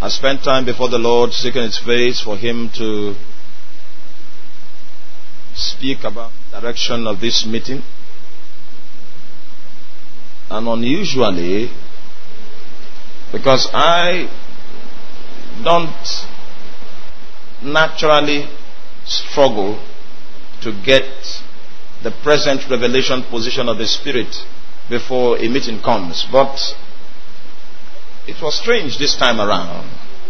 I spent time before the Lord seeking His face for Him to speak about the direction of this meeting. And unusually, because I don't naturally struggle to get the present revelation position of the Spirit before a meeting comes, but it was strange this time around.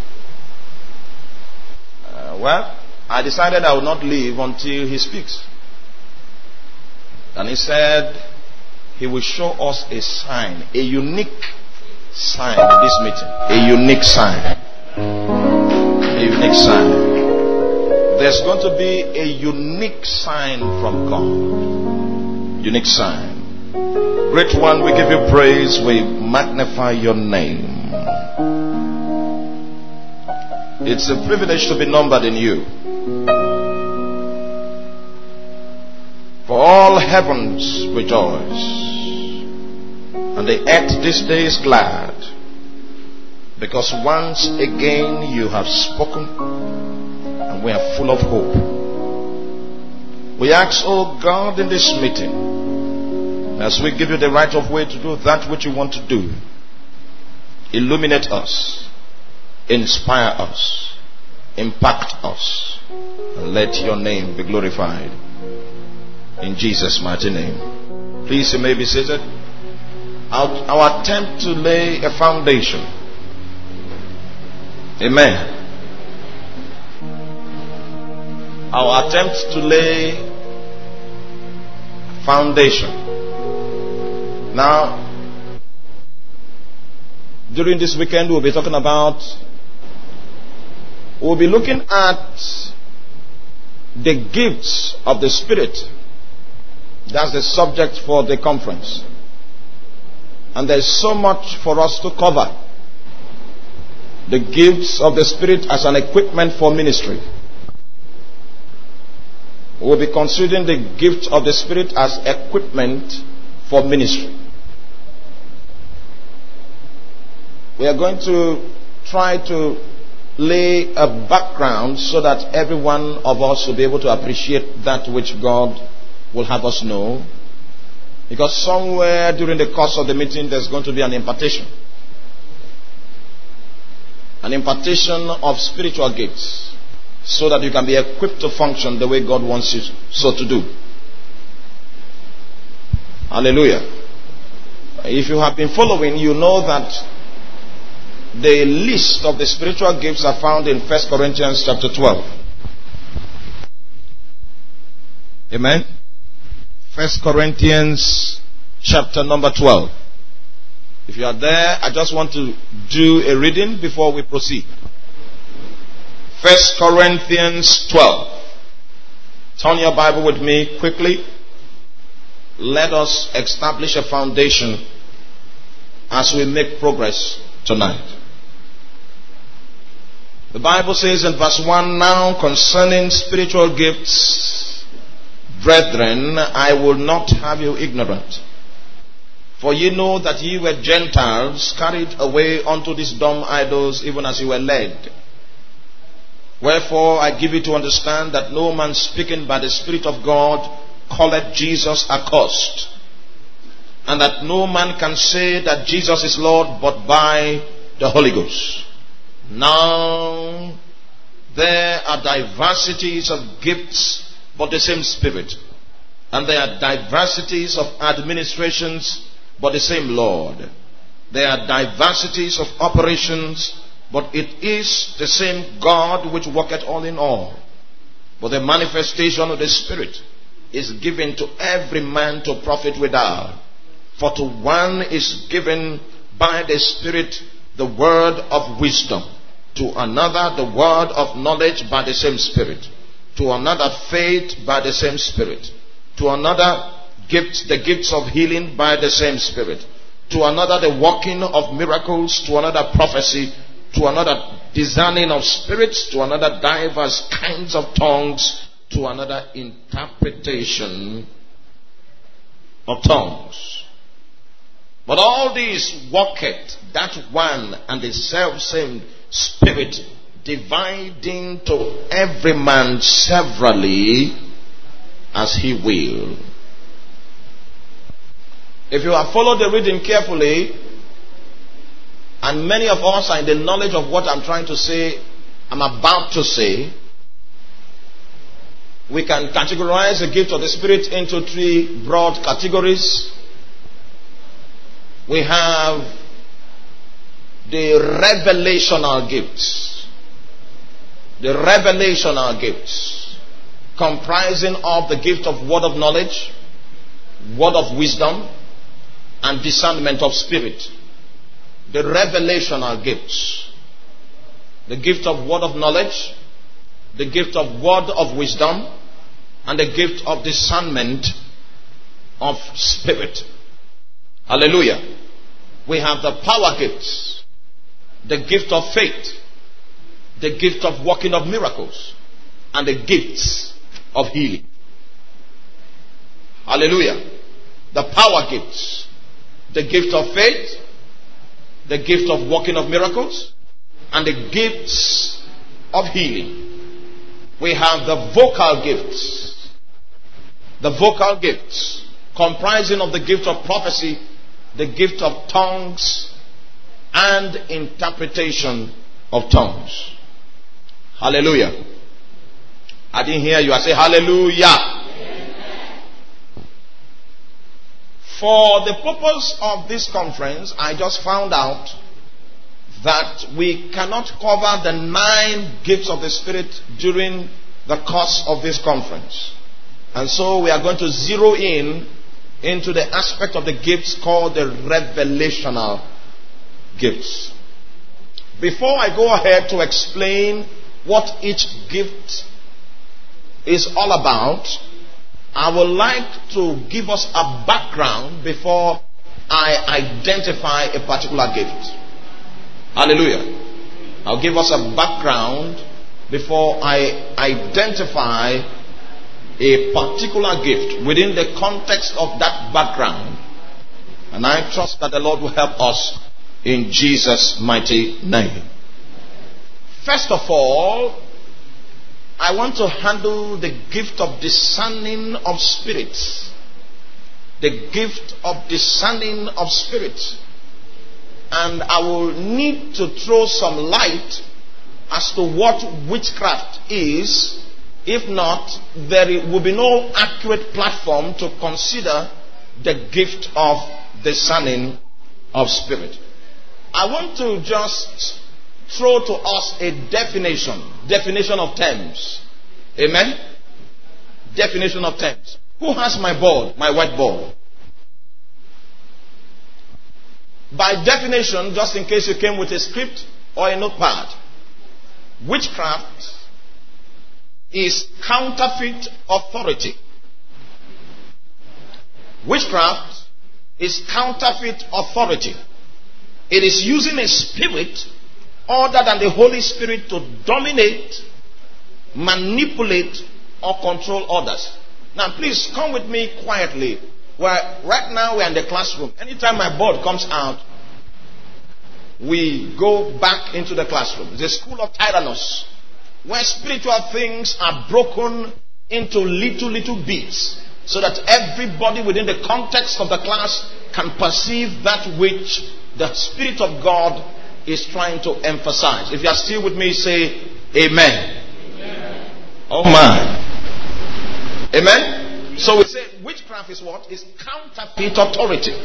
I decided I would not leave until He speaks. And He said He will show us a sign, a unique sign in this meeting. A unique sign. A unique sign. There's going to be a unique sign from God. Unique sign. Great One, we give You praise. We magnify Your name. It's a privilege to be numbered in You. For all heavens rejoice, and the earth this day is glad, because once again You have spoken, and we are full of hope. We ask, oh God, in this meeting, as we give You the right of way to do that which You want to do, illuminate us, inspire us, impact us, and let Your name be glorified. In Jesus' mighty name. Please, you may be seated. Our attempt to lay a foundation. Amen. Our attempt to lay foundation. Now, during this weekend we'll be talking about, we'll be looking at the gifts of the Spirit. That's the subject for the conference. And there's so much for us to cover. The gifts of the Spirit as an equipment for ministry. We'll be considering the gift of the Spirit as equipment for ministry. We are going to try to lay a background so that every one of us will be able to appreciate that which God will have us know. Because somewhere during the course of the meeting there's going to be an impartation. An impartation of spiritual gifts, so that you can be equipped to function the way God wants you so to do. Hallelujah. If you have been following, you know that the list of the spiritual gifts are found in 1 Corinthians chapter 12. Amen. 1 Corinthians chapter number 12. If you are there, I just want to do a reading before we proceed. 1 Corinthians 12. Turn your Bible with me quickly. Let us establish a foundation as we make progress tonight. The Bible says in verse 1, now concerning spiritual gifts, brethren, I will not have you ignorant. For ye know that ye were Gentiles, carried away unto these dumb idols, even as ye were led. Wherefore I give you to understand that no man speaking by the Spirit of God calleth Jesus accursed, and that no man can say that Jesus is Lord but by the Holy Ghost. Now there are diversities of gifts, but the same Spirit. And there are diversities of administrations, but the same Lord. There are diversities of operations, but it is the same God which worketh all in all. But the manifestation of the Spirit is given to every man to profit withal. For to one is given by the Spirit the word of wisdom, to another the word of knowledge by the same Spirit, to another faith by the same Spirit, to another the gifts of healing by the same Spirit, to another the working of miracles, to another prophecy, to another discerning of spirits, to another diverse kinds of tongues, to another interpretation of tongues. But all these worketh that one and the self same Spirit, dividing to every man severally as he will. If you have followed the reading carefully, and many of us are in the knowledge of what I'm about to say, we can categorize the gift of the Spirit into three broad categories. We have the revelational gifts. The revelational gifts, comprising of the gift of word of knowledge, word of wisdom, and discernment of spirit. The revelational gifts. The gift of word of knowledge, the gift of word of wisdom, and the gift of discernment of spirit. Hallelujah. We have the power gifts, the gift of faith, the gift of working of miracles, and the gifts of healing. Hallelujah. The power gifts, the gift of faith, the gift of working of miracles, and the gifts of healing. We have the vocal gifts. The vocal gifts, comprising of the gift of prophecy, the gift of tongues, and interpretation of tongues. Hallelujah. I didn't hear you. I say hallelujah. Amen. For the purpose of this conference, I just found out that we cannot cover the 9 gifts of the Spirit during the course of this conference. And so we are going to zero in into the aspect of the gifts called the revelational gifts. Before I go ahead to explain what each gift is all about, I would like to give us a background before I identify a particular gift. Hallelujah. I'll give us a background before I identify a particular gift within the context of that background. And I trust that the Lord will help us in Jesus' mighty name. First of all, I want to handle the gift of discerning of spirits. The gift of discerning of spirits. And I will need to throw some light as to what witchcraft is. If not, there will be no accurate platform to consider the gift of discerning of spirit. I want to just throw to us a definition of terms. Amen? Definition of terms. Who has my board, my whiteboard? By definition, just in case you came with a script or a notepad, witchcraft is counterfeit authority. Witchcraft is counterfeit authority. It is using a spirit other than the Holy Spirit to dominate, manipulate, or control others. Now please come with me quietly. Right now we're in the classroom. Anytime my board comes out, we go back into the classroom. It's a school of Tyrannus, where spiritual things are broken into little bits, so that everybody within the context of the class can perceive that which the Spirit of God is trying to emphasize. If you are still with me, say amen. Amen. Oh my. Amen. So we say witchcraft is what? Is counterfeit authority.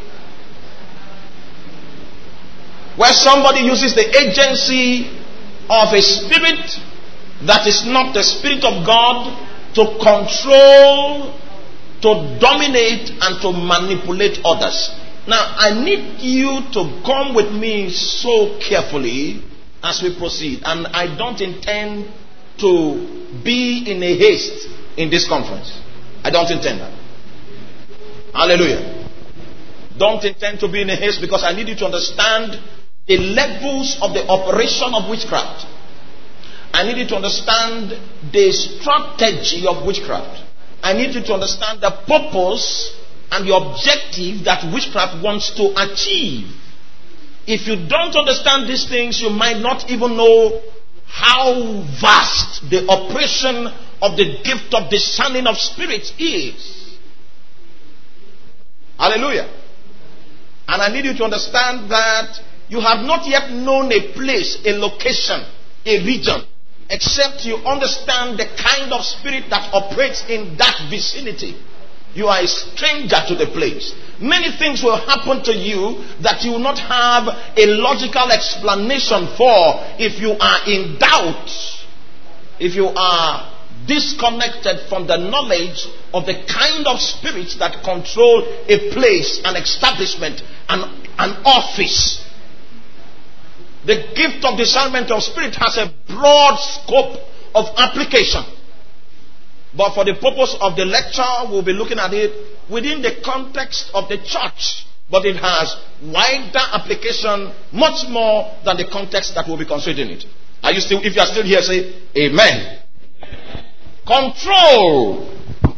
Where somebody uses the agency of a spirit that is not the Spirit of God to control, to dominate, and to manipulate others. Now, I need you to come with me so carefully as we proceed. And I don't intend to be in a haste in this conference. I don't intend that. Hallelujah. Don't intend to be in a haste, because I need you to understand the levels of the operation of witchcraft. I need you to understand the strategy of witchcraft. I need you to understand the purpose and the objective that witchcraft wants to achieve If you don't understand these things, you might not even know how vast the operation of the gift of discerning of spirits is. Hallelujah. And I need you to understand that you have not yet known a place, a location, a region, except you understand the kind of spirit that operates in that vicinity. You are a stranger to the place. Many things will happen to you that you will not have a logical explanation for if you are in doubt, if you are disconnected from the knowledge of the kind of spirits that control a place, an establishment, an office. The gift of discernment of spirit has a broad scope of application. But for the purpose of the lecture, we'll be looking at it within the context of the church. But it has wider application, much more than the context that we'll be considering it. Are you still, if you are still here, say amen. Control.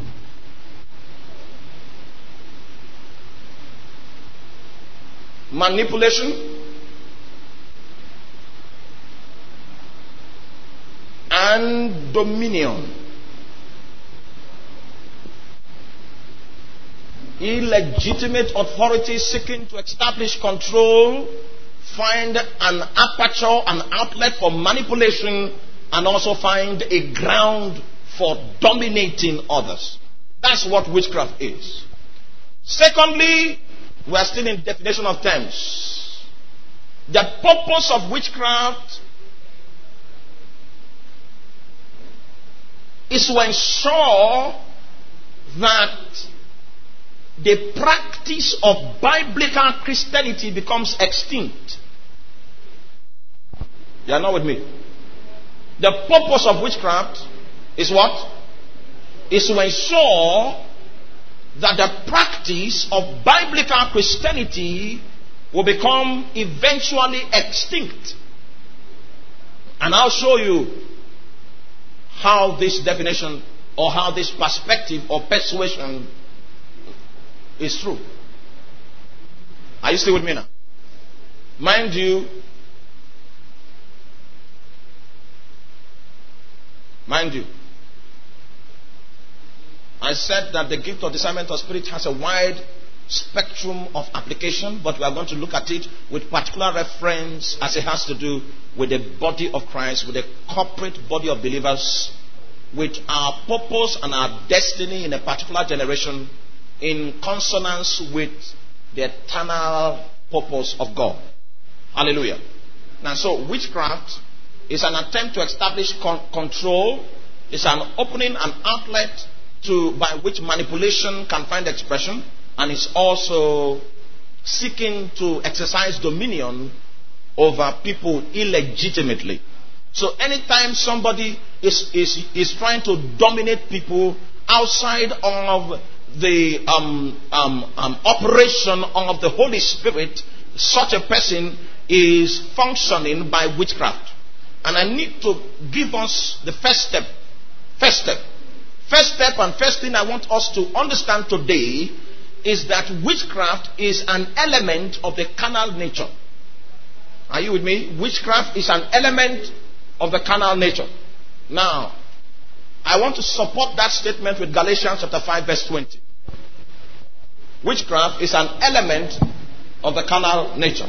Manipulation. And dominion. Illegitimate authority seeking to establish control, find an aperture, an outlet for manipulation, and also find a ground for dominating others. That's what witchcraft is. Secondly, we are still in definition of terms. The purpose of witchcraft is to ensure that the practice of biblical Christianity becomes extinct. You are not with me? The purpose of witchcraft is what? Is to ensure that the practice of biblical Christianity will become eventually extinct. And I'll show you how this definition or how this perspective or persuasion is true. Are you still with me now? Mind you, I said that the gift of discernment of spirit has a wide spectrum of application, but we are going to look at it with particular reference as it has to do with the body of Christ, with the corporate body of believers, with our purpose and our destiny in a particular generation, in consonance with the eternal purpose of God. Hallelujah. Now, so witchcraft is an attempt to establish control. It's an opening, an outlet by which manipulation can find expression, and it's also seeking to exercise dominion over people illegitimately. So anytime somebody is trying to dominate people outside of the operation of the Holy Spirit, such a person is functioning by witchcraft. And I need to give us the first step and first thing I want us to understand today is that witchcraft is an element of the carnal nature. Are you with me? Witchcraft is an element of the carnal nature. Now, I want to support that statement with Galatians chapter 5 verse 20. Witchcraft is an element of the carnal nature.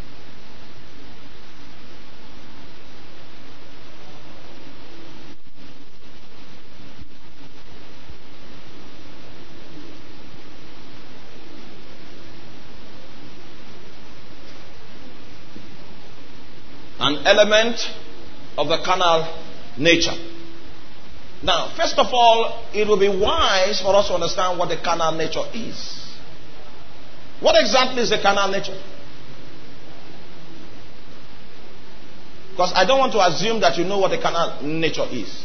An element of the carnal nature. Now, first of all, it will be wise for us to understand what the carnal nature is. What exactly is the carnal nature? Because I don't want to assume that you know what the carnal nature is.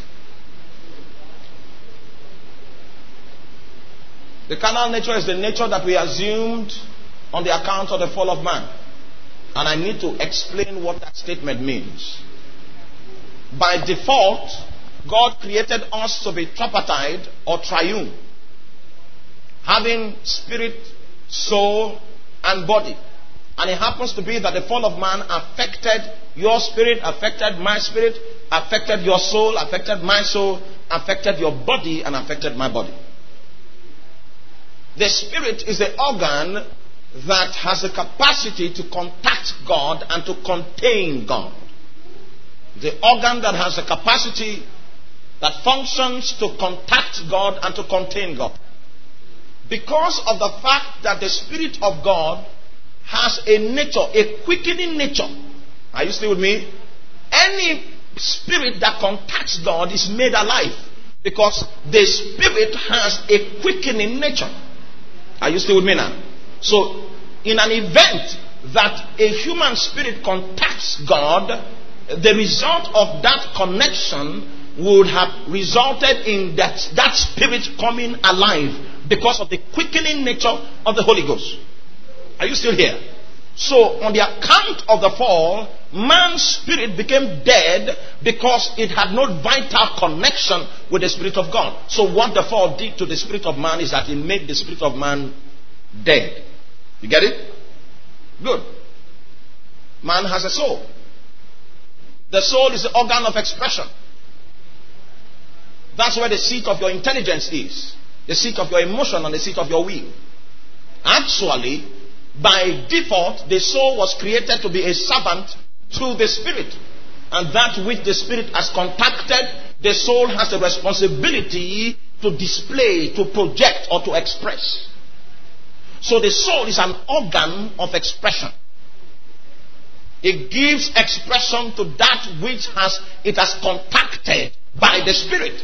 The carnal nature is the nature that we assumed on the account of the fall of man. And I need to explain what that statement means. By default, God created us to be tripartite or triune, having spirit, soul, and body. And it happens to be that the fall of man affected your spirit, affected my spirit, affected your soul, affected my soul, affected your body, and affected my body. The spirit is the organ that has the capacity to contact God and to contain God. The organ that has the capacity that functions to contact God and to contain God. Because of the fact that the Spirit of God has a nature, a quickening nature. Are you still with me? Any spirit that contacts God is made alive because the Spirit has a quickening nature. Are you still with me now? So, in an event that a human spirit contacts God, the result of that connection would have resulted in that spirit coming alive because of the quickening nature of the Holy Ghost. Are you still here? So, on the account of the fall, man's spirit became dead because it had no vital connection with the Spirit of God. So, what the fall did to the spirit of man is that it made the spirit of man dead. You get it? Good. Man has a soul. The soul is the organ of expression. That's where the seat of your intelligence is. The seat of your emotion and the seat of your will. Actually, by default, the soul was created to be a servant to the spirit. And that which the spirit has contacted, the soul has a responsibility to display, to project, or to express. So the soul is an organ of expression. It gives expression to that which it has contacted by the spirit.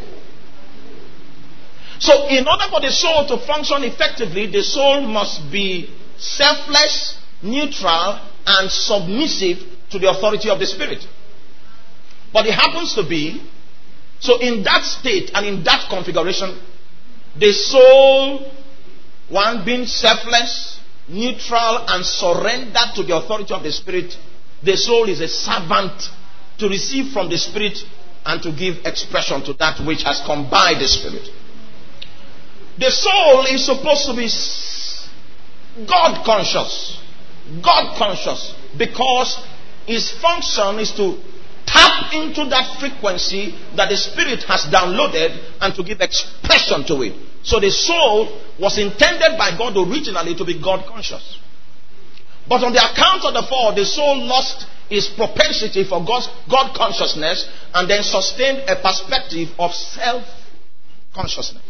So in order for the soul to function effectively, the soul must be selfless, neutral, and submissive to the authority of the spirit. But it happens to be, so in that state and in that configuration, the soul, one being selfless, neutral, and surrendered to the authority of the spirit, the soul is a servant to receive from the spirit and to give expression to that which has come by the spirit. The soul is supposed to be God conscious. God conscious. Because its function is to tap into that frequency that the spirit has downloaded and to give expression to it. So the soul was intended by God originally to be God conscious. But on the account of the fall, the soul lost its propensity for God consciousness and then sustained a perspective of self-consciousness.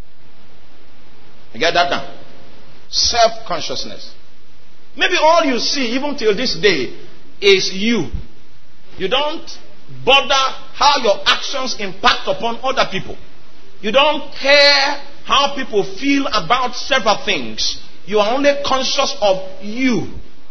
You get that now? Self-consciousness. Maybe all you see, even till this day, is you. You don't bother how your actions impact upon other people. You don't care how people feel about several things. You are only conscious of you.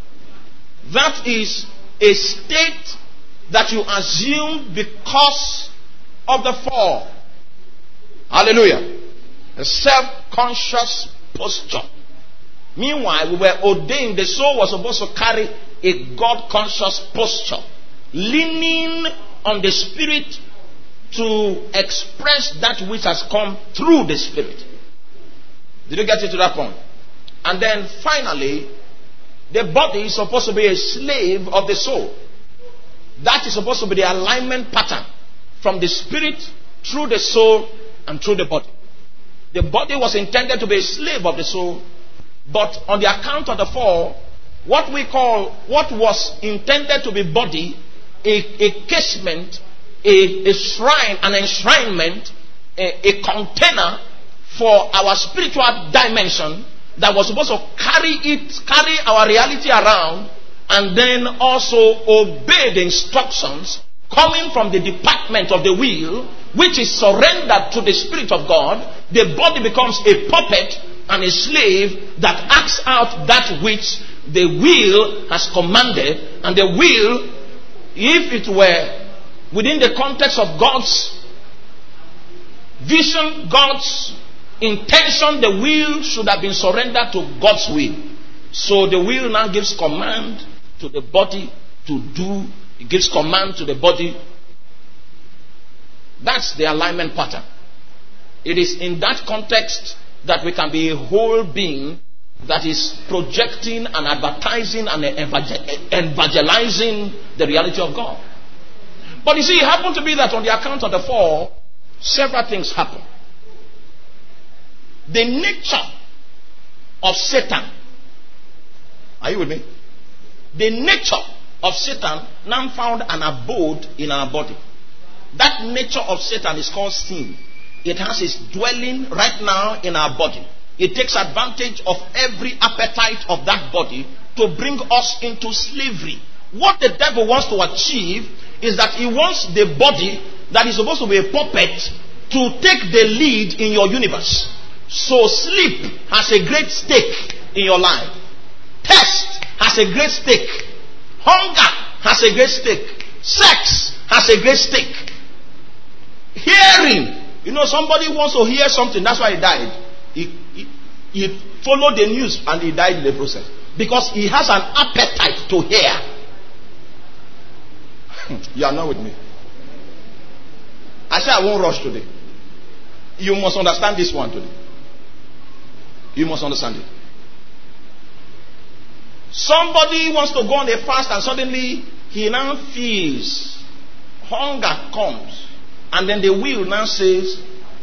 That is a state that you assume because of the fall. Hallelujah. A self-conscious posture. Meanwhile, we were ordained, the soul was supposed to carry a God-conscious posture, leaning on the Spirit to express that which has come through the Spirit. Did you get it to that point? And then finally, the body is supposed to be a slave of the soul. That is supposed to be the alignment pattern from the Spirit through the soul and through the body. The body was intended to be a slave of the soul, but on the account of the fall, what was intended to be body, a casement, a shrine, an enshrinement, a container for our spiritual dimension that was supposed to carry our reality around and then also obey the instructions coming from the department of the will, which is surrendered to the Spirit of God. The body becomes a puppet and a slave that acts out that which the will has commanded. And the will, if it were within the context of God's vision, God's intention, the will should have been surrendered to God's will. So the will now gives command to the body to do. It gives command to the body. That's the alignment pattern. It is in that context that we can be a whole being that is projecting and advertising and evangelizing the reality of God. But you see, it happened to be that on the account of the fall, several things happened. The nature of Satan, are you with me? The nature of Satan now found an abode in our body. That nature of Satan is called sin. It has its dwelling right now in our body. It takes advantage of every appetite of that body to bring us into slavery. What the devil wants to achieve is that he wants the body that is supposed to be a puppet to take the lead in your universe. So sleep has a great stake in your life. Thirst has a great stake. Hunger has a great stake. Sex has a great stake. Hearing. You know, somebody wants to hear something. That's why he died. He followed the news and he died in the process. Because he has an appetite to hear. You are not with me. I say I won't rush today. You must understand this one today. You must understand it. Somebody wants to go on a fast and suddenly he now feels hunger comes. And then the will now says,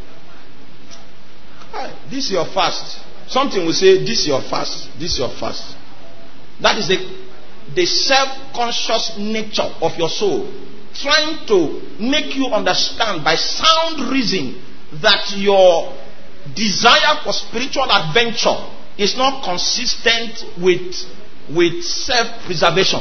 this is your fast. Something will say, this is your fast. This is your fast. That is the self-conscious nature of your soul. Trying to make you understand by sound reason that your desire for spiritual adventure is not consistent with self-preservation.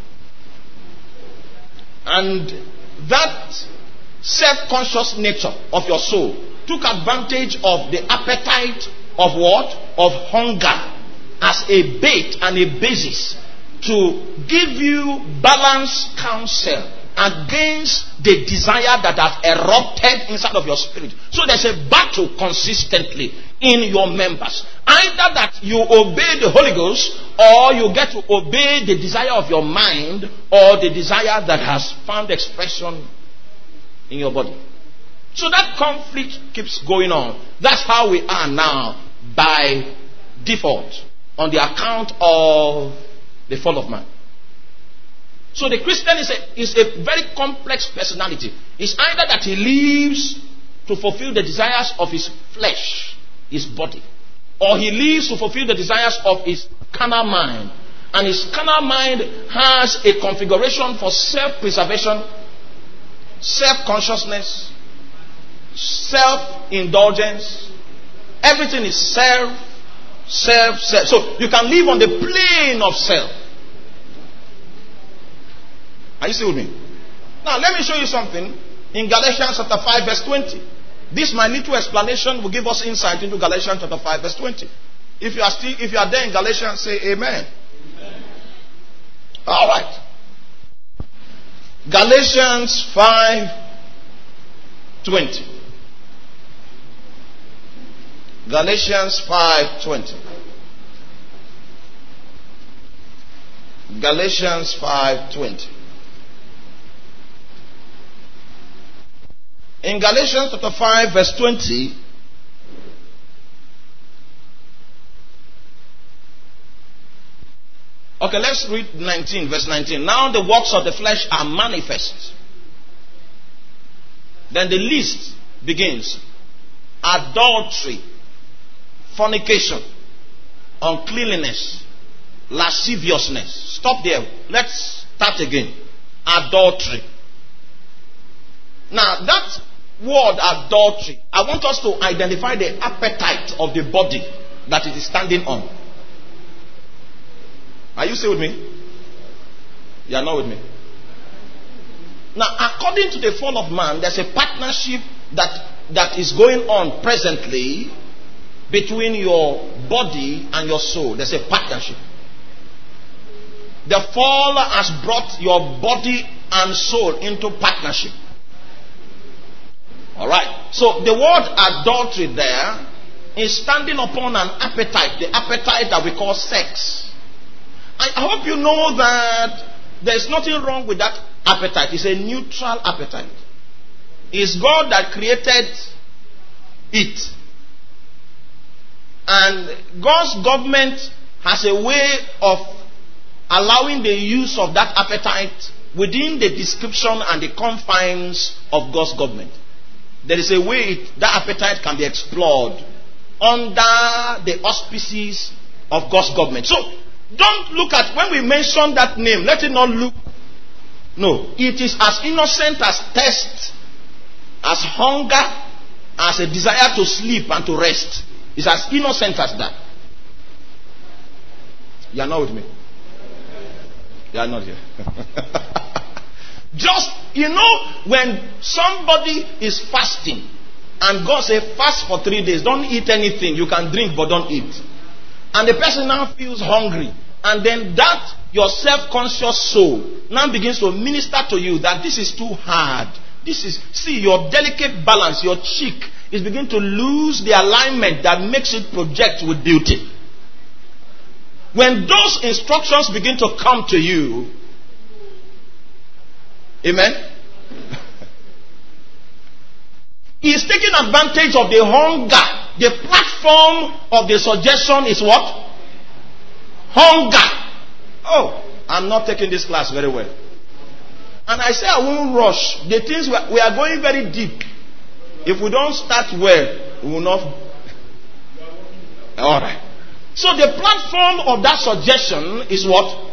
And that self-conscious nature of your soul took advantage of the appetite of what? Of hunger as a bait and a basis to give you balanced counsel against the desire that has erupted inside of your spirit. So there's a battle consistently in your members. Either that you obey the Holy Ghost, or you get to obey the desire of your mind, or the desire that has found expression in your body. So that conflict keeps going on. That's how we are now by default, on the account of the fall of man. So the Christian is a very complex personality. It's either that he lives to fulfill the desires of his flesh, his body, or he lives to fulfill the desires of his carnal mind. And his carnal mind has a configuration for self-preservation, self-consciousness, self-indulgence. Everything is self. So you can live on the plane of self. Are you still with me? Now let me show you something in Galatians chapter 5 verse 20. This my little explanation will give us insight into Galatians chapter 5 verse 20. If you are there in Galatians, say amen. Amen. All right. Galatians 5:20. Galatians 5:20. Galatians 5:20. In Galatians chapter 5 verse 20, okay, let's read 19, verse 19. Now the works of the flesh are manifest. Then the list begins. Adultery, fornication, uncleanness, lasciviousness. Stop there. Let's start again. Adultery. Now that word adultery, I want us to identify the appetite of the body that it is standing on. Are you still with me? You are not with me. Now, according to the fall of man, there's a partnership that is going on presently between your body and your soul. There's a partnership. The fall has brought your body and soul into partnership. Alright. So the word adultery there is standing upon an appetite. The appetite that we call sex. I hope you know that there's nothing wrong with that appetite. It's a neutral appetite. It's God that created it. And God's government has a way of allowing the use of that appetite within the description and the confines of God's government. There is a way that appetite can be explored under the auspices of God's government. So, don't look at, when we mention that name, let it not look, no, it is as innocent as thirst, as hunger, as a desire to sleep and to rest. It's as innocent as that. You are not with me? You are not here. Just, when somebody is fasting and God says fast for 3 days, don't eat anything. You can drink but don't eat. And the person now feels hungry. And then that, your self-conscious soul now begins to minister to you that this is too hard. See, your delicate balance, your cheek is beginning to lose the alignment that makes it project with beauty. When those instructions begin to come to you, amen? He is taking advantage of the hunger. The platform of the suggestion is what? Hunger. Oh, I'm not taking this class very well. And I say I won't rush. The things we are going very deep. If we don't start well, we will not. Alright. So the platform of that suggestion is what?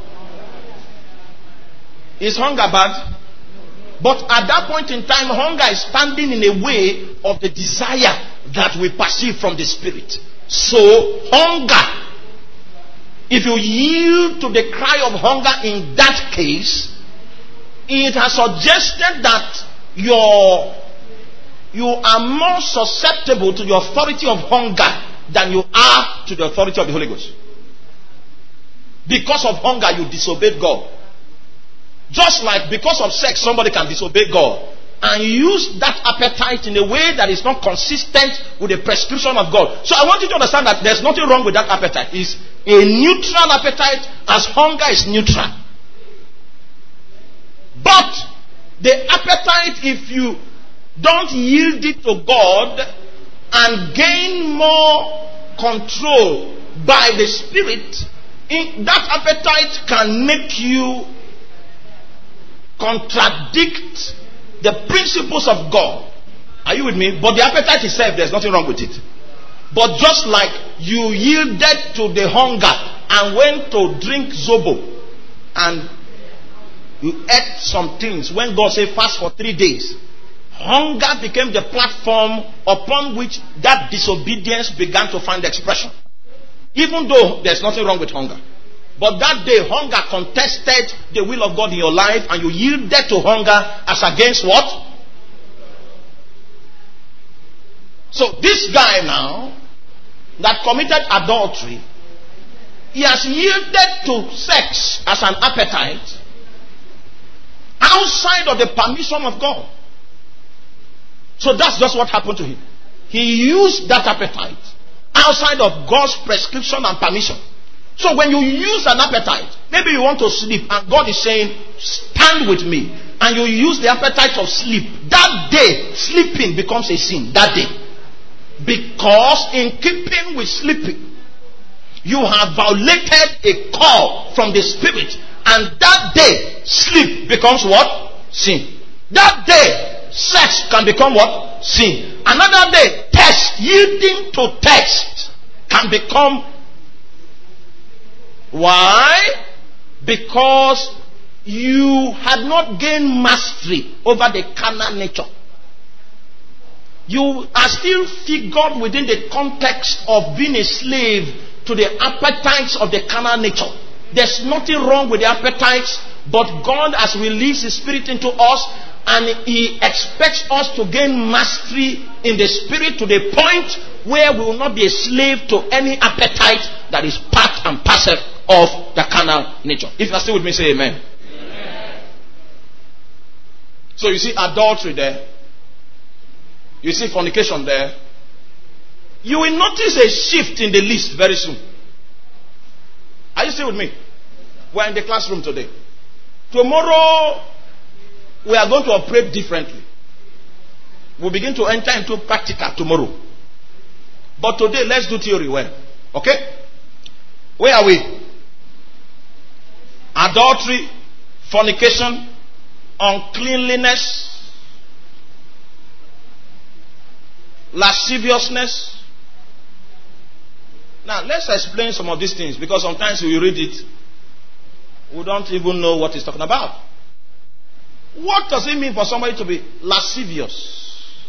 Is hunger bad? But at that point in time, hunger is standing in a way of the desire that we perceive from the Spirit. So, hunger. If you yield to the cry of hunger in that case, it has suggested that you are more susceptible to the authority of hunger than you are to the authority of the Holy Ghost. Because of hunger, you disobeyed God. Just like because of sex, somebody can disobey God and use that appetite in a way that is not consistent with the prescription of God. So I want you to understand that there's nothing wrong with that appetite. It's a neutral appetite as hunger is neutral. But the appetite, if you don't yield it to God and gain more control by the Spirit, that appetite can make you contradict the principles of God. Are you with me? But the appetite itself, there's nothing wrong with it. But just like you yielded to the hunger and went to drink Zobo and you ate some things when God said fast for 3 days, hunger became the platform upon which that disobedience began to find expression. Even though there's nothing wrong with hunger. But that day, hunger contested the will of God in your life and you yielded to hunger as against what? So this guy now, that committed adultery, he has yielded to sex as an appetite outside of the permission of God. So that's just what happened to him. He used that appetite outside of God's prescription and permission. So when you use an appetite, maybe you want to sleep and God is saying, stand with me, and you use the appetite of sleep, that day, sleeping becomes a sin, that day. Because in keeping with sleeping, you have violated a call from the Spirit, and that day, sleep becomes what? Sin. That day, sex can become what? Sin. Another day, test, yielding to test can become. Why? Because you had not gained mastery over the carnal nature. You are still figured within the context of being a slave to the appetites of the carnal nature. There's nothing wrong with the appetites, but God has released His Spirit into us and He expects us to gain mastery in the Spirit to the point where we will not be a slave to any appetite that is part and parcel of the carnal nature. If you are still with me, say amen. Amen. So you see adultery there. You see fornication there. You will notice a shift in the list very soon. Are you still with me? We are in the classroom today. Tomorrow, we are going to operate differently. We'll begin to enter into practical tomorrow. But today, let's do theory well. Okay? Where are we? Adultery, fornication, uncleanliness, lasciviousness. Now, let's explain some of these things, because sometimes we read it, we don't even know what it's talking about. What does it mean for somebody to be lascivious?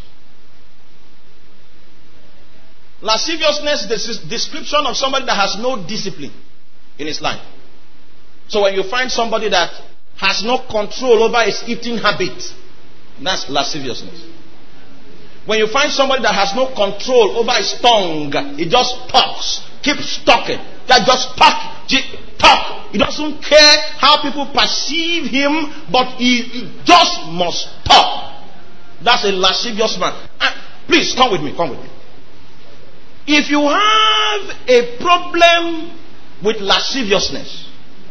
Lasciviousness is the description of somebody that has no discipline in his life. So when you find somebody that has no control over his eating habit, that's lasciviousness. When you find somebody that has no control over his tongue, he just talks, keeps talking, that just talk. He doesn't care how people perceive him, but he just must talk. That's a lascivious man. Please come with me. If you have a problem with lasciviousness,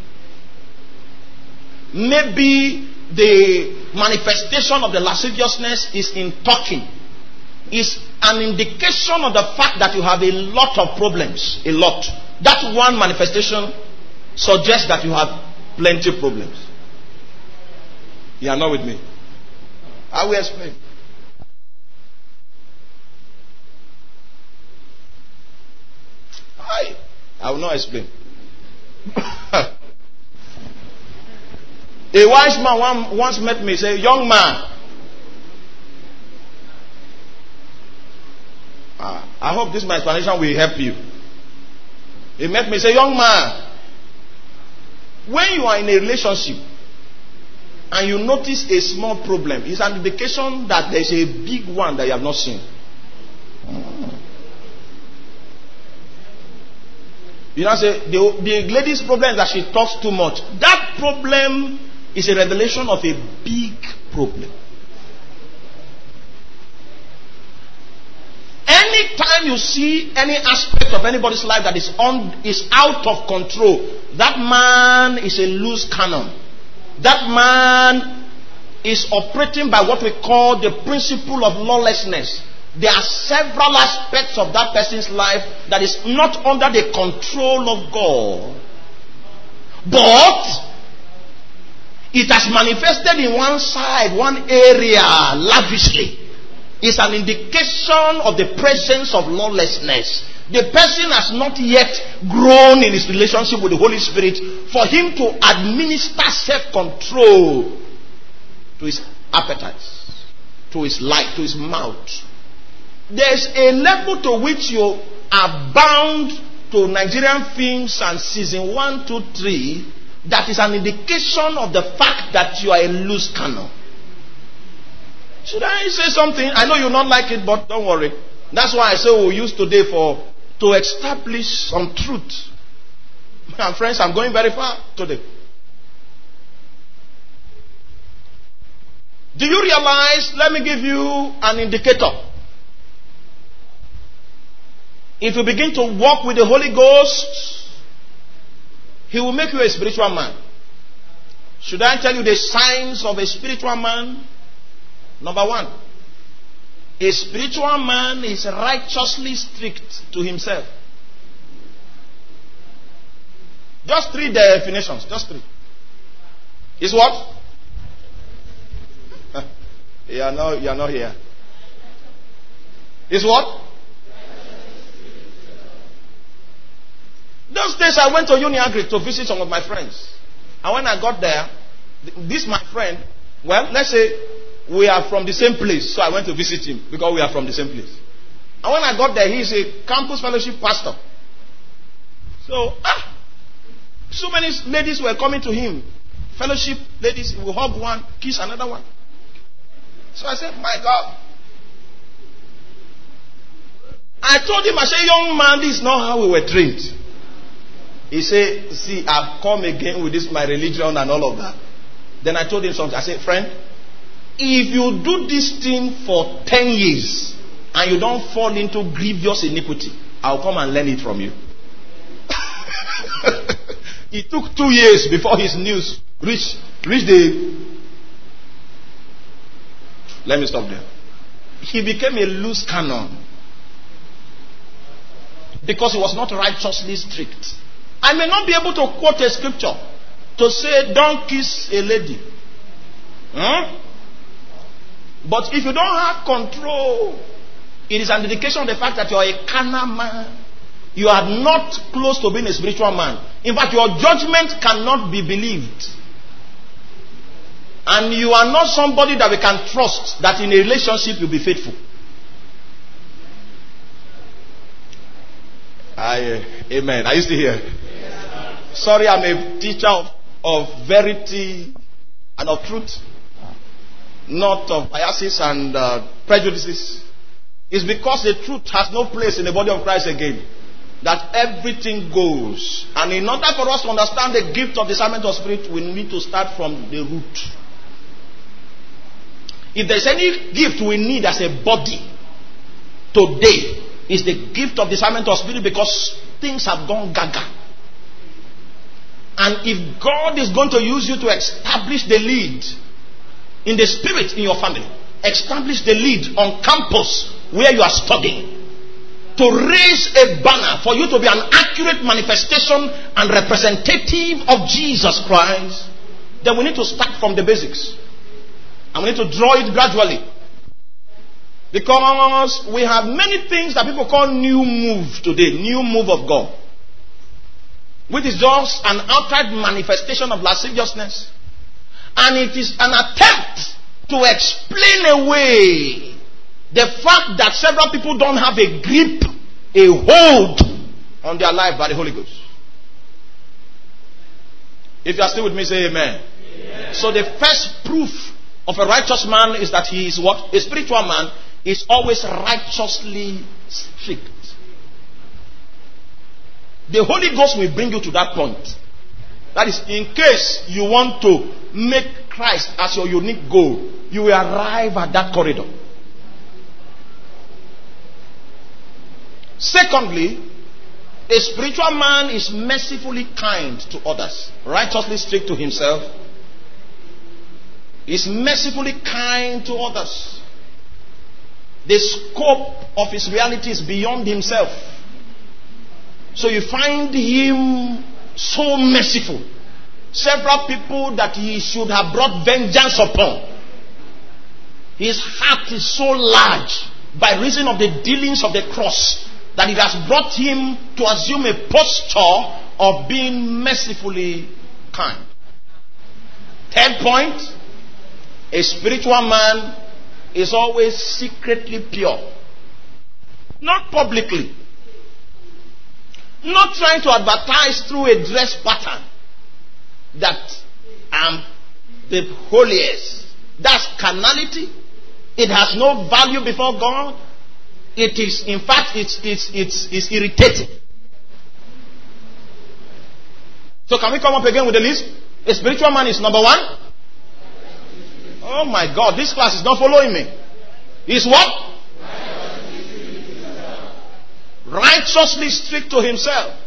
maybe the manifestation of the lasciviousness is in talking. Is an indication of the fact that you have a lot of problems. A lot. That one manifestation suggests that you have plenty of problems. You are not with me. I will explain. I will not explain. A wise man once met me, say, young man. I hope this my explanation will help you. He met me, say, young man, when you are in a relationship and you notice a small problem, it's an indication that there's a big one that you have not seen. You know, say the lady's problem is that she talks too much. That problem is a revelation of a big problem. Anytime you see any aspect of anybody's life that is out of control, that man is a loose cannon. That man is operating by what we call the principle of lawlessness. There are several aspects of that person's life that is not under the control of God. But it has manifested in one side, one area, lavishly. It's an indication of the presence of lawlessness. The person has not yet grown in his relationship with the Holy Spirit for him to administer self-control to his appetites, to his life, to his mouth. There's a level to which you are bound to Nigerian films and season 1, 2, 3 that is an indication of the fact that you are a loose cannon. Should I say something? I know you don't like it, but don't worry. That's why I say we'll use today to establish some truth. And friends, I'm going very far today. Do you realize? Let me give you an indicator. If you begin to walk with the Holy Ghost, He will make you a spiritual man. Should I tell you the signs of a spiritual man? Number 1, a spiritual man is righteously strict to himself. Just 3 definitions. Just 3. Is what? You are not here. Is what? Those days I went to Uniagri to visit some of my friends. And when I got there, this my friend, well, let's say we are from the same place. So I went to visit him because we are from the same place. And when I got there, he is a campus fellowship pastor. So, so many ladies were coming to him. Fellowship ladies, will hug one, kiss another one. So I said, my God. I told him, I said, young man, this is not how we were trained. He said, see, I've come again with this, my religion and all of that. Then I told him something. I said, friend, if you do this thing for 10 years and you don't fall into grievous iniquity, I'll come and learn it from you. It took 2 years before his news reached the... Let me stop there. He became a loose cannon. because he was not righteously strict. I may not be able to quote a scripture to say, don't kiss a lady. But if you don't have control, it is an indication of the fact that you are a carnal man. You are not close to being a spiritual man. In fact, your judgment cannot be believed. And you are not somebody that we can trust that in a relationship you'll be faithful. Amen. Are you still here? Yes. Sorry, I'm a teacher of verity and of truth, not of biases and prejudices. It's because the truth has no place in the body of Christ again that everything goes. And in order for us to understand the gift of discernment of spirit, we need to start from the root. If there's any gift we need as a body today, it's the gift of discernment of spirit, because things have gone gaga. And if God is going to use you to establish the lead in the spirit in your family, establish the lead on campus where you are studying, to raise a banner for you to be an accurate manifestation and representative of Jesus Christ, then we need to start from the basics. And we need to draw it gradually. Because we have many things that people call new move today, new move of God, which is just an outright manifestation of lasciviousness. And it is an attempt to explain away the fact that several people don't have a grip, a hold on their life by the Holy Ghost. If you are still with me, say amen. Amen. So the first proof of a righteous man is that he is what? A spiritual man is always righteously strict. The Holy Ghost will bring you to that point. That is, in case you want to make Christ as your unique goal, you will arrive at that corridor. Secondly, a spiritual man is mercifully kind to others, righteously strict to himself. He is mercifully kind to others. The scope of his reality is beyond himself. So you find him so merciful. Several people that he should have brought vengeance upon, his heart is so large by reason of the dealings of the cross that it has brought him to assume a posture of being mercifully kind. Third point, a spiritual man is always secretly pure. Not publicly. Not trying to advertise through a dress pattern that I'm the holiest. That's carnality. It has no value before God. It is, in fact, it's irritating. So can we come up again with the list? A spiritual man is number one. Oh my God, this class is not following me. He's what? Righteously strict to himself.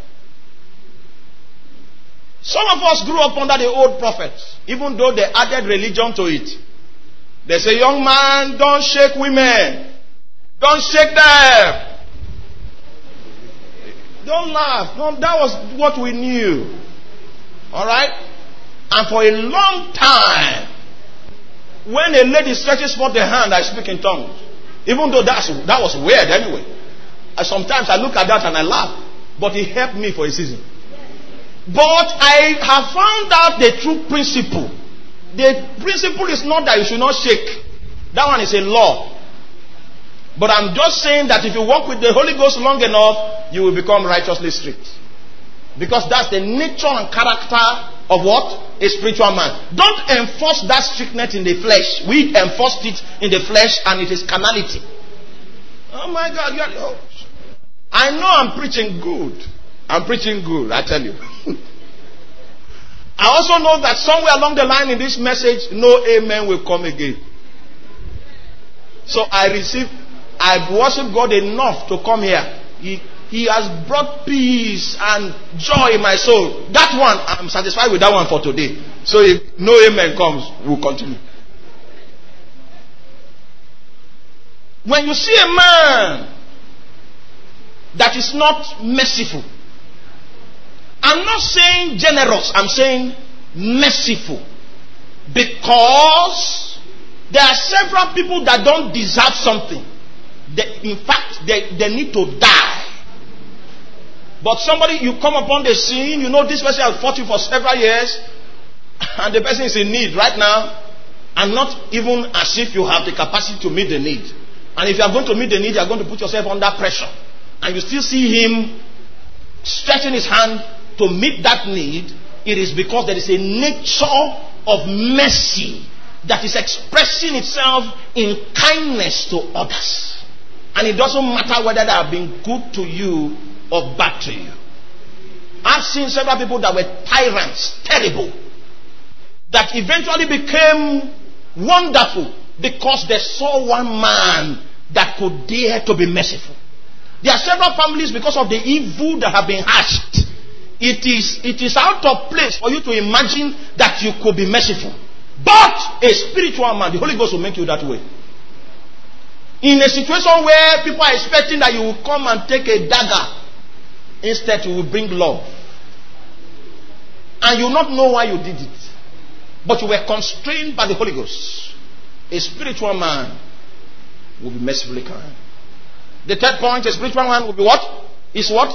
Some of us grew up under the old prophets, even though they added religion to it. They say, young man, don't shake women. Don't shake them. Don't laugh. No, that was what we knew. Alright? And for a long time, when a lady stretches forth the hand, I speak in tongues. Even though that was weird anyway. Sometimes I look at that and I laugh. But it helped me for a season. But I have found out the true principle. The principle is not that you should not shake. That one is a law. But I'm just saying that if you walk with the Holy Ghost long enough, you will become righteously strict. Because that's the nature and character of what? A spiritual man. Don't enforce that strictness in the flesh. We enforced it in the flesh and it is carnality. Oh my God. I know I'm preaching good. I'm preaching good, I tell you. I also know that somewhere along the line in this message, no amen will come again. So I worship God enough to come here. He has brought peace and joy in my soul. That one, I'm satisfied with that one for today. So if no amen comes, we'll continue. When you see a man that is not merciful. I'm not saying generous, I'm saying merciful. Because there are several people that don't deserve something. In fact, they need to die. But somebody, you come upon the scene, you know this person has fought you for several years, and the person is in need right now, and not even as if you have the capacity to meet the need. And if you are going to meet the need, you are going to put yourself under pressure. And you still see him stretching his hand to meet that need. It is because there is a nature of mercy that is expressing itself in kindness to others. And it doesn't matter whether they have been good to you or bad to you. I've seen several people that were tyrants, terrible, that eventually became wonderful because they saw one man that could dare to be merciful. There are several families, because of the evil that have been hatched, it is out of place for you to imagine that you could be merciful. But a spiritual man, the Holy Ghost will make you that way. In a situation where people are expecting that you will come and take a dagger, instead you will bring love. And you will not know why you did it. But you were constrained by the Holy Ghost. A spiritual man will be mercifully kind. The third point, a spiritual man will be what? Is what?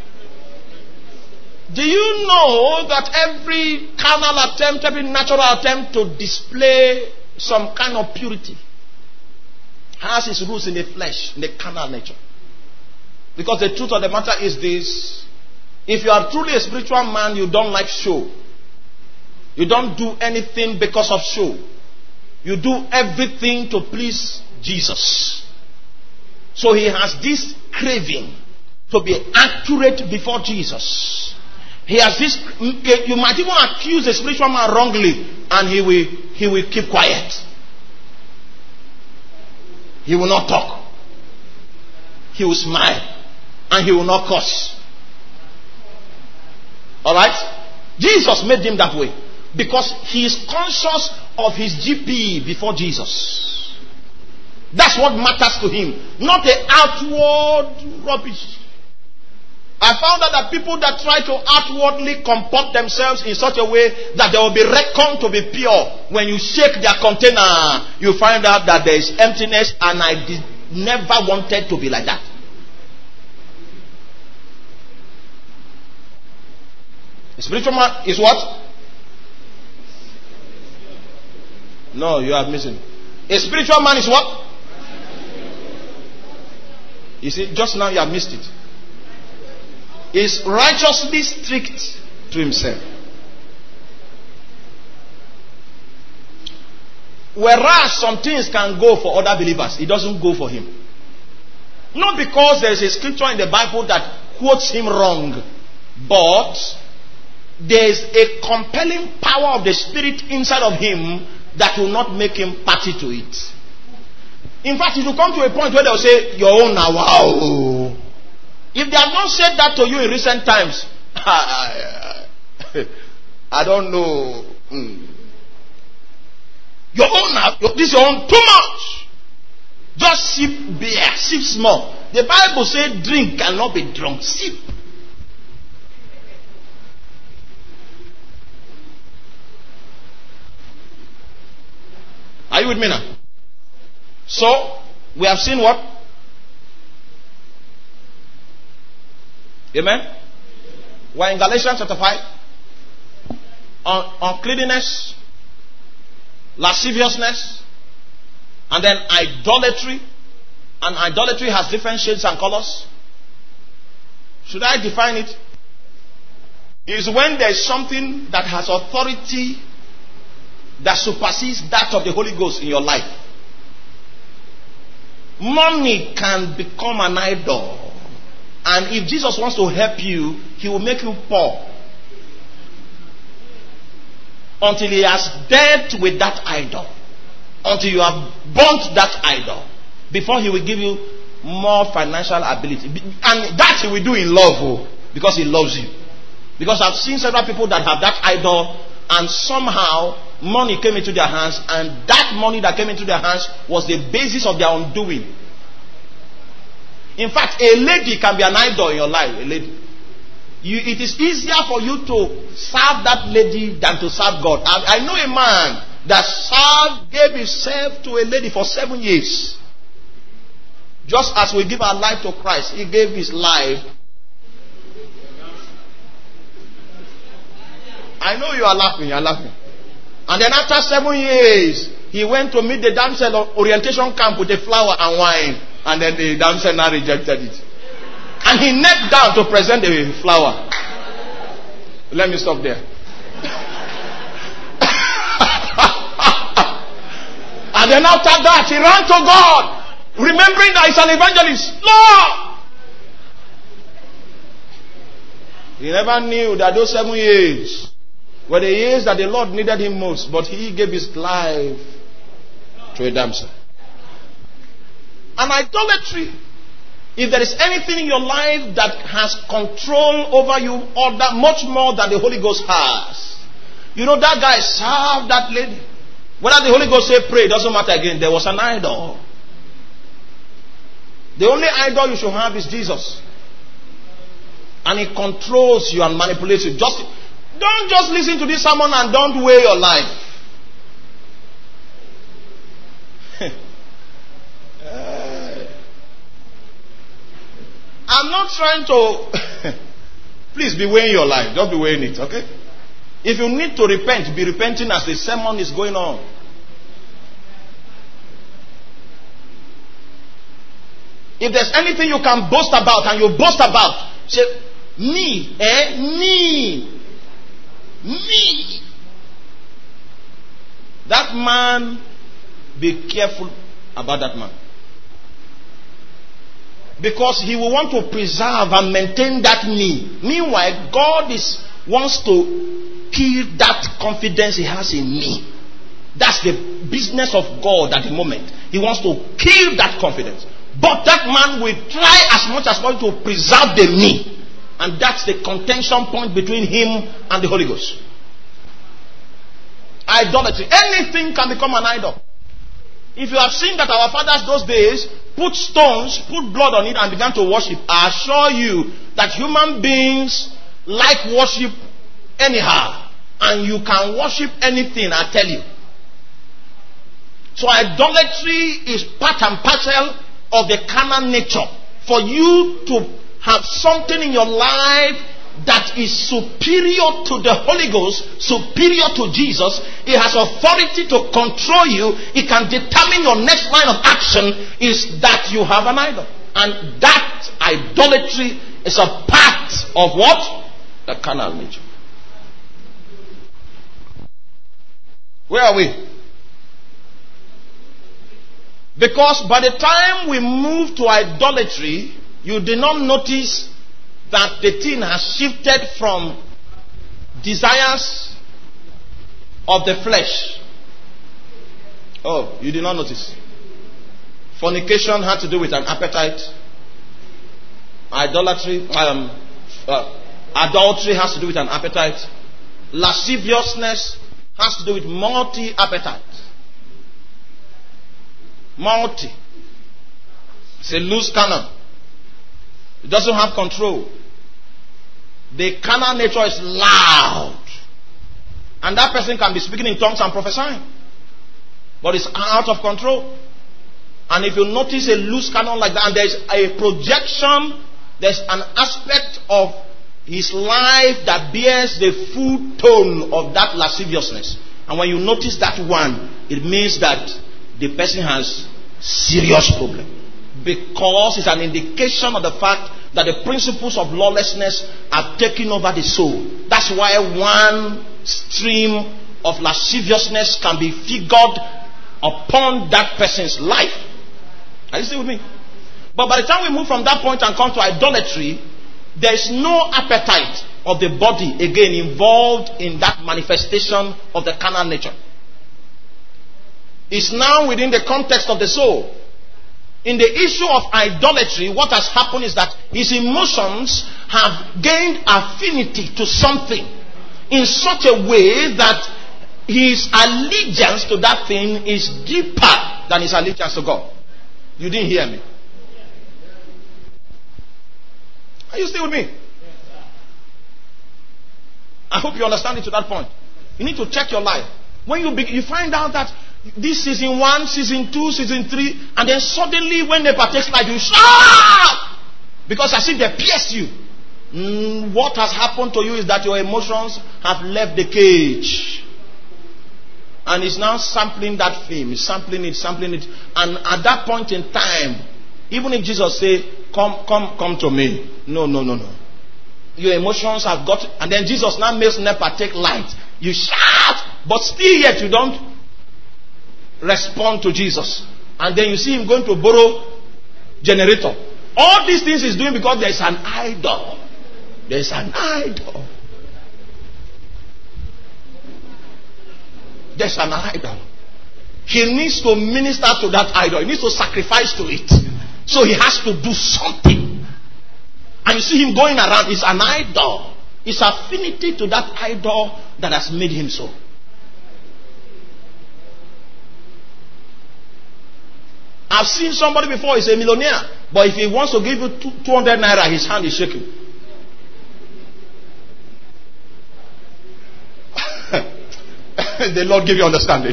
Do you know that every carnal attempt, every natural attempt to display some kind of purity has its roots in the flesh, in the carnal nature? Because the truth of the matter is this: if you are truly a spiritual man, you don't like show. You don't do anything because of show. You do everything to please Jesus. So he has this craving to be accurate before Jesus. He has this, you might even accuse a spiritual man wrongly, and he will keep quiet. He will not talk. He will smile, and he will not curse. Alright? Jesus made him that way because he is conscious of his GP before Jesus. That's what matters to him, not the outward rubbish. I found out that people that try to outwardly comport themselves in such a way that they will be reckoned to be pure, when you shake their container, you find out that there is emptiness, and I never wanted to be like that. A spiritual man is what? No, you are missing. A spiritual man is what? You see, just now you have missed it. Is righteously strict to himself. Whereas some things can go for other believers, it doesn't go for him. Not because there is a scripture in the Bible that quotes him wrong, but there is a compelling power of the Spirit inside of him that will not make him party to it. In fact, it will come to a point where they will say, your own now, wow. If they have not said that to you in recent times, I don't know. Your own now, this is your own too much. Just sip beer, sip small. The Bible says drink cannot be drunk, sip. Are you with me now? So, we have seen what? Amen? We're in Galatians chapter 5. Uncleanness, lasciviousness, and then idolatry. And idolatry has different shades and colors. Should I define it? It is when there is something that has authority that supersedes that of the Holy Ghost in your life. Money can become an idol. And if Jesus wants to help you, he will make you poor until he has dealt with that idol, until you have burnt that idol, before he will give you more financial ability. And that he will do in love, because he loves you. Because I've seen several people that have that idol, and somehow money came into their hands, and that money that came into their hands was the basis of their undoing. In fact, a lady can be an idol in your life. A lady. It is easier for you to serve that lady than to serve God. I know a man that gave himself to a lady for 7 years. Just as we give our life to Christ, he gave his life. I know you are laughing, And then after 7 years, he went to meet the damsel orientation camp with a flower and wine. And then the damsel now rejected it. And he knelt down to present the flower. Let me stop there. And then after that, he ran to God, remembering that he's an evangelist. Lord! He never knew that those 7 years were the years that the Lord needed him most. But he gave his life to a damsel. And idolatry, if there is anything in your life that has control over you, or that much more than the Holy Ghost has. You know, that guy served that lady. Whether the Holy Ghost say pray, doesn't matter again. There was an idol. The only idol you should have is Jesus. And he controls you and manipulates you. Don't just listen to this sermon and don't weigh your life. I'm not trying to... Please be weighing your life. Don't be weighing it, okay? If you need to repent, be repenting as the sermon is going on. If there's anything you can boast about and you boast about, say, me. That man, be careful about that man. Because he will want to preserve and maintain that me. Meanwhile, God wants to kill that confidence he has in me. That's the business of God at the moment. He wants to kill that confidence. But that man will try as much as possible to preserve the me. And that's the contention point between him and the Holy Ghost. Idolatry. Anything can become an idol. If you have seen that our fathers those days put stones, put blood on it and began to worship, I assure you that human beings like worship anyhow. And you can worship anything, I tell you. So idolatry is part and parcel of the carnal nature. For you to have something in your life that is superior to the Holy Ghost, superior to Jesus, it has authority to control you, it can determine your next line of action, is that you have an idol. And that idolatry is a part of what? The carnal nature. Where are we? Because by the time we move to idolatry, you did not notice that the thing has shifted from desires of the flesh. Oh, you did not notice. Fornication had to do with an appetite. Adultery has to do with an appetite. Lasciviousness has to do with multi-appetite. Multi. It's a loose cannon. It doesn't have control. The carnal nature is loud. And that person can be speaking in tongues and prophesying. But it's out of control. And if you notice a loose cannon like that, and there's a projection, there's an aspect of his life that bears the full tone of that lasciviousness. And when you notice that one, it means that the person has serious problem. Because it's an indication of the fact that the principles of lawlessness are taking over the soul. That's why one stream of lasciviousness can be figured upon that person's life. Are you still with me? But by the time we move from that point and come to idolatry, there is no appetite of the body again involved in that manifestation of the carnal nature. It's now within the context of the soul. In the issue of idolatry, what has happened is that his emotions have gained affinity to something in such a way that his allegiance to that thing is deeper than his allegiance to God. You didn't hear me. Are you still with me? I hope you understand it to that point. You need to check your life. When you find out that this season 1, season 2, season 3, and then suddenly when they partake life, you shout! Because as if they pierced you. What has happened to you is that your emotions have left the cage. And it's now sampling that film, sampling it. And at that point in time, even if Jesus say, come to me. No. Your emotions have got, and then Jesus now makes them partake light. You shout, but still yet you don't respond to Jesus. And then you see him going to borrow generator. All these things he's doing because there's an idol. There's an idol. There's an idol. He needs to minister to that idol. He needs to sacrifice to it. So he has to do something. And you see him going around. It's an idol. It's affinity to that idol that has made him so. I've seen somebody before, he's a millionaire. But if he wants to give you 200 naira, his hand is shaking. The Lord give you understanding.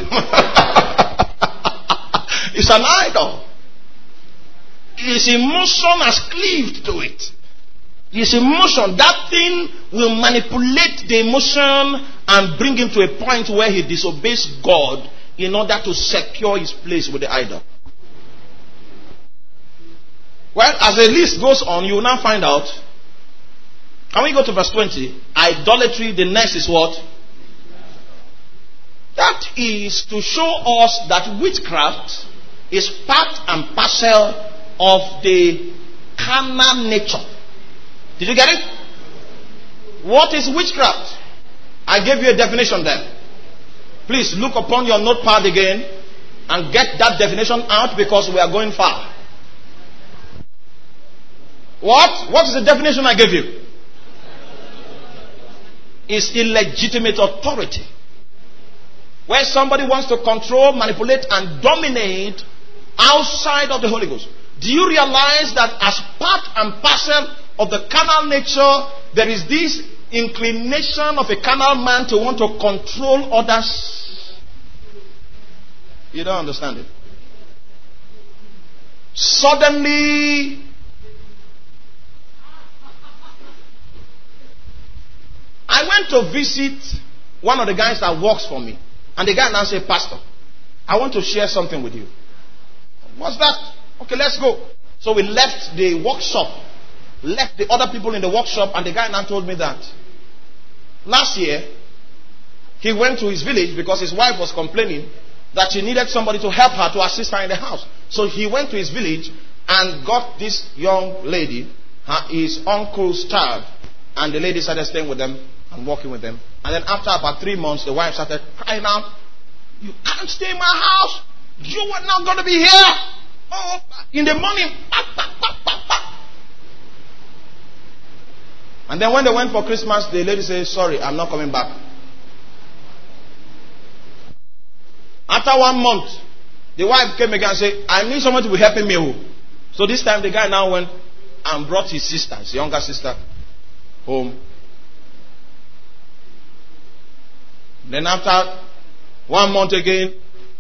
It's an idol. His emotion has cleaved to it. His emotion, that thing will manipulate the emotion and bring him to a point where he disobeys God in order to secure his place with the idol. Well, as the list goes on, you will now find out. Can we go to verse 20? Idolatry, the next is what? That is to show us that witchcraft is part and parcel of the carnal nature. Did you get it? What is witchcraft? I gave you a definition there. Please look upon your notepad again and get that definition out because we are going far. What is the definition I gave you? It's illegitimate authority. Where somebody wants to control, manipulate, and dominate outside of the Holy Ghost. Do you realize that as part and parcel of the carnal nature, there is this inclination of a carnal man to want to control others? You don't understand it. Suddenly, I went to visit one of the guys that works for me. And the guy now said, Pastor, I want to share something with you. What's that? Okay, let's go. So we left the workshop. Left the other people in the workshop. And the guy now told me that last year, he went to his village because his wife was complaining that she needed somebody to help her to assist her in the house. So he went to his village and got this young lady, his uncle's child. And the lady started staying with them and working with them. And then after about 3 months, the wife started crying out, "You can't stay in my house. You are not going to be here. Oh, in the morning." And then when they went for Christmas, the lady said, "Sorry, I'm not coming back." After 1 month, the wife came again and said, "I need someone to be helping me." So this time the guy now went and brought his sister, his younger sister, home. Then after 1 month again,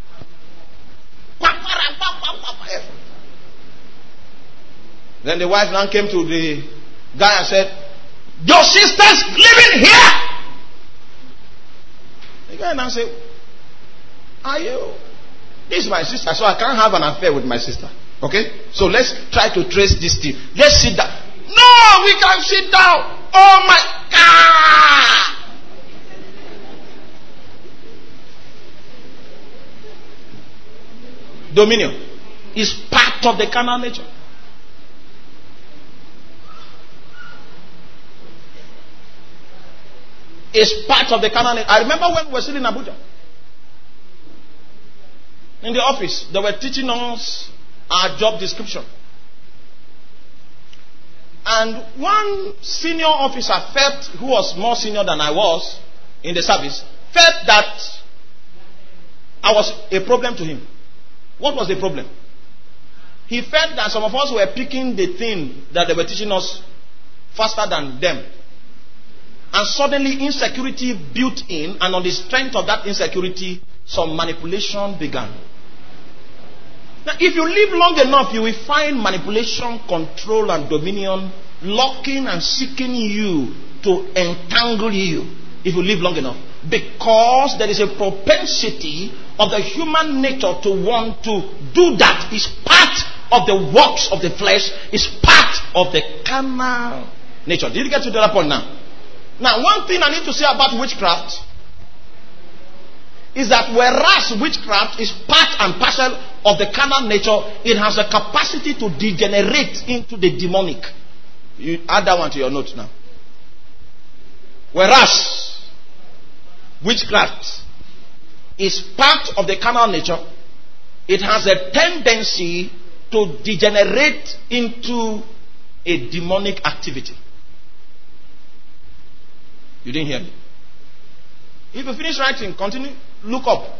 then the wife now came to the guy and said, "Your sister's living here." The guy now said, "Are you? This is my sister, so I can't have an affair with my sister. Okay? So let's try to trace this thing. Let's sit down." "No, we can't sit down. Oh my God." Dominion is part of the carnal nature. It's part of the carnal nature. I remember when we were sitting in Abuja. In the office, they were teaching us our job description. And one senior officer felt, who was more senior than I was in the service, felt that I was a problem to him. What was the problem? He felt that some of us were picking the thing that they were teaching us faster than them. And suddenly insecurity built in, and on the strength of that insecurity, some manipulation began. Now, if you live long enough, you will find manipulation, control, and dominion locking and seeking you to entangle you if you live long enough. Because there is a propensity of the human nature to want to do that. It's part of the works of the flesh. It's part of the carnal nature. Did you get to the other point now? Now, one thing I need to say about witchcraft is that whereas witchcraft is part and parcel of the carnal nature, it has a capacity to degenerate into the demonic. You add that one to your notes now. Whereas witchcraft is part of the carnal nature, it has a tendency to degenerate into a demonic activity. You didn't hear me. If you finish writing, continue, look up.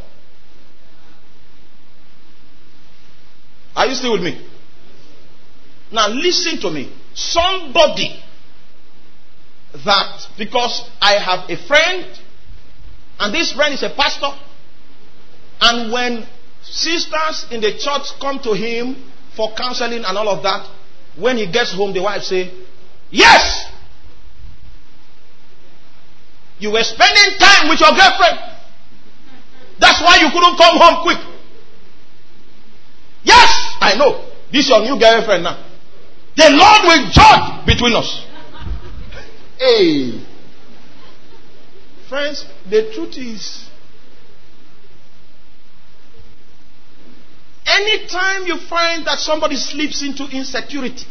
Are you still with me? Now listen to me. Somebody that, because I have a friend, and this friend is a pastor, and when sisters in the church come to him for counseling and all of that, when he gets home, the wife say, yes, you were spending time with your girlfriend. That's why you couldn't come home quick. Yes, I know. This is your new girlfriend now. The Lord will judge between us. Hey. Friends, the truth is, anytime you find that somebody slips into insecurity,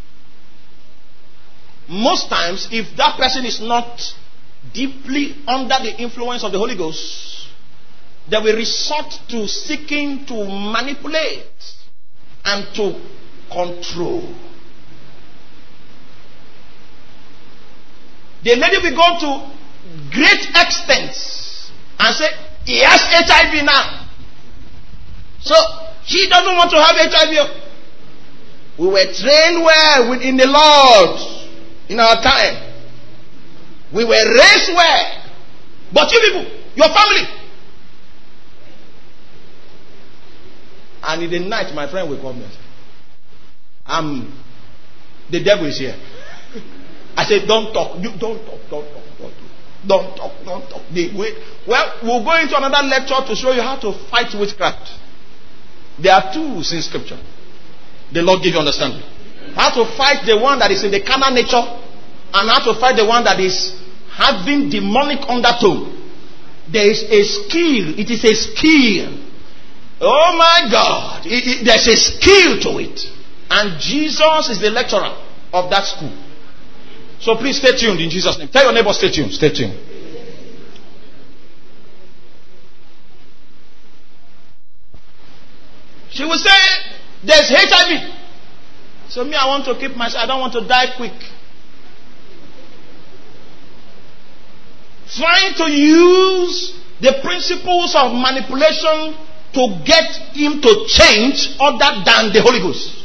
most times, if that person is not deeply under the influence of the Holy Ghost, they will resort to seeking to manipulate and to control. The lady will go to great extents and say, he has HIV now, so she doesn't want to have HIV. We were trained well in the Lord in our time. We were raised well. But you people, your family. And in the night, my friend will come and say, the devil is here. I said, don't talk. Don't talk. Well, we'll go into another lecture to show you how to fight witchcraft. There are tools in scripture. The Lord give you understanding. How to fight the one that is in the carnal nature, and how to fight the one that is having demonic undertone. There is a skill. It is a skill. Oh my God. There's a skill to it. And Jesus is the lecturer of that school. So please stay tuned in Jesus' name. Tell your neighbor, stay tuned. Stay tuned. She will say, there's HIV. So me, I want to keep myself. I don't want to die quick. Trying to use the principles of manipulation to get him to change other than the Holy Ghost.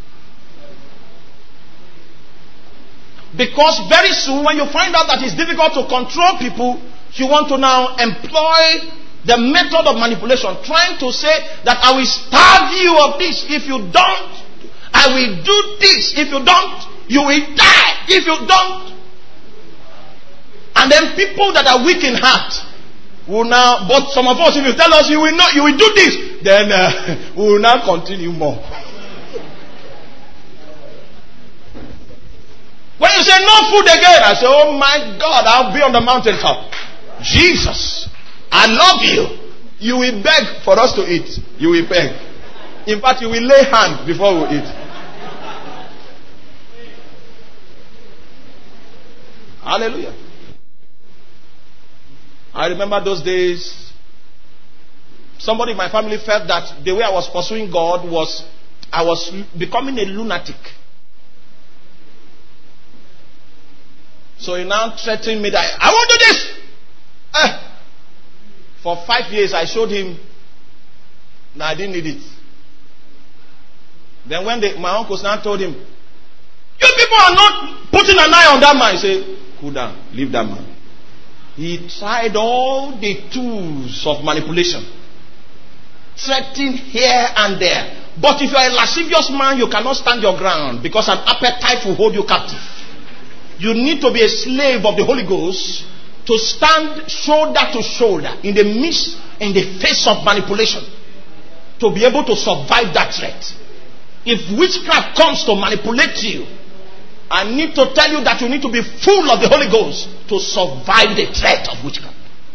Because very soon, when you find out that it's difficult to control people, you want to now employ the method of manipulation, trying to say that I will starve you of this if you don't. I will do this if you don't. You will die if you don't. And then people that are weak in heart will now, but some of us, if you tell us you will not, you will do this, then we will now continue more. When you say no food again, I say, oh my God, I'll be on the mountaintop. Jesus, I love you. You will beg for us to eat. You will beg. In fact, you will lay hand before we eat. Hallelujah. I remember those days. Somebody in my family felt that the way I was pursuing God was, I was becoming a lunatic. So he now threatened me that I won't do this. For 5 years I showed him that I didn't need it. Then when my uncles now told him, You people are not putting an eye on that man. You say, cool down, leave that man. He tried all the tools of manipulation, threatening here and there. But if you are a lascivious man, you cannot stand your ground because an appetite will hold you captive. You need to be a slave of the Holy Ghost to stand shoulder to shoulder in the face of manipulation, to be able to survive that threat. If witchcraft comes to manipulate you, I need to tell you that you need to be full of the Holy Ghost to survive the threat of witchcraft.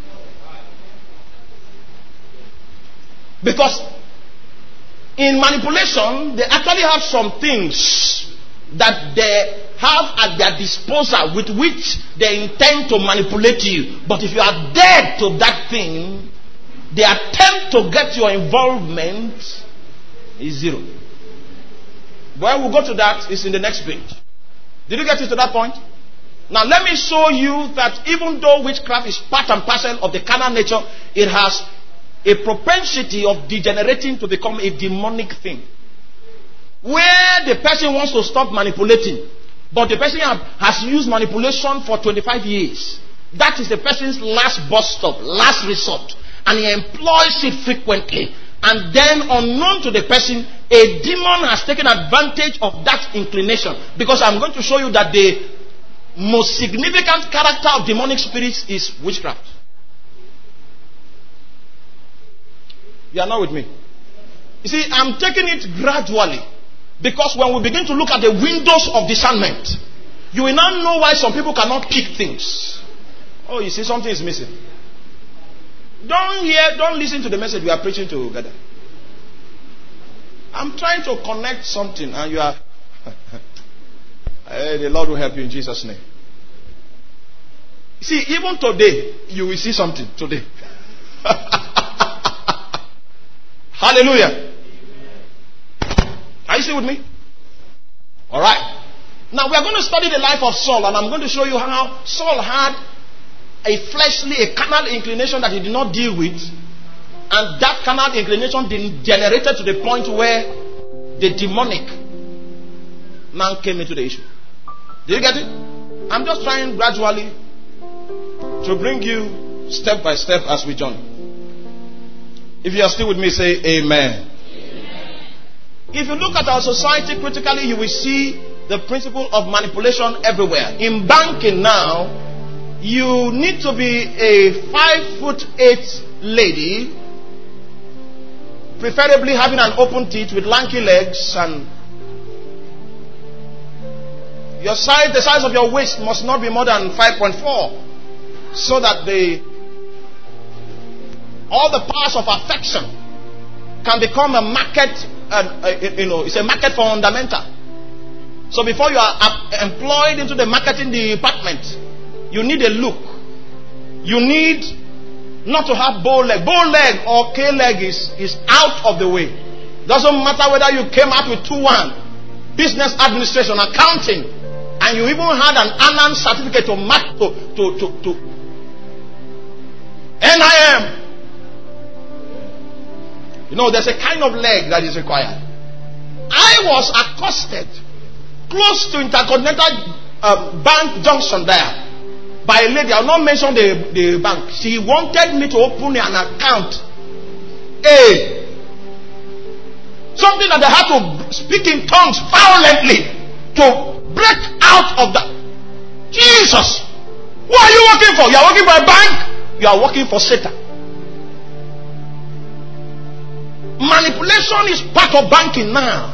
Because in manipulation, they actually have some things that they have at their disposal with which they intend to manipulate you. But if you are dead to that thing, the attempt to get your involvement is zero. Where we'll go to that is in the next page. Did you get it to that point? Now let me show you that even though witchcraft is part and parcel of the carnal nature, it has a propensity of degenerating to become a demonic thing. Where the person wants to stop manipulating, but the person has used manipulation for 25 years. That is the person's last bus stop, last resort. And he employs it frequently. And then unknown to the person, a demon has taken advantage of that inclination. Because I'm going to show you that the most significant character of demonic spirits is witchcraft. You are not with me? You see, I'm taking it gradually. Because when we begin to look at the windows of discernment, you will now know why some people cannot pick things. Oh, you see, something is missing. Don't listen to the message we are preaching together. I'm trying to connect something and you are the Lord will help you in Jesus' name. See, even today, you will see something today. Hallelujah. Are you still with me? Alright. Now we are going to study the life of Saul, and I'm going to show you how Saul had a fleshly, a carnal inclination that he did not deal with, and that carnal inclination degenerated to the point where the demonic man came into the issue. Did you get it? I'm just trying gradually to bring you step by step as we journey. If you are still with me, say amen. If you look at our society critically, you will see the principle of manipulation everywhere. In banking now, you need to be a 5'8" lady, preferably having an open teeth with lanky legs, and the size of your waist must not be more than 5.4, so that all the powers of affection can become a market. It's a market for fundamental. So before you are employed into the marketing department, you need a look. You need not to have bow leg. Bow leg or K-leg is out of the way. Doesn't matter whether you came out with 2-1, business administration, accounting, and you even had an ANAN certificate to NIM. You know, there's a kind of leg that is required. I was accosted close to Intercontinental Bank Junction there by a lady. I will not mention the bank. She wanted me to open an account. Something that I had to speak in tongues violently to break out of that. Jesus! What are you working for? You are working for a bank? You are working for Satan. Manipulation is part of banking now.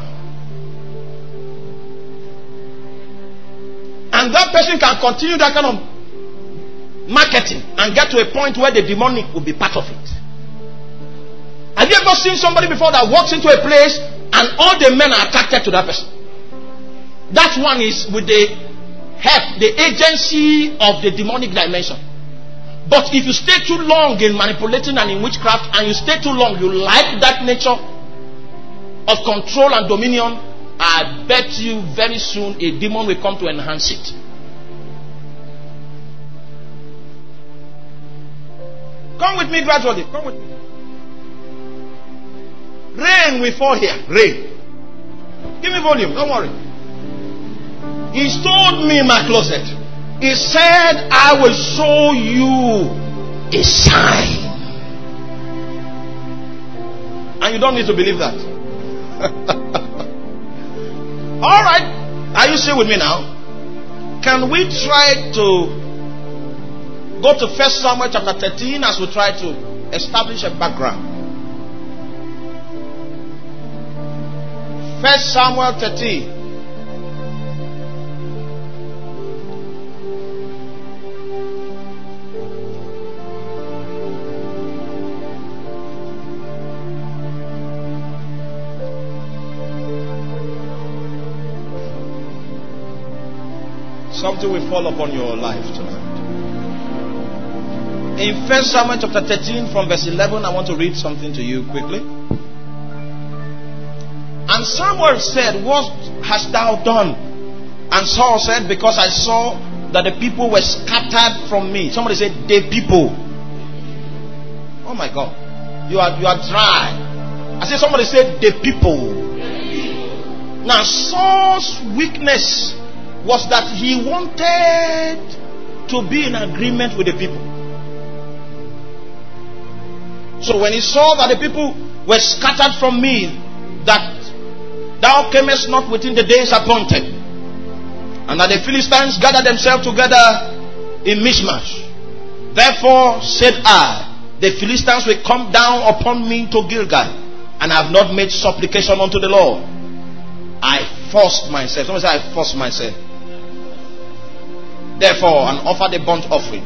And that person can continue that kind of marketing and get to a point where the demonic will be part of it. Have you ever seen somebody before that walks into a place and all the men are attracted to that person? That one is with the help, the agency of the demonic dimension. But if you stay too long in manipulating and in witchcraft, and you stay too long, you like that nature of control and dominion, I bet you very soon a demon will come to enhance it. Come with me gradually. Come with me. Rain will fall here. Rain. Give me volume. Don't worry. He told me in my closet. He said, I will show you a sign. And you don't need to believe that. Alright. Are you still with me now? Can we try to go to 1 Samuel chapter 13 as we try to establish a background? 1 Samuel 13. Something will fall upon your life tonight. In 1 Samuel chapter 13 from verse 11, I want to read something to you quickly. And Samuel said, what hast thou done? And Saul said, because I saw that the people were scattered from me. Somebody said, the people. Oh my God. You are dry. I said, somebody said, the people. Now Saul's weakness was that he wanted to be in agreement with the people. So when he saw that the people were scattered from me, that thou camest not within the days appointed, and that the Philistines gathered themselves together in Michmash, therefore said I, the Philistines will come down upon me to Gilgal, and I have not made supplication unto the Lord. I forced myself. Somebody say, I forced myself. Therefore, and offered a burnt offering.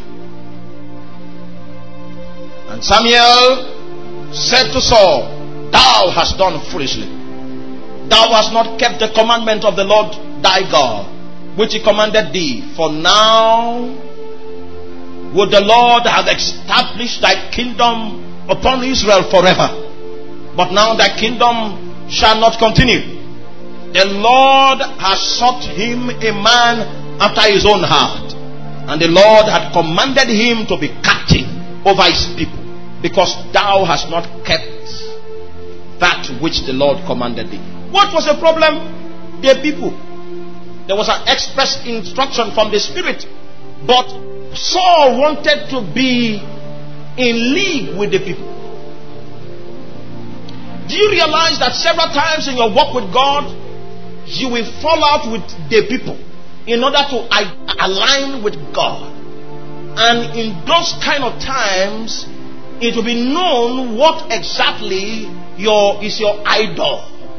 And Samuel said to Saul, thou hast done foolishly. Thou hast not kept the commandment of the Lord thy God, which he commanded thee. For now would the Lord have established thy kingdom upon Israel forever. But now thy kingdom shall not continue. The Lord has sought him a man after his own heart, and the Lord had commanded him to be captain over his people, because thou hast not kept that which the Lord commanded thee. What was the problem? The people. There was an express instruction from the Spirit, but Saul wanted to be in league with the people. Do you realize that several times in your walk with God, you will fall out with the people in order to align with God? And in those kind of times, it will be known what exactly is your idol.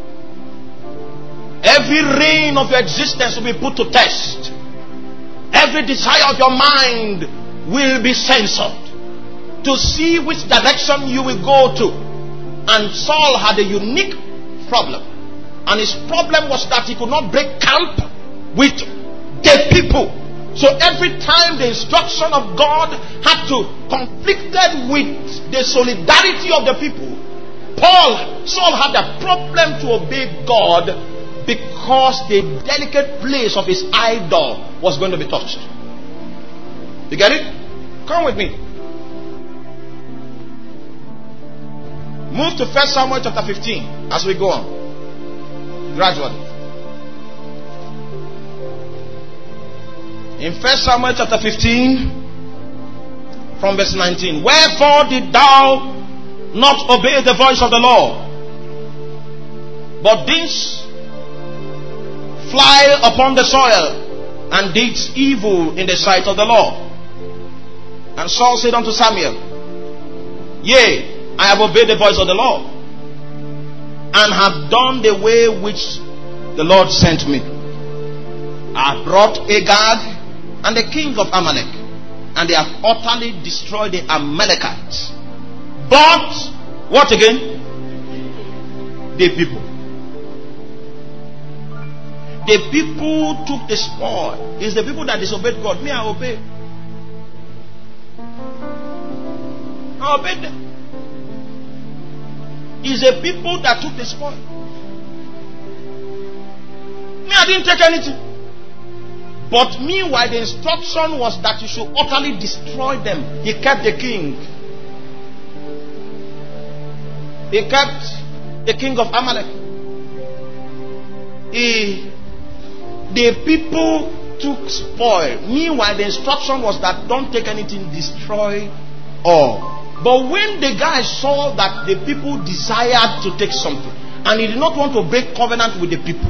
Every reign of your existence will be put to test. Every desire of your mind will be censored to see which direction you will go to. And Saul had a unique problem. And his problem was that he could not break camp with the people. So every time the instruction of God had to conflicted with the solidarity of the people, Saul had a problem to obey God, because the delicate place of his idol was going to be touched. You get it? Come with me. Move to 1 Samuel chapter 15 as we go on. Gradually. In 1 Samuel chapter 15 from verse 19. Wherefore did thou not obey the voice of the Lord, but didst fly upon the soil, and didst evil in the sight of the Lord? And Saul said unto Samuel, yea, I have obeyed the voice of the Lord, and have done the way which the Lord sent me. I have brought Agag and the king of Amalek, and they have utterly destroyed the Amalekites. But, what again? The people. The people took the spoil. It's the people that disobeyed God. Me, I obey. I obeyed them. It's the people that took the spoil. Me, I didn't take anything. But meanwhile, the instruction was that you should utterly destroy them. He kept the king. He kept the king of Amalek. He the people took spoil. Meanwhile, the instruction was that don't take anything, destroy all. But when the guy saw that the people desired to take something, and he did not want to break covenant with the people.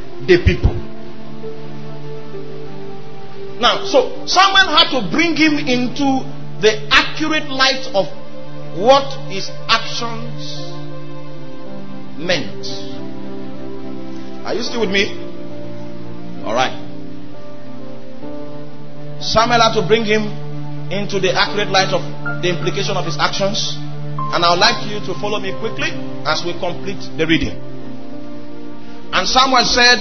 Now, so someone had to bring him into the accurate light of what his actions meant. Are you still with me? Alright. Samuel had to bring him into the accurate light of the implication of his actions. And I would like you to follow me quickly as we complete the reading. And Samuel said,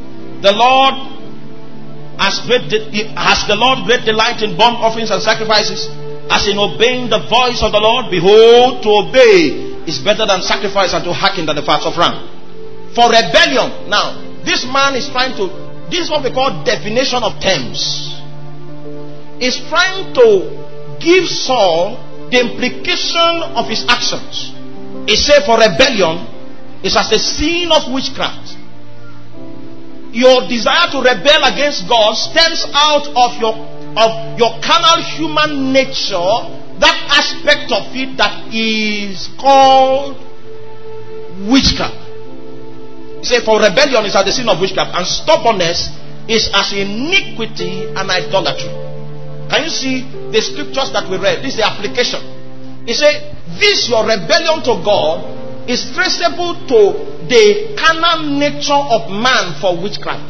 Has the Lord great delight in burnt offerings and sacrifices, as in obeying the voice of the Lord? Behold, to obey is better than sacrifice, and to hearken than the fat of ram. For rebellion. Now, this man is trying to, this is what we call definition of terms. Is trying to give Saul the implication of his actions. He said, for rebellion is as a sin of witchcraft. Your desire to rebel against God stems out of your carnal human nature, that aspect of it that is called witchcraft. He said, for rebellion is as the sin of witchcraft, and stubbornness is as iniquity and idolatry. Can you see the scriptures that we read? This is the application. He said, this your rebellion to God is traceable to the carnal nature of man for witchcraft.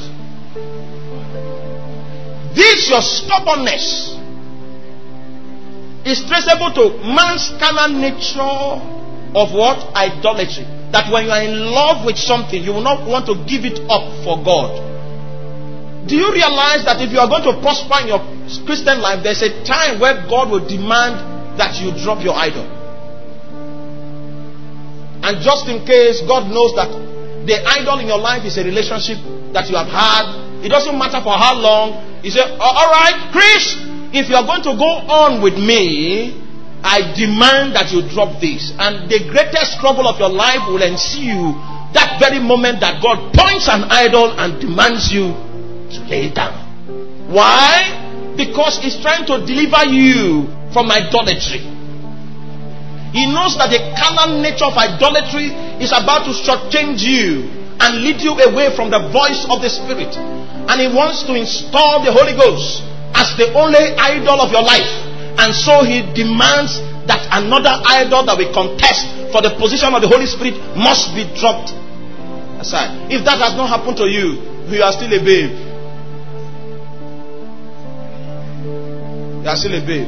This your stubbornness is traceable to man's carnal nature of what? Idolatry. That when you are in love with something, you will not want to give it up for God. Do you realize that if you are going to prosper in your Christian life, there's a time where God will demand that you drop your idol? And just in case, God knows that the idol in your life is a relationship that you have had. It doesn't matter for how long. He said, alright, Chris, if you are going to go on with me, I demand that you drop this. And the greatest struggle of your life will ensue that very moment that God points an idol and demands you to lay it down. Why? Because he's trying to deliver you from idolatry. He knows that the carnal nature of idolatry is about to shortchange you and lead you away from the voice of the Spirit. And he wants to install the Holy Ghost as the only idol of your life. And so he demands that another idol that will contest for the position of the Holy Spirit must be dropped aside. If that has not happened to you, you are still a babe. You are still a babe.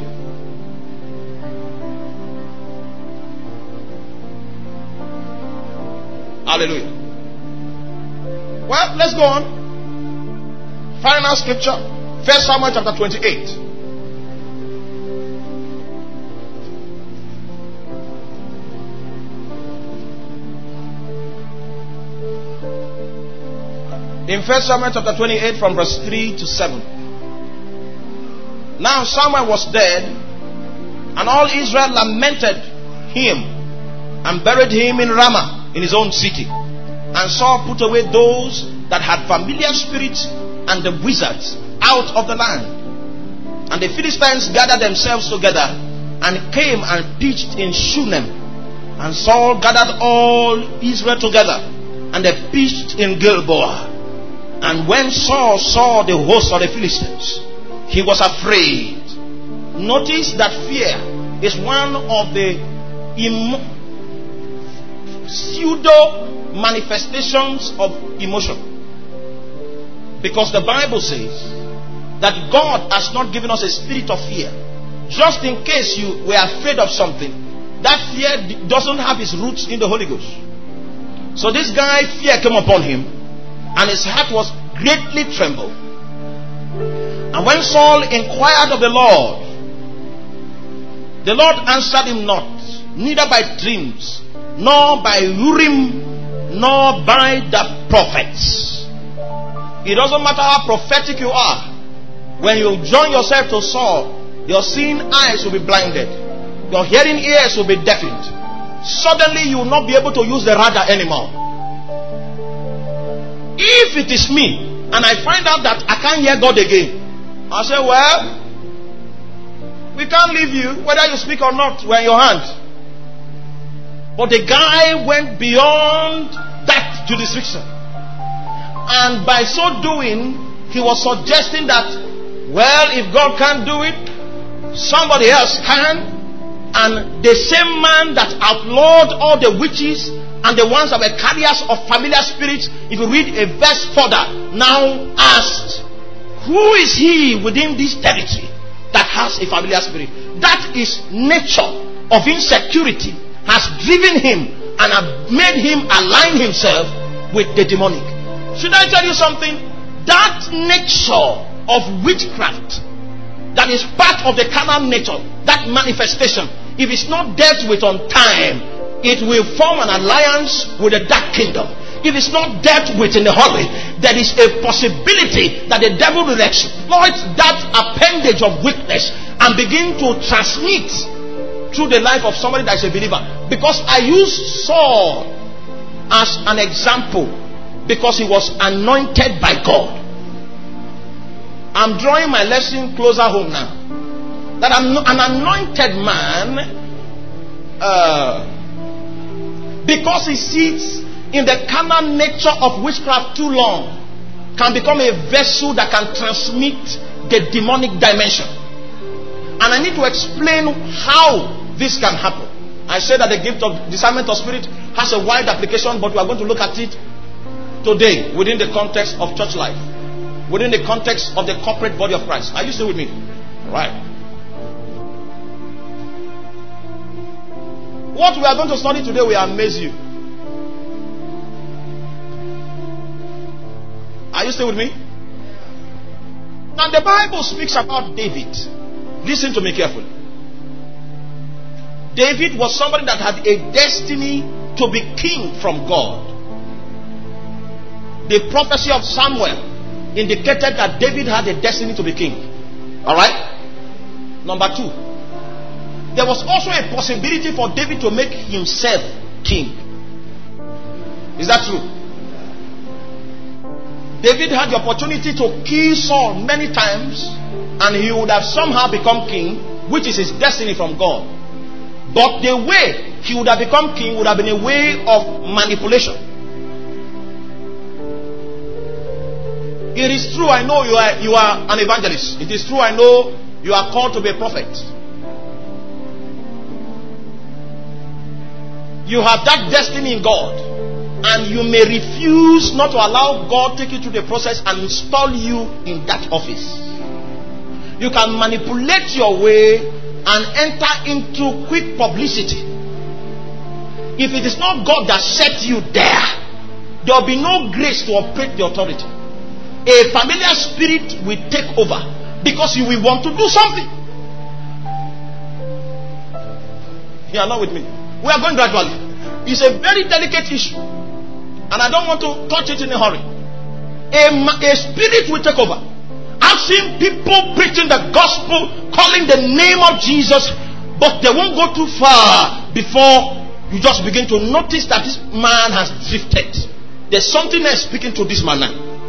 Hallelujah. Well, let's go on. Final scripture, 1 Samuel chapter 28. In 1 Samuel chapter 28 from verse 3 to 7. Now Samuel was dead, and all Israel lamented him and buried him in Ramah, in his own city. And Saul put away those that had familiar spirits and the wizards out of the land. And the Philistines gathered themselves together and came and pitched in Shunem. And Saul gathered all Israel together, and they pitched in Gilboa. And when Saul saw the host of the Philistines, he was afraid. Notice that fear is one of the pseudo manifestations of emotion. Because the Bible says that God has not given us a spirit of fear. Just in case you were afraid of something, that fear doesn't have its roots in the Holy Ghost. So this guy, fear came upon him, and his heart was greatly trembled. And when Saul inquired of the Lord answered him not, neither by dreams, nor by Urim, nor by the prophets. It doesn't matter how prophetic you are. When you join yourself to Saul, your seeing eyes will be blinded, your hearing ears will be deafened. Suddenly you will not be able to use the radar anymore. If it is me, and I find out that I can't hear God again, I say, well, we can't leave you, whether you speak or not, we're in your hands. But the guy went beyond that jurisdiction. And by so doing, he was suggesting that, well, if God can't do it, somebody else can. And the same man that outlawed all the witches and the ones that were carriers of familiar spirits, if you read a verse further, now asked, who is he within this territory that has a familiar spirit? That is nature of insecurity has driven him and have made him align himself with the demonic. Should I tell you something? That nature of witchcraft, that is part of the carnal nature, that manifestation, if it's not dealt with on time, it will form an alliance with the dark kingdom. If it's not dealt with in a hurry, there is a possibility that the devil will exploit that appendage of weakness and begin to transmit through the life of somebody that is a believer. Because I use Saul as an example, because he was anointed by God. I'm drawing my lesson closer home now. That an anointed man, because he sits in the carnal nature of witchcraft too long, can become a vessel that can transmit the demonic dimension. And I need to explain how this can happen. I said that the gift of discernment of spirit has a wide application, but we are going to look at it today within the context of church life, within the context of the corporate body of Christ. Are you still with me? All right. What we are going to study today will amaze you. Are you still with me? Now the Bible speaks about David. Listen to me carefully. David was somebody that had a destiny to be king from God. The prophecy of Samuel indicated that David had a destiny to be king. Alright? Number two, there was also a possibility for David to make himself king. Is that true? David had the opportunity to kill Saul many times, and he would have somehow become king, which is his destiny from God. But the way he would have become king would have been a way of manipulation. It is true, I know you are an evangelist. It is true, I know you are called to be a prophet. You have that destiny in God, and you may refuse not to allow God take you through the process and install you in that office. You can manipulate your way and enter into quick publicity. If it is not God that set you there, there will be no grace to operate the authority. A familiar spirit will take over because you will want to do something. You are not with me. We are going gradually. It's a very delicate issue, and I don't want to touch it in a hurry. A spirit will take over. I've seen people preaching the gospel, calling the name of Jesus, but they won't go too far before you just begin to notice that this man has drifted. There's something else speaking to this man now.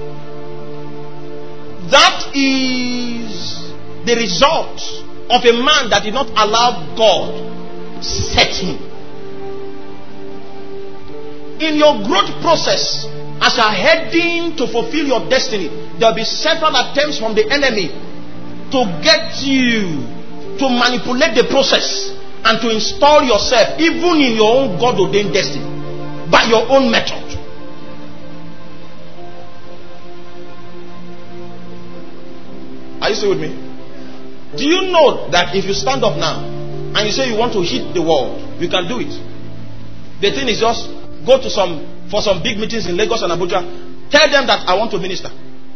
That is the result of a man that did not allow God set him. In your growth process, as you are heading to fulfill your destiny, there will be several attempts from the enemy to get you to manipulate the process and to install yourself even in your own God-ordained destiny by your own method. Are you still with me? Do you know that if you stand up now and you say you want to hit the world, you can do it? The thing is just go to for some big meetings in Lagos and Abuja. Tell them that I want to minister.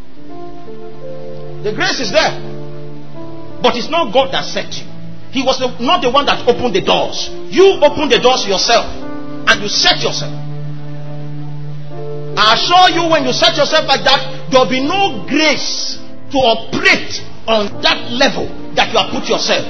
The grace is there, but it's not God that set you. He was not the one that opened the doors. You opened the doors yourself, and you set yourself. I assure you, when you set yourself like that, there will be no grace to operate on that level that you have put yourself.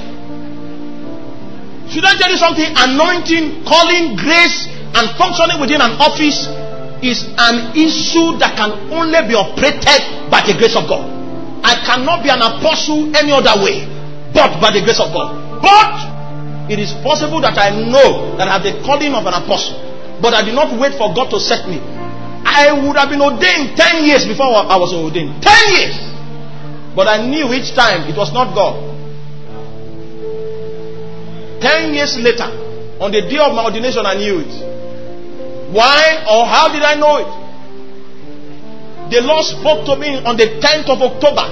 Should I tell you something? Anointing, calling, grace, and functioning within an office is an issue that can only be operated by the grace of God. I cannot be an apostle any other way but by the grace of God. But it is possible that I know that I have the calling of an apostle, but I did not wait for God to set me. I would have been ordained 10 years before I was ordained. 10 years! But I knew each time it was not God. 10 years later, on the day of my ordination, I knew it. Why or how did I know it? The Lord spoke to me on the 10th of October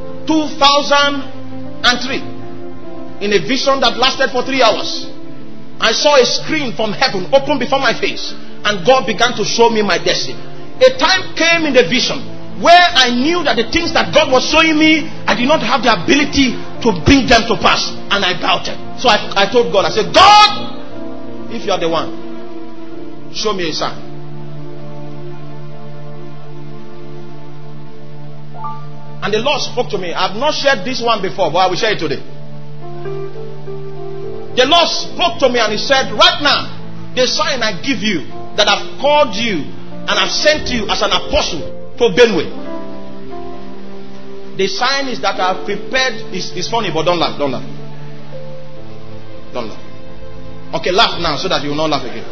2003 in a vision that lasted for 3 hours. I saw a screen from heaven open before my face, and God began to show me my destiny. A time came in the vision where I knew that the things that God was showing me, I did not have the ability to bring them to pass, and I doubted. So I told God, I said, God, if you are the one, show me a sign. And the Lord spoke to me. I have not shared this one before, but I will share it today. The Lord spoke to me and He said, right now, the sign I give you, that I've called you and I've sent you as an apostle to Benue. The sign is that I've prepared. It's funny, but don't laugh. Don't laugh. Don't laugh. Okay, laugh now so that you will not laugh again.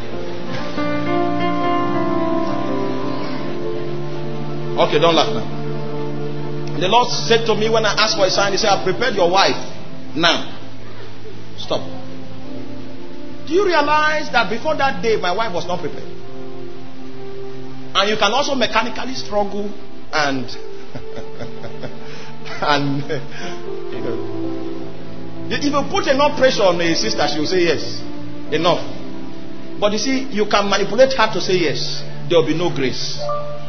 Okay, don't laugh now. The Lord said to me when I asked for a sign, He said, I've prepared your wife. Now, stop. Do you realize that before that day, my wife was not prepared? And you can also mechanically struggle and you know, if you put enough pressure on a sister, she will say yes. Enough. But you see, you can manipulate her to say yes. There will be no grace.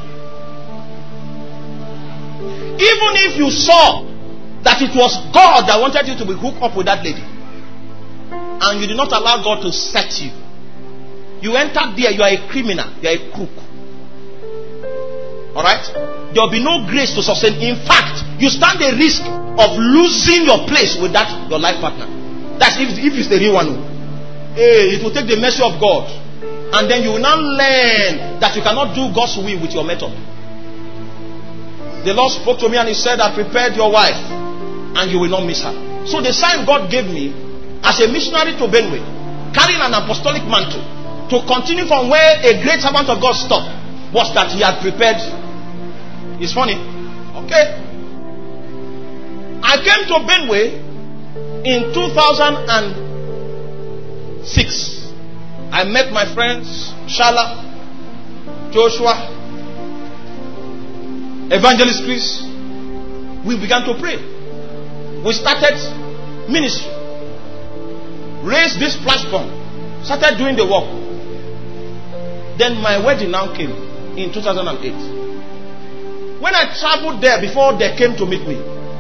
Even if you saw that it was God that wanted you to be hooked up with that lady, and you did not allow God to set you, you entered there, you are a criminal, you are a crook. Alright? There will be no grace to sustain. In fact, you stand the risk of losing your place with that your life partner. That's if it's the real one. Hey, it will take the mercy of God. And then you will now learn that you cannot do God's will with your method. The Lord spoke to me and He said, I prepared your wife and you will not miss her. So the sign God gave me as a missionary to Benue, carrying an apostolic mantle to continue from where a great servant of God stopped, was that he had prepared. It's funny. Okay. I came to Benue in 2006. I met my friends, Shala, Joshua, Evangelist Chris. We began to pray. We started ministry. Raised this platform. Started doing the work. Then my wedding now came in 2008. When I traveled there, before they came to meet me,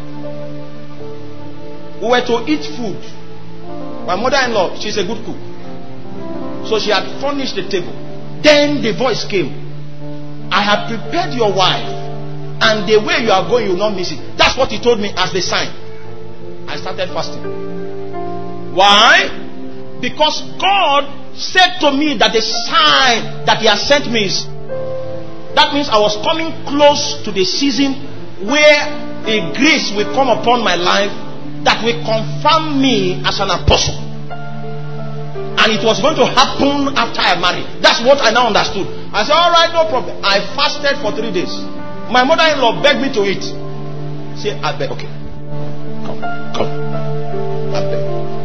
we were to eat food. My mother-in-law, she's a good cook. So she had furnished the table. Then the voice came. I have prepared your wife, and the way you are going, you will not miss it. That's what He told me as the sign. I started fasting. Why? Because God said to me that the sign that He has sent me is, that means I was coming close to the season where a grace will come upon my life that will confirm me as an apostle. And it was going to happen after I married. That's what I now understood. I said, alright, no problem. I fasted for 3 days. My mother-in-law begged me to eat. Say, I beg, okay. Come. I beg.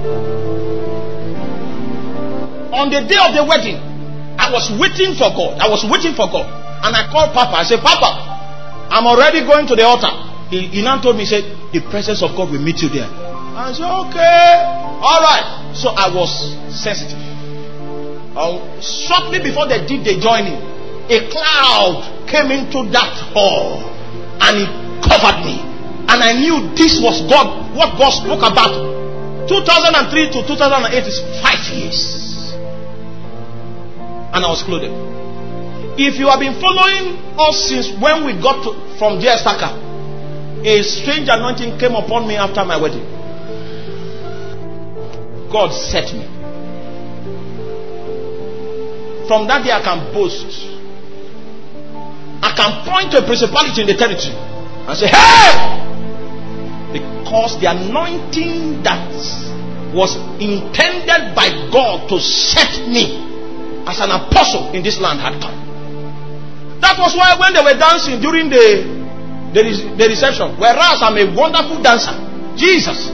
On the day of the wedding, I was waiting for God. And I called Papa. I said, Papa, I'm already going to the altar. He now told me, he said, the presence of God will meet you there. I said, okay. Alright. So I was sensitive. Shortly before they did the joining, a cloud came into that hall and it covered me. And I knew this was God, what God spoke about. 2003 to 2008 is 5 years. And I was clothed. If you have been following us since when we got from Jestaka, a strange anointing came upon me after my wedding. God set me. From that day I can boast I can point to a principality in the territory and say, hey! Because the anointing that was intended by God to set me as an apostle in this land had come. That was why when they were dancing during the reception, whereas I'm a wonderful dancer, Jesus,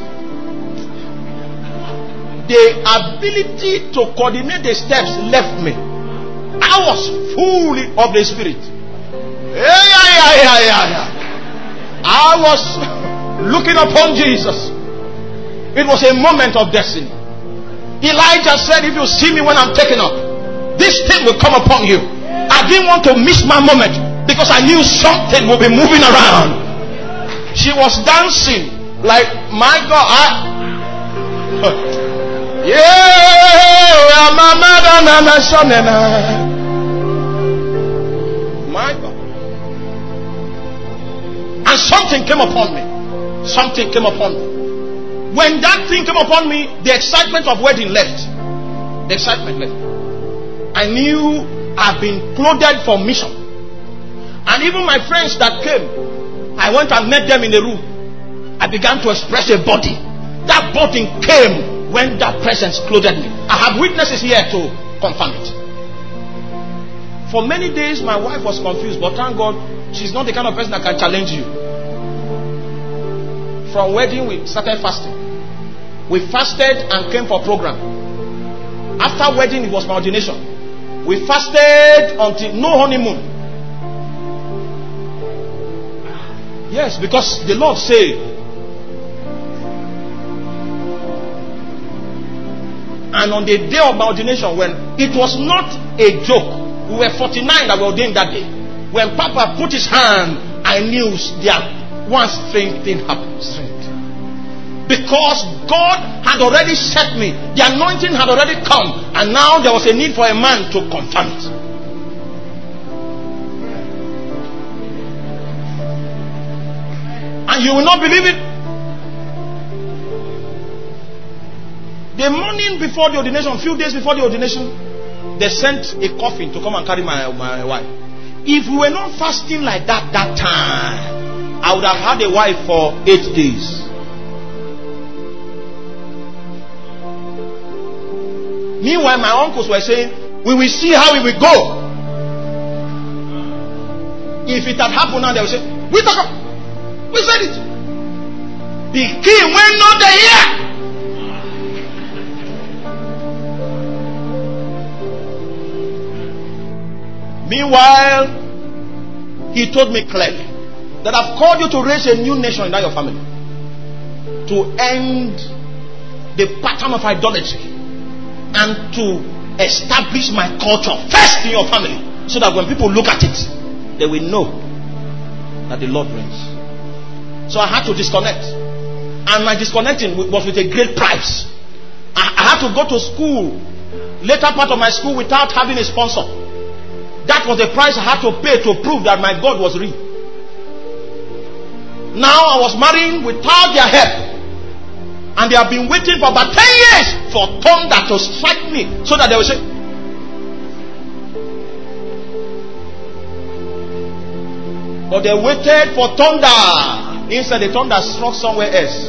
the ability to coordinate the steps left me. I was full of the Spirit. I was looking upon Jesus. It was a moment of destiny. Elijah said, if you see me when I'm taken up, this thing will come upon you. I didn't want to miss my moment because I knew something would be moving around. She was dancing like, my God, my God. And something came upon me. Something came upon me. When that thing came upon me, the excitement of wedding left. The excitement left. I knew I've been clothed for mission. And even my friends that came, I went and met them in the room. I began to express a body. That body came when that presence clothed me. I have witnesses here to confirm it. For many days my wife was confused, but thank God she's not the kind of person that can challenge you. From wedding we started fasting. We fasted and came for program. After wedding it was my ordination. We fasted until no honeymoon. Yes, because the Lord said. And on the day of my ordination, when it was not a joke, we were 49 that were ordained that day. When Papa put his hand, I knew there one strange thing happened. Because God had already set me. The anointing had already come. And now there was a need for a man to confirm it. And you will not believe it. The morning before the ordination, a few days before the ordination, they sent a coffin to come and carry my wife. If we were not fasting like that time, I would have had a wife for 8 days. Meanwhile, my uncles were saying, we will see how it will go. If it had happened now, they would say, we said it. The king went not here. Meanwhile, he told me clearly that I've called you to raise a new nation in that your family, to end the pattern of idolatry and to establish my culture first in your family, so that when people look at it, they will know that the Lord reigns. So I had to disconnect, and my disconnecting was with a great price. I had to go to school, later part of my school, without having a sponsor. That was the price I had to pay to prove that my God was real. Now I was marrying without their help. And they have been waiting for about 10 years for thunder to strike me, so that they will say, but they waited for thunder. Instead, the thunder struck somewhere else.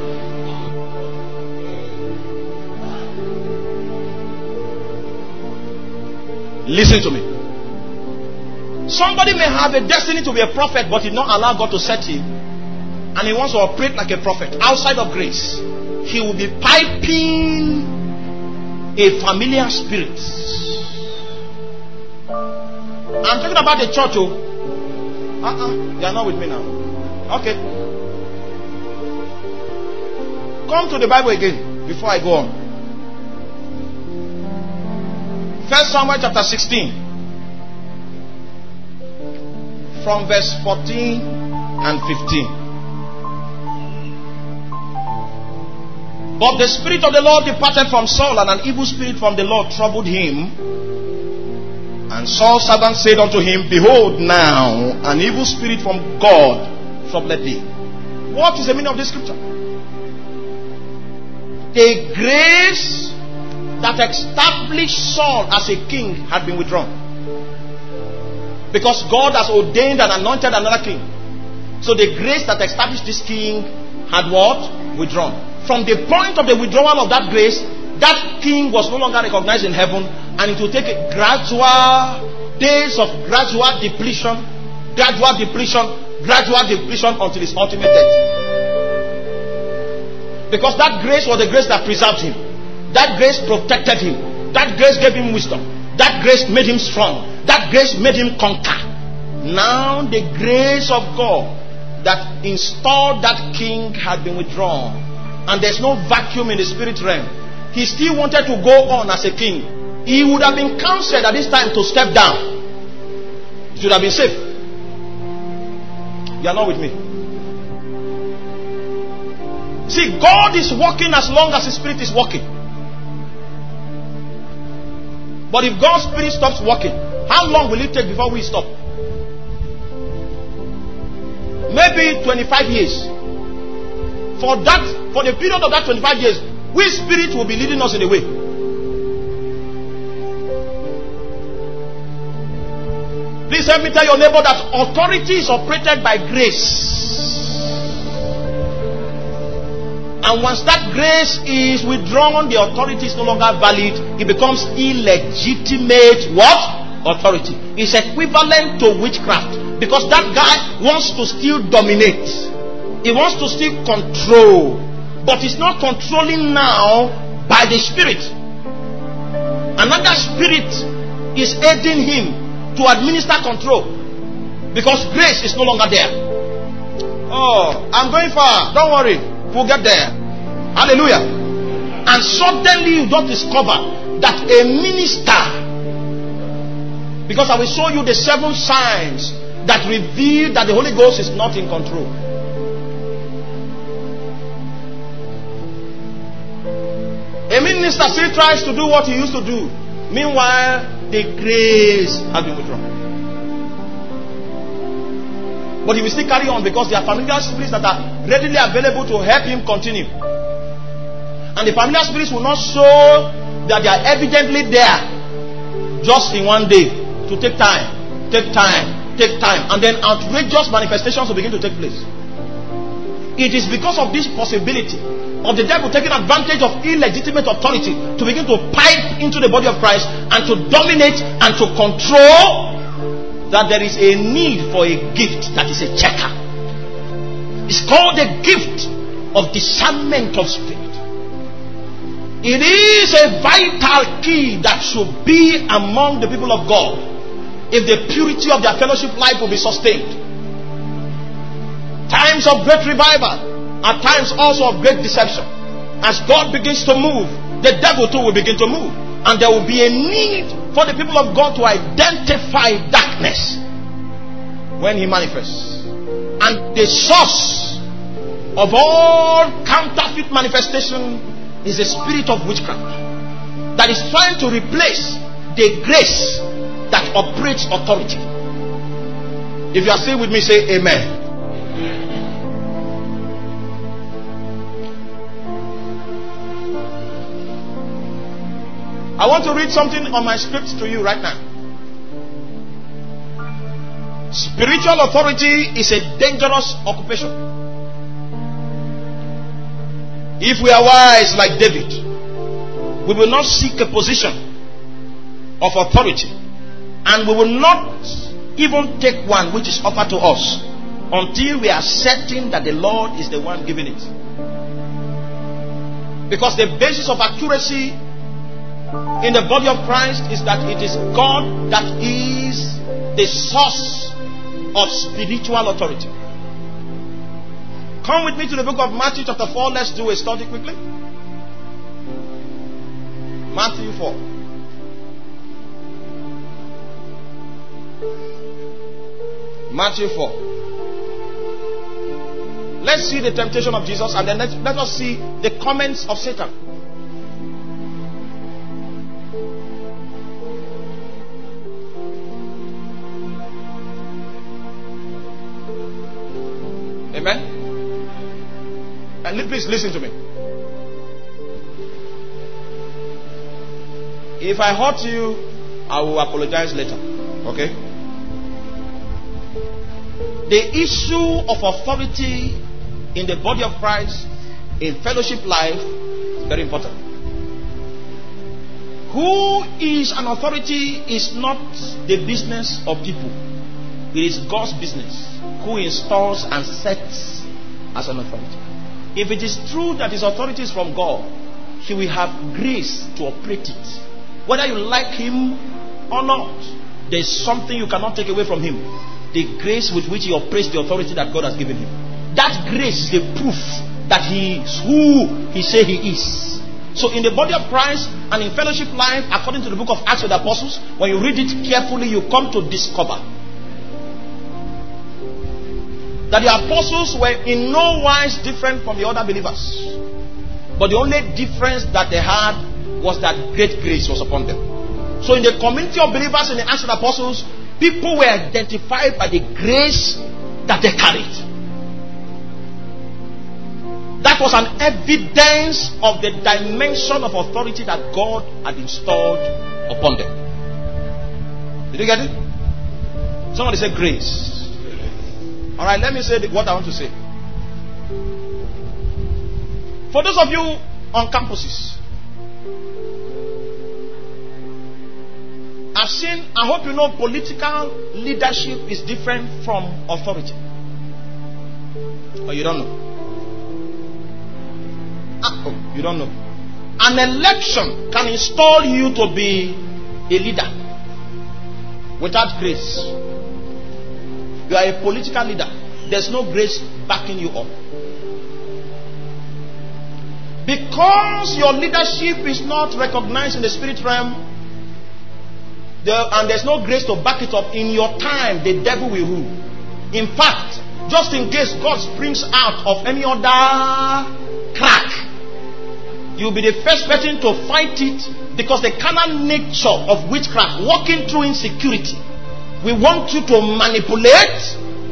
Listen to me. Somebody may have a destiny to be a prophet, but did not allow God to set him, and he wants to operate like a prophet outside of grace. He will be piping a familiar spirit. I'm talking about the church. You are not with me now. Okay. Come to the Bible again before I go on. 1 Samuel chapter 16, from verse 14 and 15. But the Spirit of the Lord departed from Saul, and an evil spirit from the Lord troubled him. And Saul's servant said unto him, behold, now an evil spirit from God troubled thee. What is the meaning of this scripture? The grace that established Saul as a king had been withdrawn. Because God has ordained and anointed another king. So the grace that established this king had what? Withdrawn. From the point of the withdrawal of that grace, that king was no longer recognized in heaven, and it will take a gradual days of gradual depletion until his ultimate death. Because that grace was the grace that preserved him. That grace protected him. That grace gave him wisdom. That grace made him strong. That grace made him conquer. Now the grace of God that installed that king had been withdrawn, and there's no vacuum in the spirit realm. He still wanted to go on as a king. He would have been counseled at this time to step down. It would have been safe. You are not with me. See, God is working as long as His Spirit is working. But if God's Spirit stops working, how long will it take before we stop? Maybe 25 years. For the period of that 25 years, which spirit will be leading us in the way? Please help me tell your neighbor that authority is operated by grace. And once that grace is withdrawn, the authority is no longer valid. It becomes illegitimate what? Authority. It's equivalent to witchcraft. Because that guy wants to still dominate. He wants to still control. But he's not controlling now by the Spirit. Another spirit is aiding him to administer control. Because grace is no longer there. Oh, I'm going far. Don't worry. We'll get there. Hallelujah. And suddenly you don't discover that a minister, because I will show you the 7 signs that reveal that the Holy Ghost is not in control. A minister still tries to do what he used to do. Meanwhile, the grace has been withdrawn. But he will still carry on because there are familiar spirits that are readily available to help him continue. And the familiar spirits will not show that they are evidently there just in one day. To take time. And then outrageous manifestations will begin to take place. It is because of this possibility of the devil taking advantage of illegitimate authority to begin to pipe into the body of Christ and to dominate and to control, that there is a need for a gift that is a checker. It's called the gift of discernment of spirit. It is a vital key that should be among the people of God if the purity of their fellowship life will be sustained. Times of great revival are times also of great deception. As God begins to move, the devil too will begin to move. And there will be a need for the people of God to identify darkness when he manifests. And the source of all counterfeit manifestation is the spirit of witchcraft that is trying to replace the grace that operates authority. If you are still with me, say amen. I want to read something on my script to you right now. Spiritual authority is a dangerous occupation. If we are wise like David, we will not seek a position of authority, and we will not even take one which is offered to us until we are certain that the Lord is the one giving it. Because the basis of accuracy in the body of Christ is that it is God that is the source of spiritual authority. Come with me to the book of Matthew chapter 4. Let's do a study quickly. Matthew 4. Matthew 4. Let's see the temptation of Jesus, and then let us see the comments of Satan. Amen. And please listen to me. If I hurt you, I will apologize later. Okay? The issue of authority in the body of Christ, in fellowship life, is very important. Who is an authority is not the business of people. It is God's business. Who installs and sets as an authority. If it is true that his authority is from God, he will have grace to operate it. Whether you like him or not, there is something you cannot take away from him. The grace with which he operates the authority that God has given him. That grace is the proof that he is who he says he is. So in the body of Christ and in fellowship life, according to the book of Acts of the Apostles, when you read it carefully, you come to discover that the apostles were in no wise different from the other believers. But the only difference that they had was that great grace was upon them. So in the community of believers in the Acts of the Apostles, people were identified by the grace that they carried. That was an evidence of the dimension of authority that God had installed upon them. Did you get it? Somebody say grace. Alright, let me say what I want to say. For those of you on campuses, I hope you know political leadership is different from authority. Or you don't know? You don't know. An election can install you to be a leader without grace. You are a political leader. There's no grace backing you up. Because your leadership is not recognized in the spirit realm, and there's no grace to back it up, in your time, the devil will rule. In fact, just in case God springs out of any other crack, you'll be the first person to fight it, because the carnal nature of witchcraft, walking through insecurity, we want you to manipulate,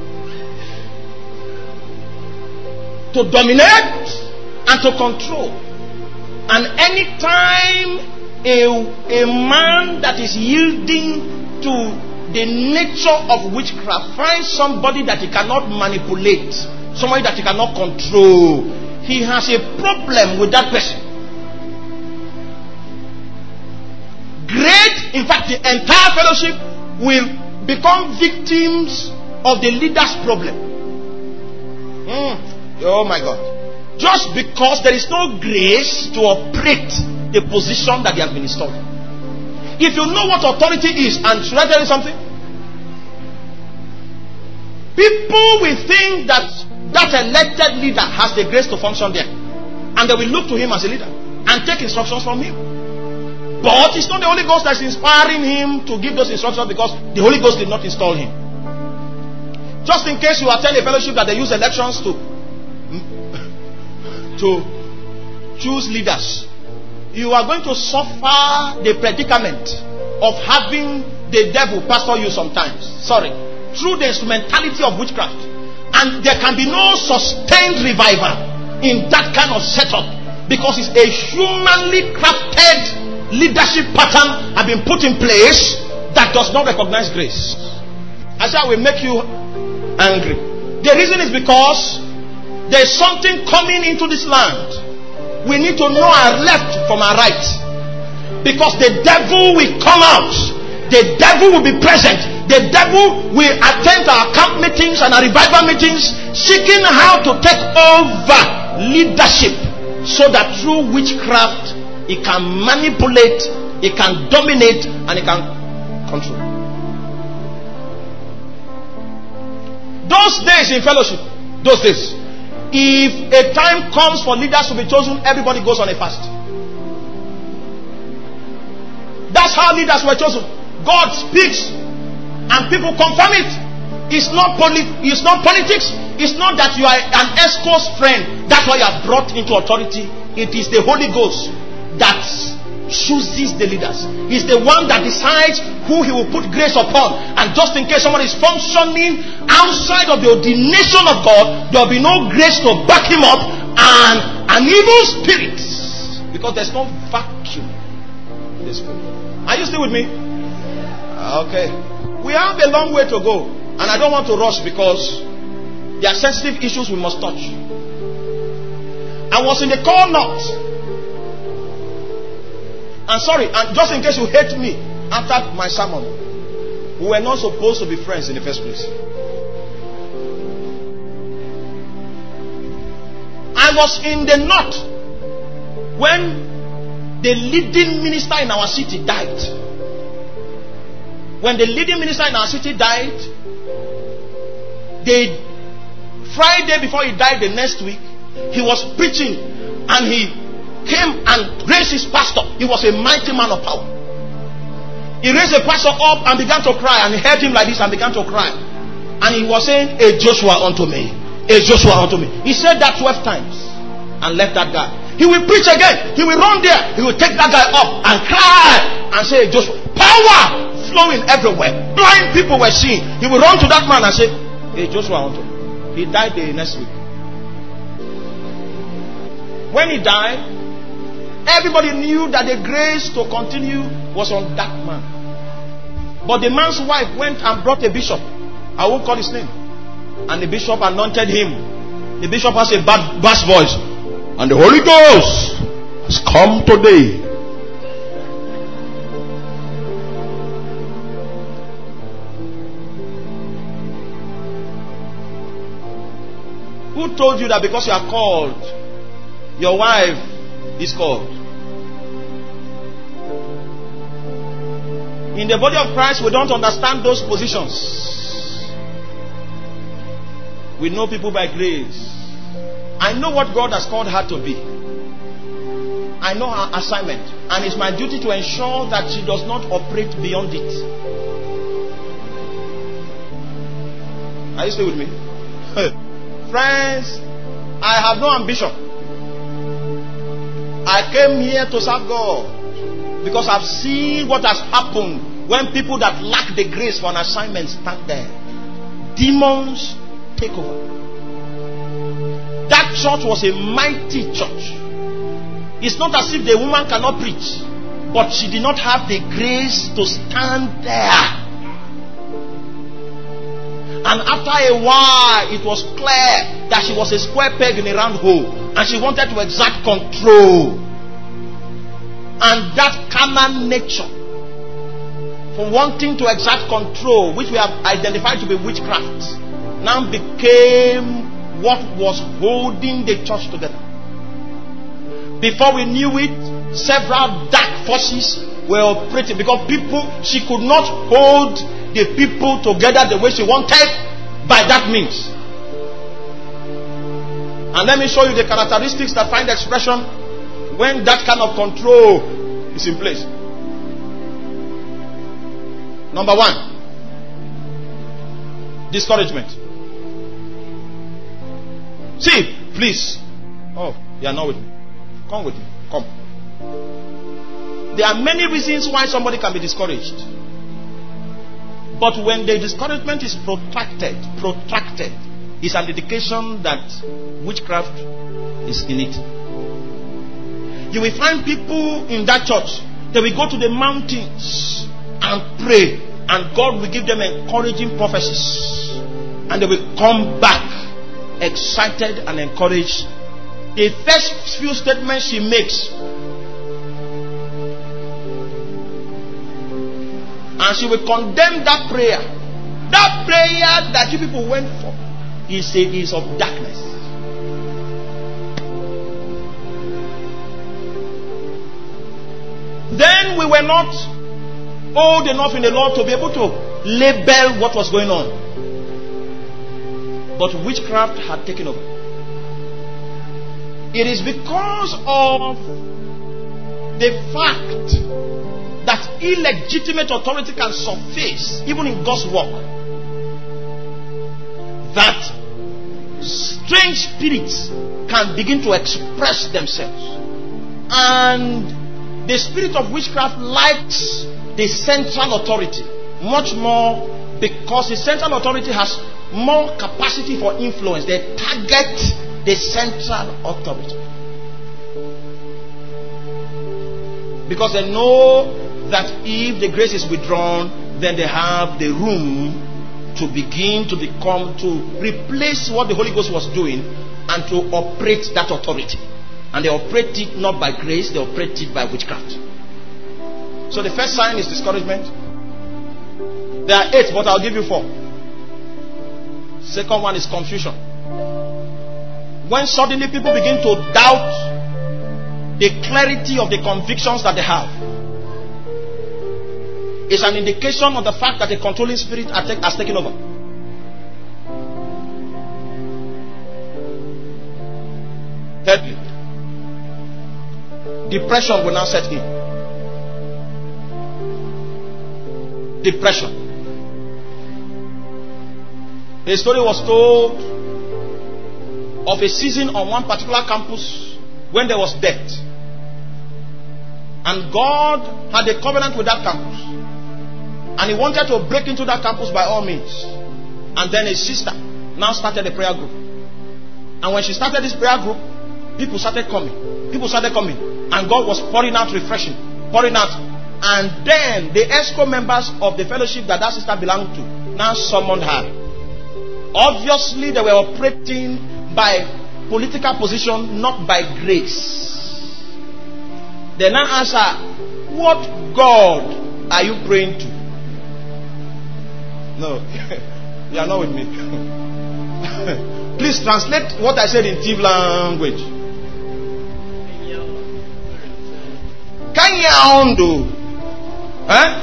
to dominate, and to control. And anytime a man that is yielding to the nature of witchcraft finds somebody that he cannot manipulate, somebody that he cannot control, he has a problem with that person. Great, in fact, the entire fellowship will become victims of the leader's problem. Oh my God. Just because there is no grace to operate the position that they have been installed. If you know what authority is, and should I tell you something? People will think that that elected leader has the grace to function there, and they will look to him as a leader and take instructions from him. But it's not the Holy Ghost that's inspiring him to give those instructions, because the Holy Ghost did not install him. Just in case you attend a fellowship that they use elections to choose leaders, you are going to suffer the predicament of having the devil pastor you sometimes. Sorry. Through the instrumentality of witchcraft. And there can be no sustained revival in that kind of setup, because it's a humanly crafted leadership pattern have been put in place that does not recognize grace. I said, I will make you angry. The reason is because there is something coming into this land. We need to know our left from our right, because the devil will come out. The devil will be present. The devil will attend our camp meetings and our revival meetings, seeking how to take over leadership, so that through witchcraft it can manipulate, it can dominate, and it can control. Those days in fellowship, those days, if a time comes for leaders to be chosen, everybody goes on a fast. That's how leaders were chosen. God speaks and people confirm it. It's not politics. It's not that you are an escort's friend, that's why you are brought into authority. It is the Holy Ghost that chooses the leaders. He's the one that decides who he will put grace upon. And just in case someone is functioning outside of the ordination of God, there will be no grace to back him up, and an evil spirit, because there's no vacuum in the spirit. Are you still with me? Okay. We have a long way to go. And I don't want to rush because there are sensitive issues we must touch. I was in the call north. And sorry, and just in case you hate me after my sermon, we were not supposed to be friends in the first place. I was in the north when the leading minister in our city died. When the leading minister in our city died, the Friday before he died, the next week, he was preaching and he came and raised his pastor. He was a mighty man of power. He raised the pastor up and began to cry, and he heard him like this and began to cry. And he was saying, "A Joshua unto me, a Joshua unto me." He said that 12 times and left that guy. He will preach again. He will run there. He will take that guy up and cry and say, "Joshua." Power flowing everywhere. Blind people were seeing. He will run to that man and say, "Hey, Joshua unto me." He died the next week. When he died, everybody knew that the grace to continue was on that man. But the man's wife went and brought a bishop. I won't call his name. And the bishop anointed him. The bishop has a bass voice. "And the Holy Ghost has come today." Who told you that because you are called, your wife is called? In the body of Christ, we don't understand those positions. We know people by grace. I know what God has called her to be. I know her assignment, and it's my duty to ensure that she does not operate beyond it. Are you still with me? Friends, I have no ambition. I came here to serve God because I've seen what has happened when people that lack the grace for an assignment stand there. Demons take over. That church was a mighty church. It's not as if the woman cannot preach, but she did not have the grace to stand there. And after a while, it was clear that she was a square peg in a round hole, and she wanted to exert control. And that carnal nature for wanting to exert control, which we have identified to be witchcraft, now became what was holding the church together. Before we knew it, several dark forces were operating because she could not hold the people together the way she wanted by that means. And let me show you the characteristics that find expression when that kind of control is in place. Number one, discouragement. See, please. Oh, you are not with me. Come with me. Come. There are many reasons why somebody can be discouraged. But when the discouragement is protracted, is an indication that witchcraft is in it. You will find people in that church, they will go to the mountains and pray, and God will give them encouraging prophecies, and they will come back excited and encouraged. The first few statements she makes, and she will condemn that prayer. That prayer that you people went for is of darkness. Then we were not old enough in the Lord to be able to label what was going on. But witchcraft had taken over. It is because of the fact that illegitimate authority can surface even in God's work, that strange spirits can begin to express themselves. And the spirit of witchcraft likes the central authority much more, because the central authority has more capacity for influence. They target the central authority because they know that if the grace is withdrawn, then they have the room to begin to replace what the Holy Ghost was doing and to operate that authority. And they operate it not by grace, they operate it by witchcraft. So the first sign is discouragement. There are 8, but I'll give you 4. Second one is confusion. When suddenly people begin to doubt the clarity of the convictions that they have, it's an indication of the fact that the controlling spirit has taken over. Thirdly, depression will now set in. Depression. A story was told of a season on one particular campus when there was death. And God had a covenant with that campus. And He wanted to break into that campus by all means. And then a sister now started a prayer group. And when she started this prayer group, people started coming. And God was pouring out refreshing. Pouring out. And then the ESCO members of the fellowship that sister belonged to now summoned her. Obviously, they were operating by political position, not by grace. They now asked her, what God are you praying to? No, you are not with me. Please translate what I said in Tiv language. Kanyaondo. Huh?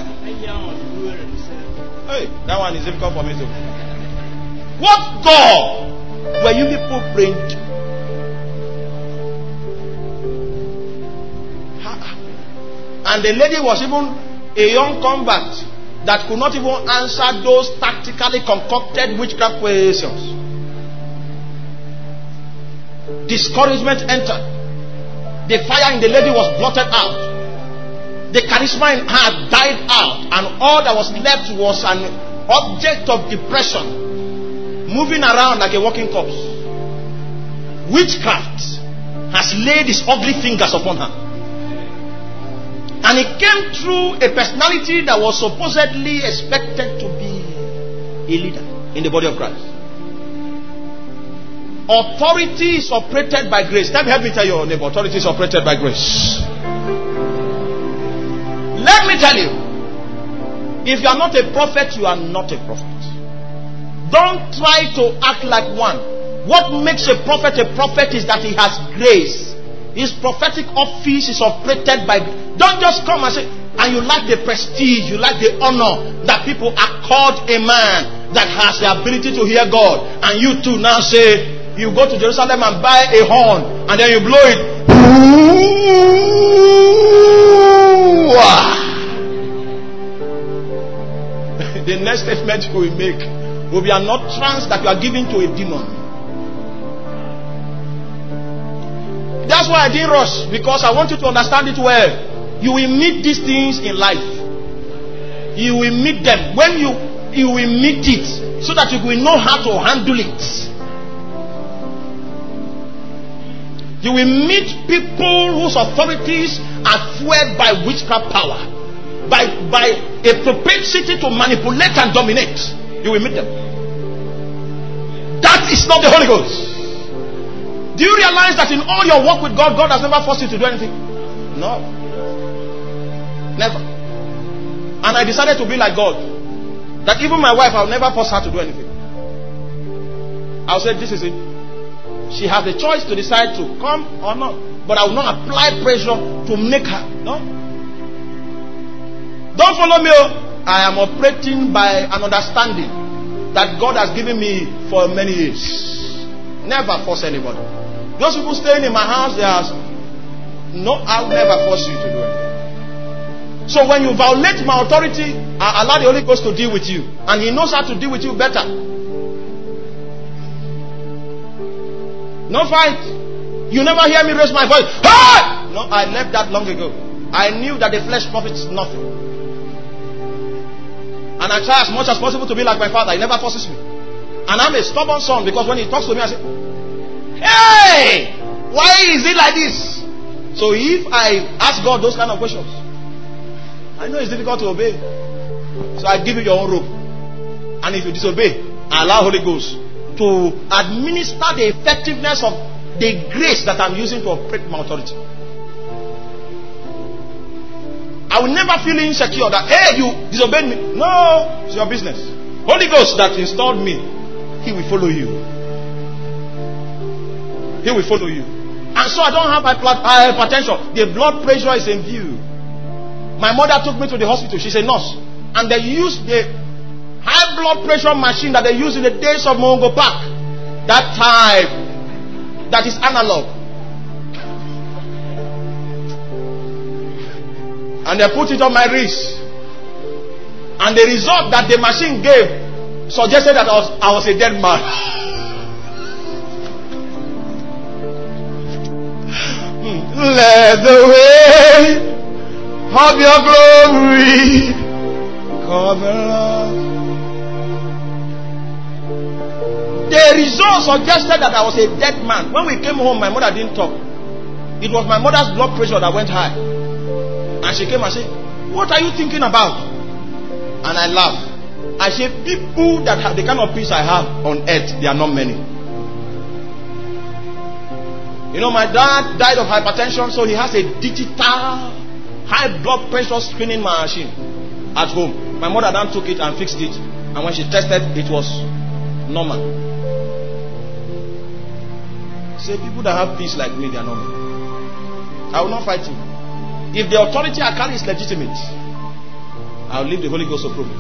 Hey, that one is difficult for me too. What God were you people praying to? And the lady was even a young convert that could not even answer those tactically concocted witchcraft questions. Discouragement entered. The fire in the lady was blotted out. The charisma in her died out, and all that was left was an object of depression, moving around like a walking corpse. Witchcraft has laid its ugly fingers upon her. And it came through a personality that was supposedly expected to be a leader in the body of Christ. Authority is operated by grace. Help me tell your neighbor, authority is operated by grace. Let me tell you, if you are not a prophet, you are not a prophet. Don't try to act like one. What makes a prophet is that he has grace. His prophetic office is operated by. Don't just come and say, and you like the prestige, you like the honor that people accord a man that has the ability to hear God. And you too now say, you go to Jerusalem and buy a horn, and then you blow it. The next statement you will make will be an utterance that you are giving to a demon. That's why I didn't rush, because I want you to understand it well. You will meet these things in life. You will meet them. When you will meet it, so that you will know how to handle it. You will meet people whose authorities are fueled by witchcraft power, by a propensity to manipulate and dominate. You will meet them. That is not the Holy Ghost. Do you realize that in all your work with God, God has never forced you to do anything? No. Never. And I decided to be like God. That even my wife, I'll never force her to do anything. I'll say, this is it. She has the choice to decide to come or not. But I will not apply pressure to make her. No. Don't follow me. I am operating by an understanding that God has given me for many years. Never force anybody. Those people staying in my house, no, I'll never force you to do anything. So when you violate my authority, I allow the Holy Ghost to deal with you. And He knows how to deal with you better. No fight. You never hear me raise my voice. Hey! No, I left that long ago. I knew that the flesh profits nothing. And I try as much as possible to be like my father. He never forces me. And I'm a stubborn son, because when he talks to me, I say, hey! Why is it like this? So if I ask God those kind of questions, I know it's difficult to obey. So I give you your own rope. And if you disobey, I allow Holy Ghost to administer the effectiveness of the grace that I'm using to operate my authority. I will never feel insecure that, hey, you disobeyed me. No, it's your business. Holy Ghost that installed me, He will follow you. He will follow you. And so I don't have hypertension. The blood pressure is in view. My mother took me to the hospital. She's a nurse. And they used the high blood pressure machine that they used in the days of Mongo Park. That time, that is analog. And they put it on my wrist. And the result that the machine gave suggested that I was a dead man. Let the way of your glory cover us. The result suggested that I was a dead man. When we came home, my mother didn't talk. It was my mother's blood pressure that went high. And she came and said, what are you thinking about? And I laughed. I said, people that have the kind of peace I have on earth, they are not many. You know, my dad died of hypertension, so he has a digital high blood pressure screening machine at home. My mother then took it and fixed it. And when she tested, it was normal. Say, people that have peace like me, they are normal. I will not fight you. If the authority I carry is legitimate, I will leave the Holy Ghost to prove it.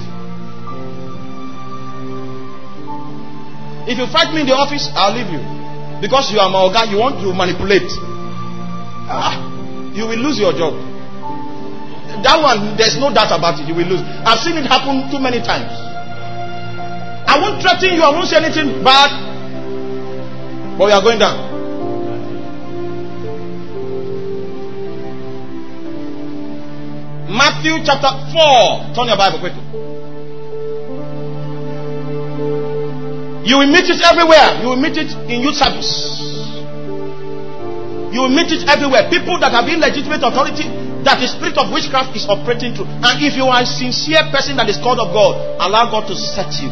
If you fight me in the office, I'll leave you. Because you are my organ, you want to manipulate. You will lose your job. That one, there's no doubt about it. You will lose. I've seen it happen too many times. I won't threaten you. I won't say anything bad. But we are going down. Matthew chapter 4. Turn your Bible quickly. You will meet it everywhere. You will meet it in youth service. You will meet it everywhere. People that have illegitimate authority, that the spirit of witchcraft is operating through. And if you are a sincere person that is called of God, allow God to set you.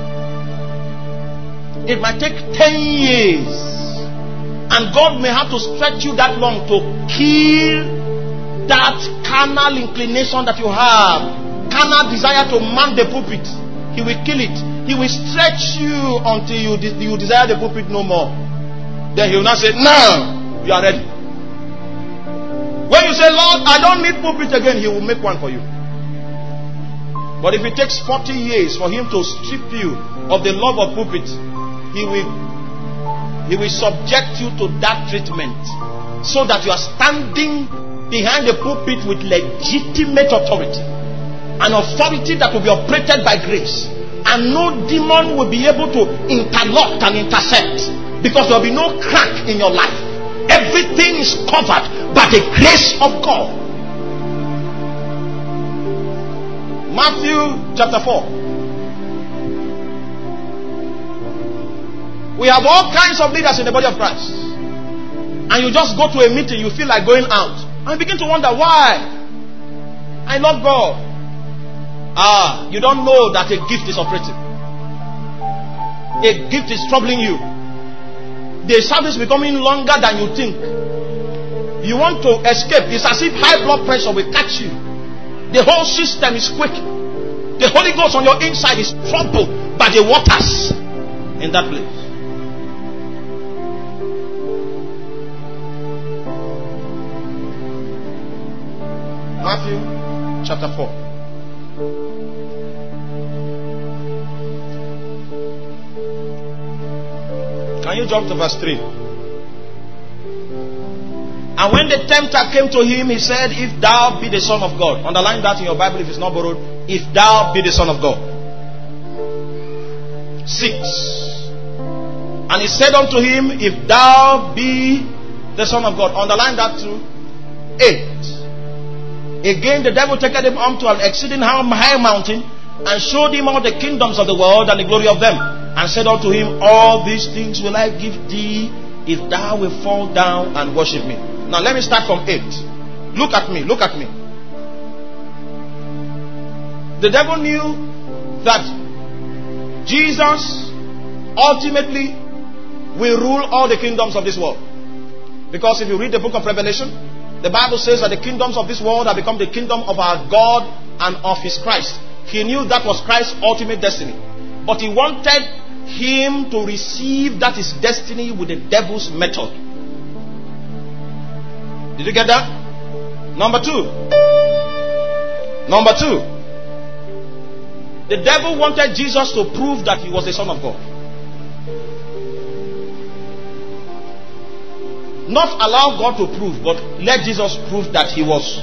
It might take 10 years. And God may have to stretch you that long to kill that carnal inclination that you have. Carnal desire to man the pulpit. He will kill it. He will stretch you until you desire the pulpit no more. Then he will not say, now you are ready. When you say, Lord, I don't need pulpit again, he will make one for you. But if it takes 40 years for him to strip you of the love of pulpit, he will subject you to that treatment, so that you are standing behind the pulpit with legitimate authority, an authority that will be operated by grace. And no demon will be able to interlock and intercept, because there will be no crack in your life. Everything is covered by the grace of God. Matthew chapter 4. We have all kinds of leaders in the body of Christ. And you just go to a meeting, you feel like going out. And you begin to wonder why. I love God. You don't know that a gift is operating. A gift is troubling you. The service is becoming longer than you think. You want to escape. It's as if high blood pressure will catch you. The whole system is quick. The Holy Ghost on your inside is troubled by the waters in that place. Matthew chapter 4. Can you jump to verse 3? And when the tempter came to him, he said, if thou be the Son of God. Underline that in your Bible if it's not borrowed. If thou be the Son of God. 6. And he said unto him, if thou be the Son of God. Underline that too. 8. Again the devil taketh him unto an exceeding high mountain, and showed him all the kingdoms of the world and the glory of them, and said unto him, all these things will I give thee, if thou wilt fall down and worship me. Now let me start from 8. Look at me, look at me. The devil knew that Jesus ultimately will rule all the kingdoms of this world. Because if you read the book of Revelation, the Bible says that the kingdoms of this world have become the kingdom of our God and of His Christ. He knew that was Christ's ultimate destiny. But He wanted him to receive that his destiny with the devil's method. Did you get that? Number two. The devil wanted Jesus to prove that he was the Son of God. Not allow God to prove, but let Jesus prove that he was.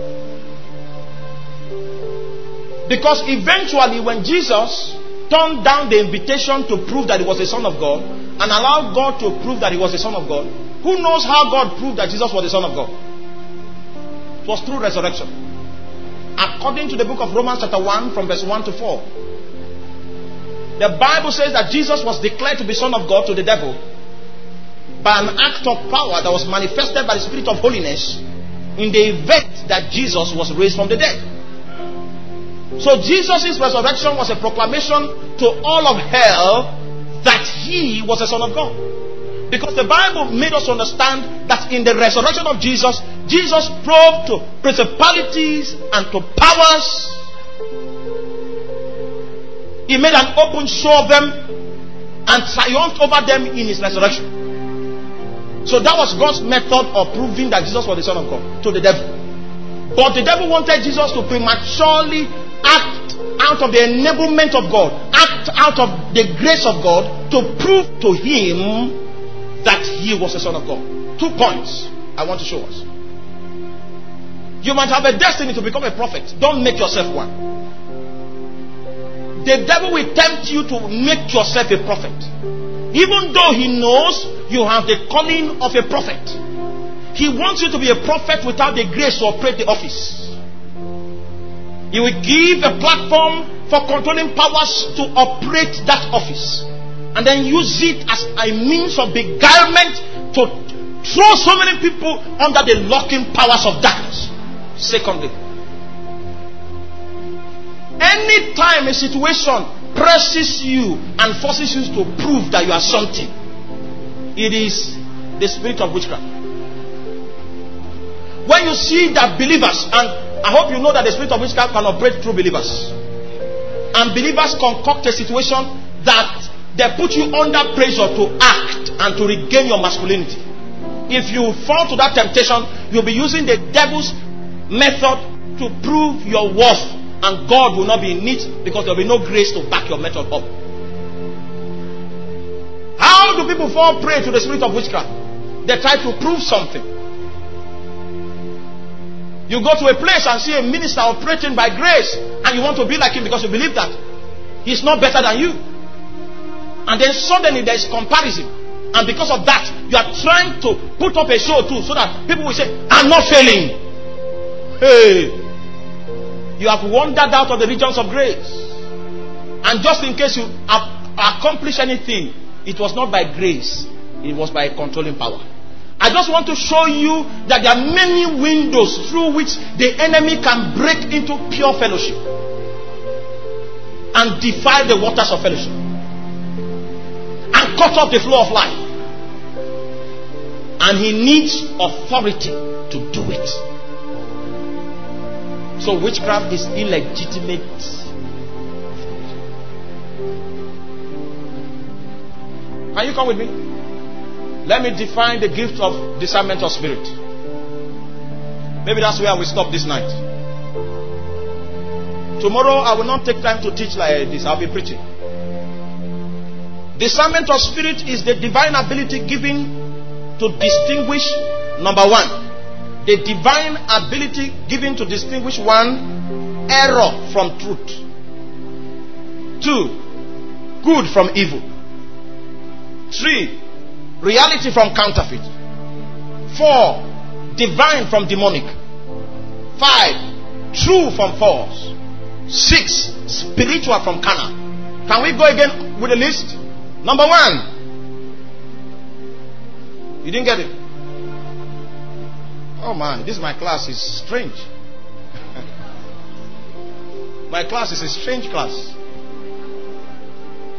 Because eventually when Jesus turned down the invitation to prove that he was the Son of God and allowed God to prove that he was the Son of God, who knows how God proved that Jesus was the Son of God? It was through resurrection. According to the book of Romans chapter 1 from verse 1 to 4. The Bible says that Jesus was declared to be Son of God to the devil by an act of power that was manifested by the Spirit of holiness in the event that Jesus was raised from the dead. So Jesus' resurrection was a proclamation to all of hell that he was the Son of God. Because the Bible made us understand that in the resurrection of Jesus, Jesus proved to principalities and to powers. He made an open show of them and triumphed over them in his resurrection. So that was God's method of proving that Jesus was the Son of God to the devil. But the devil wanted Jesus to prematurely act out of the enablement of God, act out of the grace of God to prove to him that he was the Son of God. 2 points I want to show us. You might have a destiny to become a prophet. Don't make yourself one. The devil will tempt you to make yourself a prophet, even though he knows you have the calling of a prophet. He wants you to be a prophet without the grace to operate the office. He will give a platform for controlling powers to operate that office, and then use it as a means of beguilement to throw so many people under the locking powers of darkness. Secondly, anytime a situation presses you and forces you to prove that you are something, it is the spirit of witchcraft. When you see that believers, and I hope you know that the spirit of witchcraft can operate through believers, and believers concoct a situation that they put you under pressure to act and to regain your masculinity. If you fall to that temptation, you'll be using the devil's method to prove your worth, and God will not be in it because there will be no grace to back your method up. How do people fall prey to the spirit of witchcraft? They try to prove something. You go to a place and see a minister operating by grace, and you want to be like him because you believe that he's not better than you. And then suddenly there is comparison, and because of that you are trying to put up a show too, so that people will say, I'm not failing. Hey, you have wandered out of the regions of grace, and just in case you accomplish anything, it was not by grace, it was by controlling power. I just want to show you that there are many windows through which the enemy can break into pure fellowship and defile the waters of fellowship and cut off the flow of life. And he needs authority to do it. So witchcraft is illegitimate. Can you come with me? Let me define the gift of discernment of spirit. Maybe that's where we stop this night. Tomorrow I will not take time to teach like this. I'll be preaching. Discernment of spirit is the divine ability given to distinguish, number one, the divine ability given to distinguish, one, error from truth. 2, good from evil. 3, reality from counterfeit. 4, divine from demonic. 5, true from false. 6, spiritual from carnal. Can we go again with the list? Number 1. You didn't get it? Oh man, this my class is strange. My class is a strange class.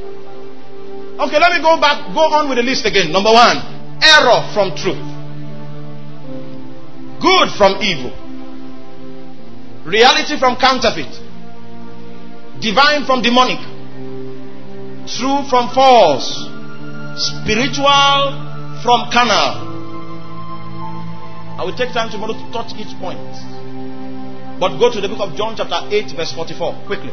Okay, let me go on with the list again. Number 1, error from truth. Good from evil. Reality from counterfeit. Divine from demonic. True from false. Spiritual from carnal. I will take time tomorrow to touch each point. But go to the book of John chapter 8 verse 44 quickly.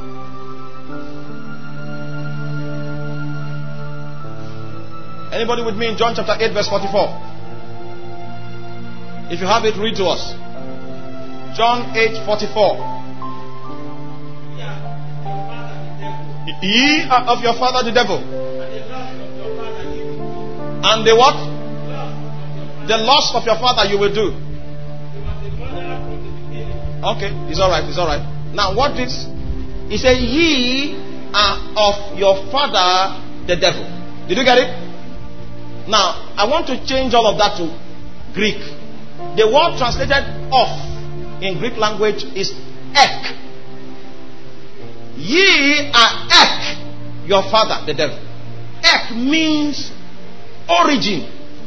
Anybody with me in John chapter 8 verse 44? If you have it, read to us. John 8:44. Ye are of your father the devil. And the what? The lust of your father you will do. Okay, it's alright, it's alright. Now what is? He said, ye are of your father the devil. Did you get it? Now, I want to change all of that to Greek. The word translated of in Greek language is ek. Ye are ek, your father, the devil. Ek means origin.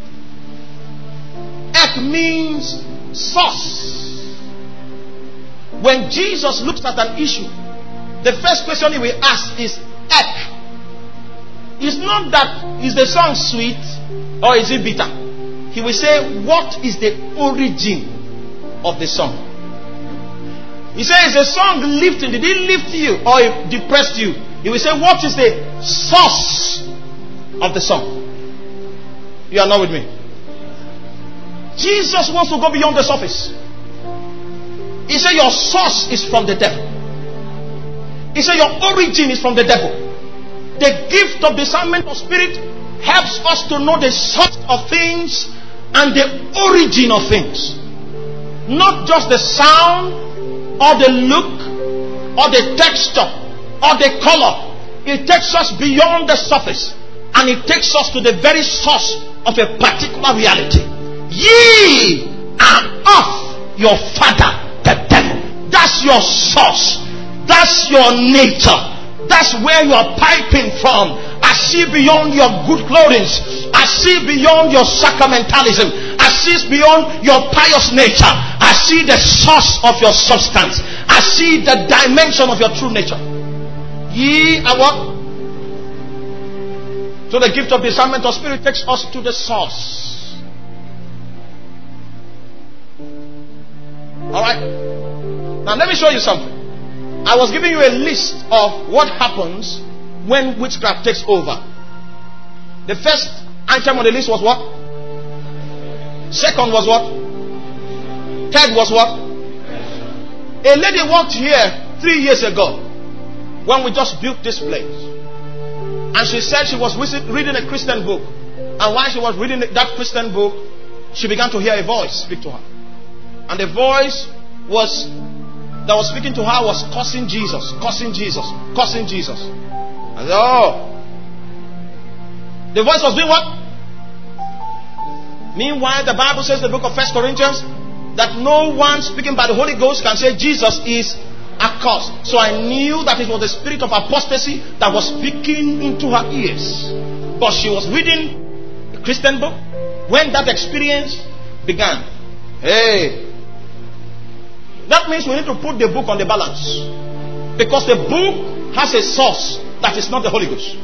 Ek means source. When Jesus looks at an issue, the first question he will ask is ek. It's not that is the song sweet or is it bitter. He will say, what is the origin of the song? He says, is the song lifting? Did it lift you or it depressed you? He will say, what is the source of the song? You are not with me. Jesus wants to go beyond the surface. He said, your source is from the devil. He said, your origin is from the devil. The gift of discernment of spirit helps us to know the source of things and the origin of things. Not just the sound or the look or the texture or the color. It takes us beyond the surface and it takes us to the very source of a particular reality. Ye are of your father the devil. That's your source. That's your nature. That's where you are piping from. I see beyond your good clothing. I see beyond your sacramentalism. I see beyond your pious nature. I see the source of your substance. I see the dimension of your true nature. Ye are what? So the gift of discernment of spirit takes us to the source. Alright? Now let me show you something. I was giving you a list of what happens when witchcraft takes over. The first item on the list was what? Second was what? Third was what? A lady walked here 3 years ago when we just built this place. And she said she was reading a Christian book. And while she was reading that Christian book, she began to hear a voice speak to her. And the voice that was speaking to her was cursing Jesus, cursing Jesus, cursing Jesus. And the voice was doing what? Meanwhile, the Bible says in the book of 1 Corinthians that no one speaking by the Holy Ghost can say Jesus is accursed. So I knew that it was the spirit of apostasy that was speaking into her ears. But she was reading a Christian book when that experience began. Hey, that means we need to put the book on the balance. Because the book has a source that is not the Holy Ghost.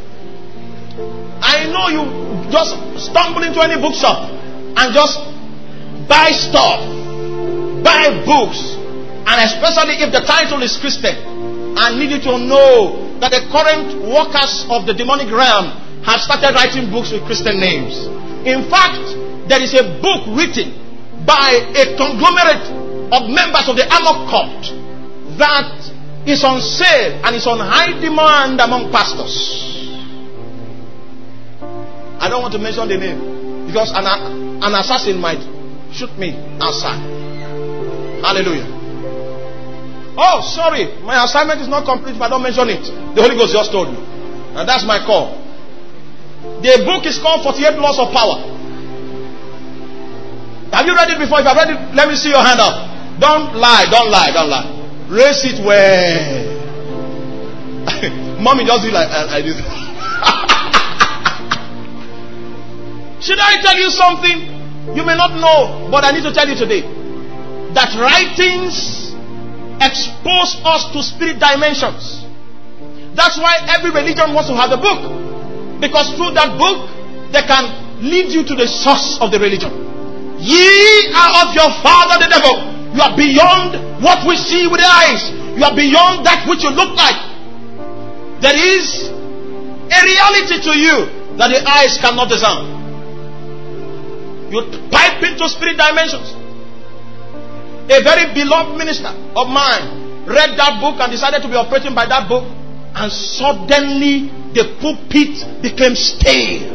I know you just stumble into any bookshop and just buy stuff, buy books, and especially if the title is Christian. I need you to know that the current workers of the demonic realm have started writing books with Christian names. In fact, there is a book written by a conglomerate of members of the Amok cult that is on sale and is on high demand among pastors. I don't want to mention the name because an assassin might shoot me outside. Hallelujah. Oh, sorry, my assignment is not complete if I don't mention it. The Holy Ghost just told me, and that's my call. The book is called 48 Laws of Power. Have you read it before? If I've read it, let me see your hand up. Don't lie, don't lie, don't lie. Raise it well. Mommy just do like I do. Should I tell you something you may not know, but I need to tell you today? That writings expose us to spirit dimensions. That's why every religion wants to have a book. Because through that book, they can lead you to the source of the religion. Ye are of your father the devil. You are beyond what we see with the eyes. You are beyond that which you look like. There is a reality to you that the eyes cannot discern. You pipe into spirit dimensions. A very beloved minister of mine read that book and decided to be operating by that book, and suddenly the pulpit became stale.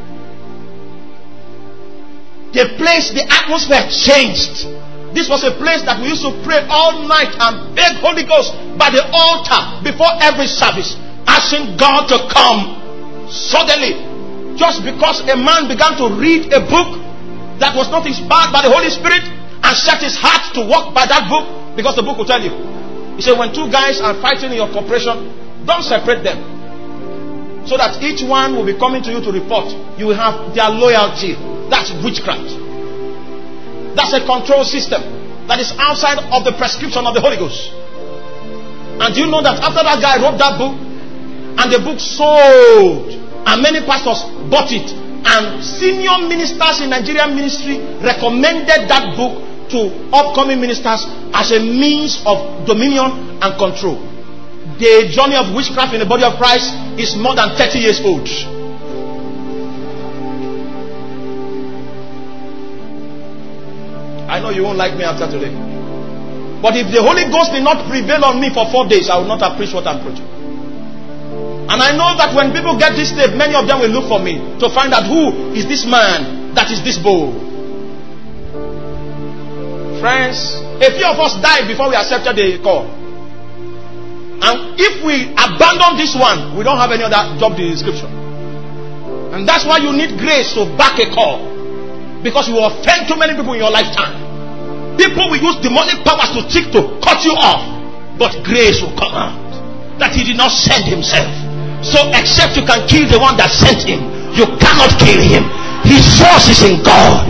The place, the atmosphere changed. This was a place that we used to pray all night and beg Holy Ghost by the altar before every service, asking God to come. Suddenly, just because a man began to read a book that was not inspired by the Holy Spirit and set his heart to walk by that book, because the book will tell you. He said, when two guys are fighting in your corporation, don't separate them, so that each one will be coming to you to report. You will have their loyalty. That's witchcraft. That's a control system that is outside of the prescription of the Holy Ghost. And do you know that after that guy wrote that book, and the book sold, and many pastors bought it, and senior ministers in Nigerian ministry recommended that book to upcoming ministers as a means of dominion and control. The journey of witchcraft in the body of Christ is more than 30 years old. I know you won't like me after today, but if the Holy Ghost did not prevail on me for 4 days, I would not have preached what I'm preaching. And I know that when people get this tape, many of them will look for me to find out who is this man that is this bold. Friends, a few of us died before we accepted the call. And if we abandon this one, we don't have any other job description. And that's why you need grace to back a call. Because you will offend too many people in your lifetime. People will use demonic powers to seek to cut you off. But grace will come out that he did not send himself. So except you can kill the one that sent him, you cannot kill him. His source is in God.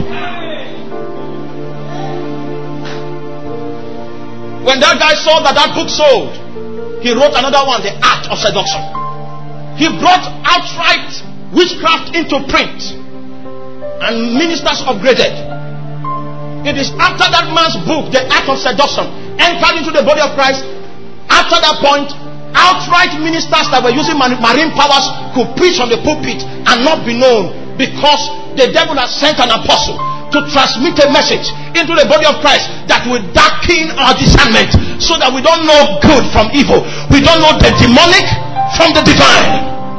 When that guy saw that that book sold, he wrote another one, The Art of Seduction. He brought outright witchcraft into print, and ministers upgraded. It is after that man's book, The Art of Seduction, entered into the body of Christ. After that point, outright ministers that were using marine powers could preach on the pulpit and not be known, because the devil has sent an apostle to transmit a message into the body of Christ that will darken our discernment, so that we don't know good from evil. We don't know the demonic from the divine.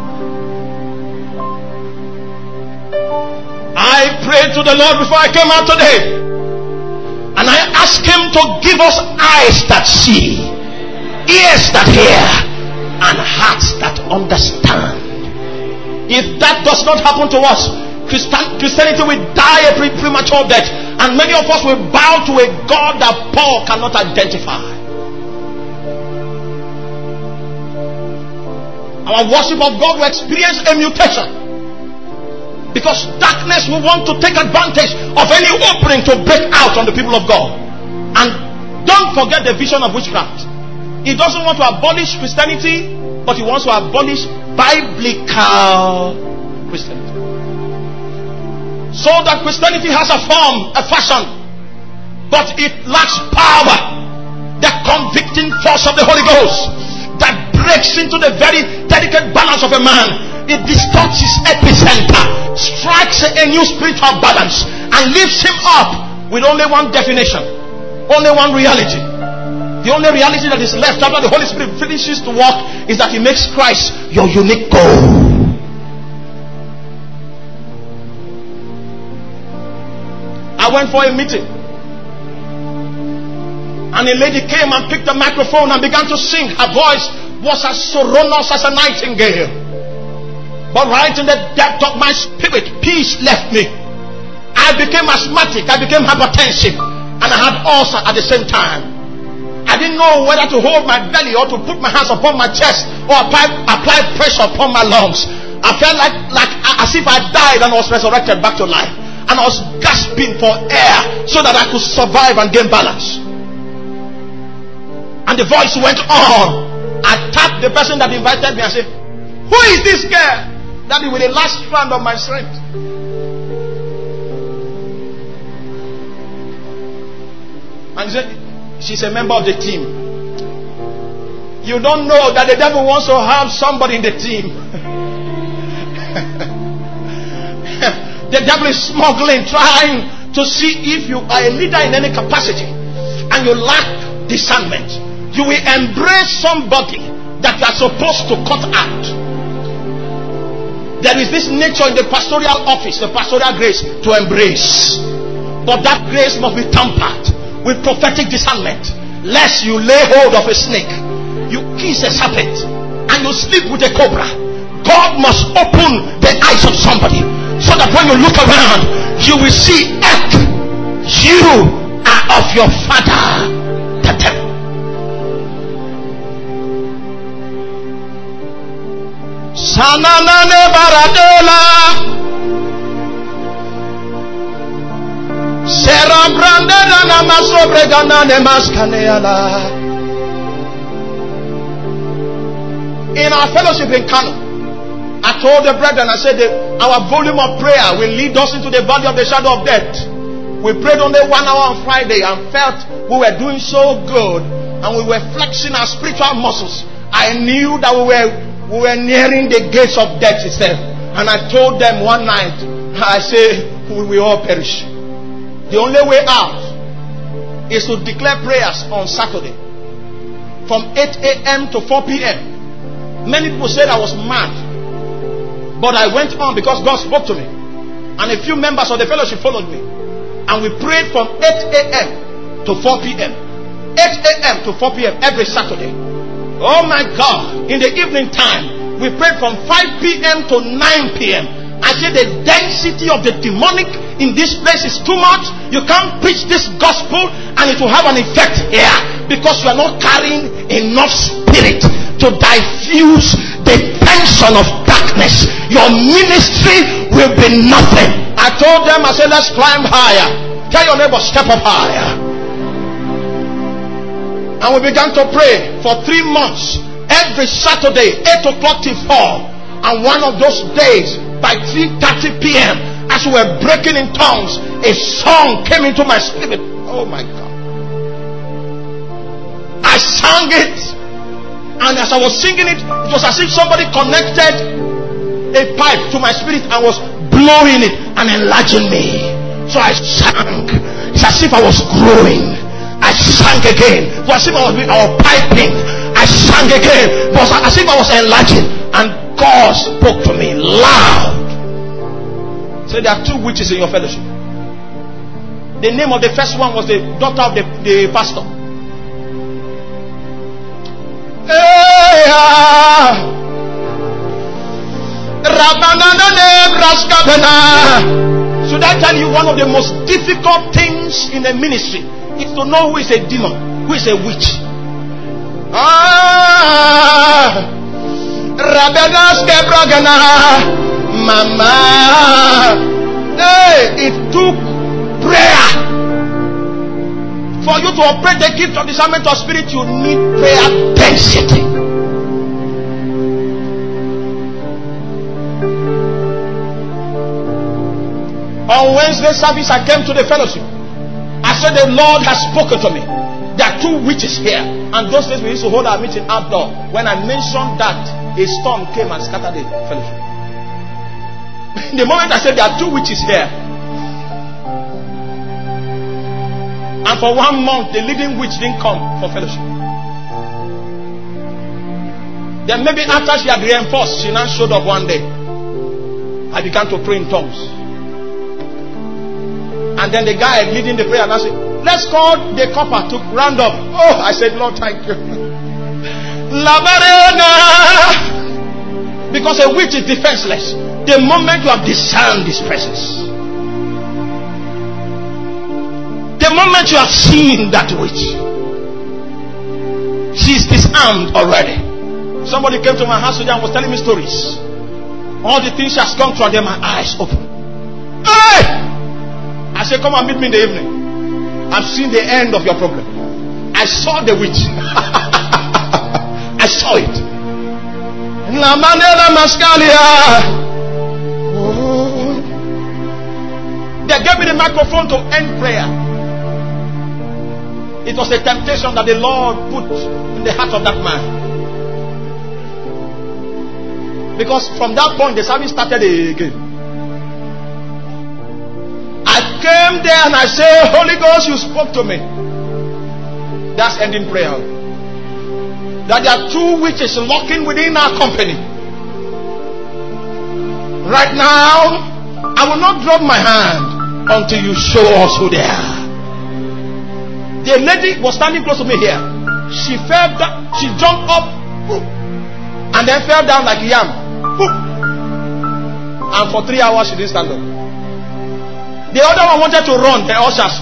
I prayed to the Lord before I came out today, and I asked him to give us eyes that see, ears that hear, and hearts that understand. If that does not happen to us, Christianity will die a premature death, and many of us will bow to a God that Paul cannot identify. Our worship of God will experience a mutation, because darkness will want to take advantage of any opening to break out on the people of God. And don't forget the vision of witchcraft. He doesn't want to abolish Christianity, but he wants to abolish biblical Christianity. So that Christianity has a form, a fashion, but it lacks power. The convicting force of the Holy Ghost that breaks into the very delicate balance of a man. It distorts his epicenter, strikes a new spiritual balance, and lifts him up with only one definition, only one reality. The only reality that is left after the Holy Spirit finishes to work is that he makes Christ your unique goal. I went for a meeting, and a lady came and picked the microphone and began to sing. Her voice was as sonorous as a nightingale. But right in the depth of my spirit, peace left me. I became asthmatic, I became hypertensive, and I had ulcer at the same time. I didn't know whether to hold my belly or to put my hands upon my chest or apply pressure upon my lungs. I felt like as if I died and was resurrected back to life. And I was gasping for air so that I could survive and gain balance. And the voice went on. I tapped the person that invited me and said, who is this girl? That is with the last strand of my strength. And he said, she's a member of the team. You don't know that the devil wants to have somebody in the team. The devil is smuggling, trying to see if you are a leader in any capacity and you lack discernment. You will embrace somebody that you are supposed to cut out. There is this nature in the pastoral office, the pastoral grace, to embrace. But that grace must be tampered with prophetic discernment. Lest you lay hold of a snake, you kiss a serpent, and you sleep with a cobra. God must open the eyes of somebody, so that when you look around, you will see earth. You are of your father, the devil. Sananane baradela, sera brandena na masobregana ne maskaneala. In our fellowship in Kano, I told the brethren, I said, our volume of prayer will lead us into the valley of the shadow of death. We prayed only 1 hour on Friday and felt we were doing so good and we were flexing our spiritual muscles. I knew that we were nearing the gates of death itself. And I told them one night, I said, we will all perish. The only way out is to declare prayers on Saturday from 8 a.m. to 4 p.m. Many people said I was mad, but I went on because God spoke to me, and a few members of the fellowship followed me, and we prayed from 8 a.m. to 4 p.m. 8 a.m. to 4 p.m. every Saturday. Oh my God! In the evening time, we prayed from 5 p.m. to 9 p.m. I said the density of the demonic in this place is too much. You can't preach this gospel and it will have an effect here because you are not carrying enough spirit to diffuse the tension of darkness. Your ministry will be nothing. I told them, I said, let's climb higher. Tell your neighbor, step up higher. And we began to pray for 3 months. Every Saturday, 8 o'clock till 4. And one of those days, by 3:30 p.m., as we were breaking in tongues, a song came into my spirit. Oh my God. I sang it. And as I was singing it, it was as if somebody connected a pipe to my spirit and was blowing it and enlarging me. So I sang. It's as if I was growing. I sang again. It was as if I was piping. I sang again. It was as if I was enlarging. And God spoke to me loud. So there are 2 witches in your fellowship. The name of the first one was the daughter of the pastor. Should I tell you, one of the most difficult things in a ministry is to know who is a demon, who is a witch. Mama, it took prayer. For you to operate the gift of discernment of spirit, you need prayer density. On Wednesday service, I came to the fellowship. I said, the Lord has spoken to me. There are 2 witches here. And those days we used to hold our meeting outdoor. When I mentioned that, a storm came and scattered the fellowship. The moment I said there are 2 witches here, and for 1 month the leading witch didn't come for fellowship. Then maybe after she had reinforced, she now showed up one day. I began to pray in tongues. And then the guy leading the prayer and I said, let's call the copper to round up. Oh, I said, Lord, thank you. Because a witch is defenseless the moment you have discerned his presence. The moment you have seen that witch, she is disarmed already. Somebody came to my house today and was telling me stories All the things she has gone through, and then my eyes open. Hey! I said, come and meet me in the evening. I've seen the end of your problem. I saw the witch. I saw it. La manera mascalia. They gave me the microphone to end prayer. It was a temptation that the Lord put in the heart of that man. Because from that point the service started again. I came there and I said, Holy Ghost, you spoke to me. That's ending prayer. That there are two witches lurking within our company. Right now, I will not drop my hand until you show us who they are. The lady was standing close to me here. She fell down, she jumped up and then fell down like a yam. And for 3 hours she didn't stand up. The other one wanted to run, the ushers.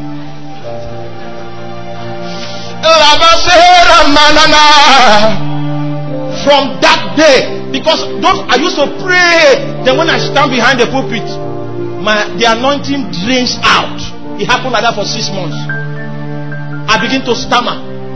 From that day, because I used to pray, then when I stand behind the pulpit, the anointing drains out. It happened like that for 6 months. I begin to stammer.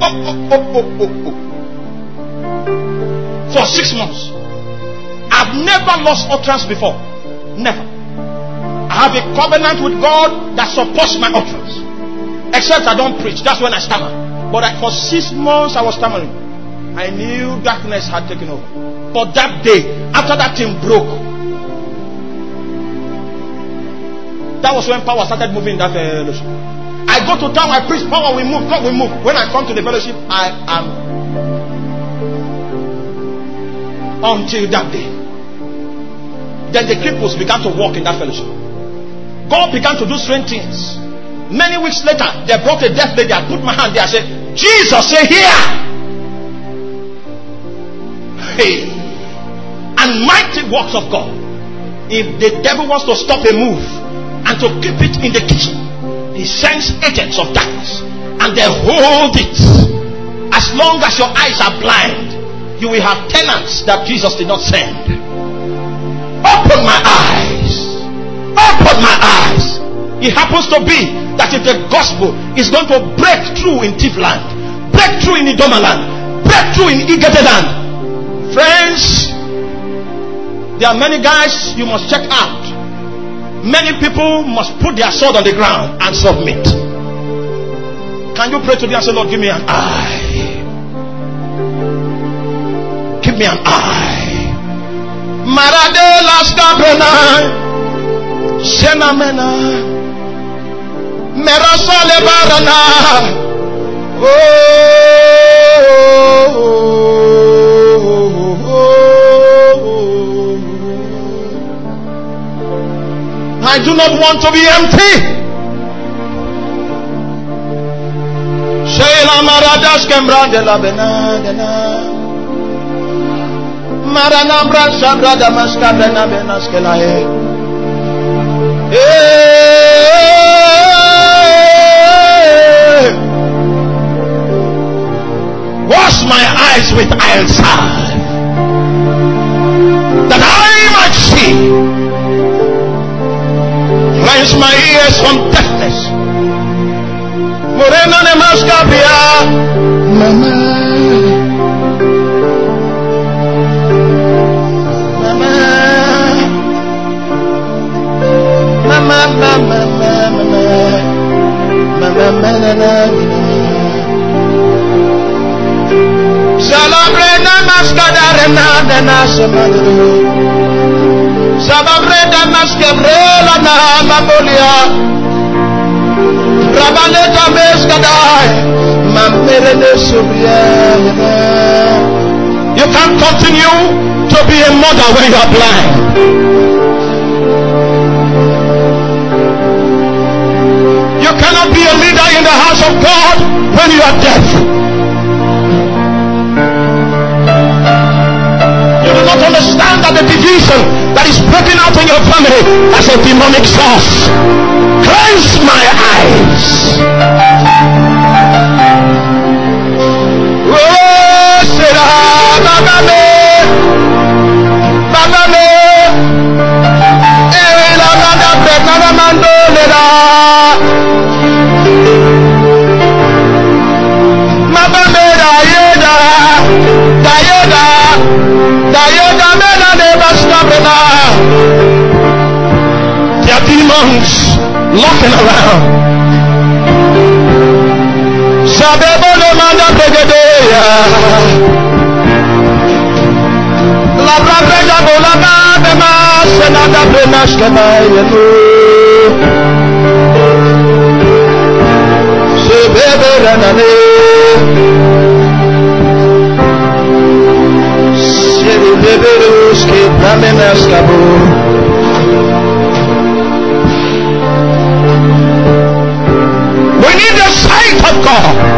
For 6 months. I've never lost utterance before. Never. I have a covenant with God that supports my utterance. Except I don't preach. That's when I stammer. But for 6 months I was stammering. I knew darkness had taken over. But that day, after that thing broke, that was when power started moving in that fellowship. I go to town, I preach, power will move, God will move. When I come to the fellowship, I am. Until that day. Then the cripples began to walk in that fellowship. God began to do strange things. Many weeks later, they brought a deaf lady. I put my hand there. I said, Jesus, say here. Hey. And mighty works of God. If the devil wants to stop a move and to keep it in the kitchen, he sends agents of darkness and they hold it. As long as your eyes are blind, you will have tenants that Jesus did not send. Open my eyes. Open my eyes. It happens to be that if the gospel is going to break through in Tifland, break through in Idomaland, break through in Igeteland, friends, there are many guys you must check out. Many people must put their sword on the ground and submit. Can you pray to me and say, Lord, give me an eye. Give me an eye. Marade laskabena senamena merasale barana. I do not want to be empty. Sheila maradas kembrande la benadena. Marana brasa brada maskabena benaskelae. Wash my eyes with iron salve, that I might see. Cleanse my ears from deafness. Morena ne maskabia. Mama. Salabrena maskadarena dena samadu. Sababrena maskebrela na mabolia. Rabaleta meskadai. Mamerene subia. You can't continue to be a mother when you are blind. You cannot be a leader in the house of God when you are deaf. You do not understand that the division that is breaking out in your family has a demonic source. Cleanse my eyes. Oh, Sarah, Baba me, We need the sight of God.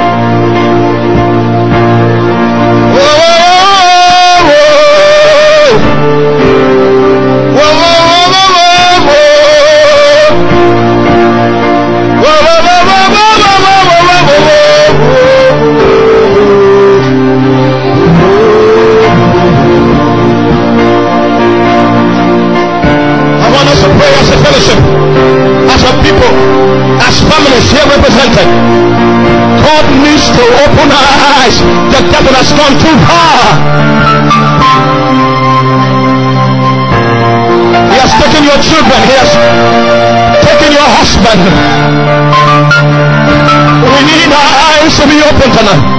As a people, as families here represented, God needs to open our eyes. The devil has gone too far. He has taken your children. He has taken your husband. We need our eyes to be open tonight.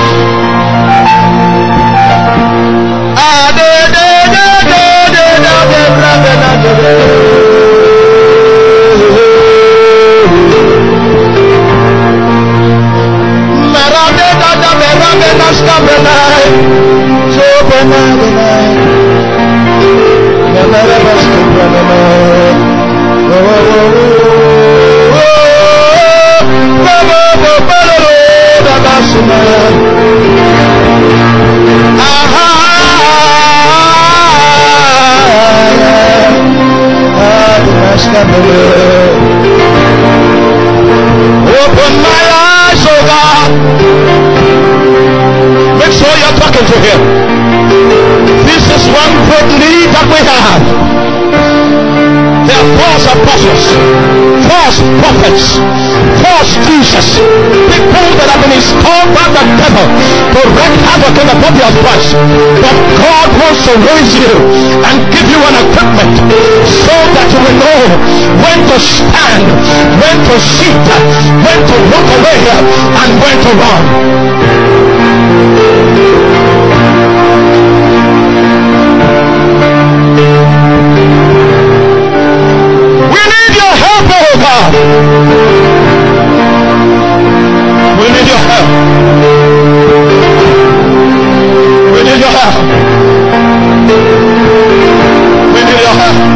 Open my eyes, oh God. Make sure you're talking to him. This is one great need that we have. There are false apostles, false prophets, false Jesus, people that have been installed by the devil to wreak havoc in the body of Christ. But God wants to raise you and give you an equipment so that you will know when to stand, when to sit, when to walk away, and when to run. We need your help, oh God. We need your help. We need your help. We need your help.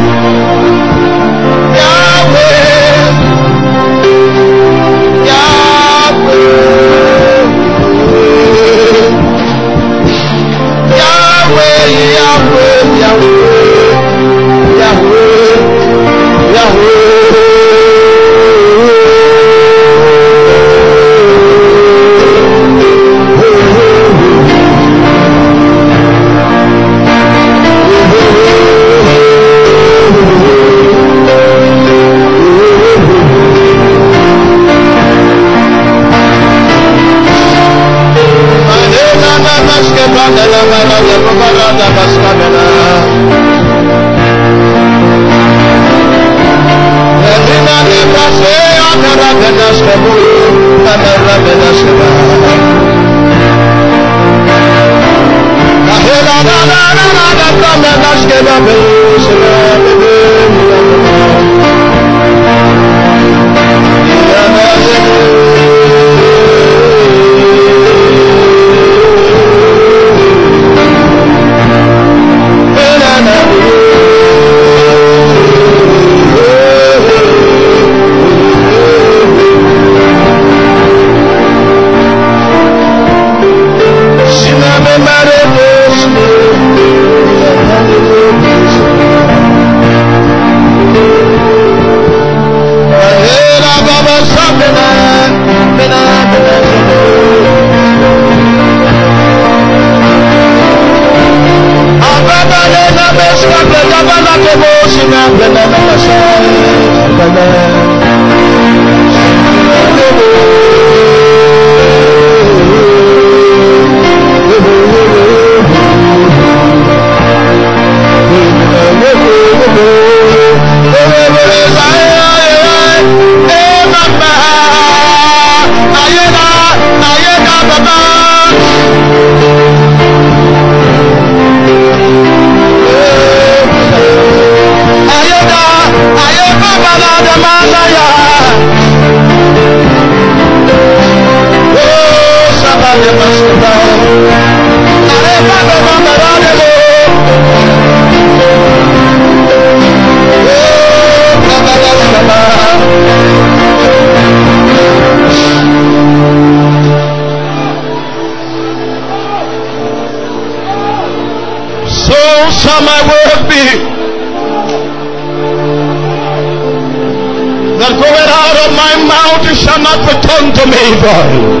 shall not return to me void.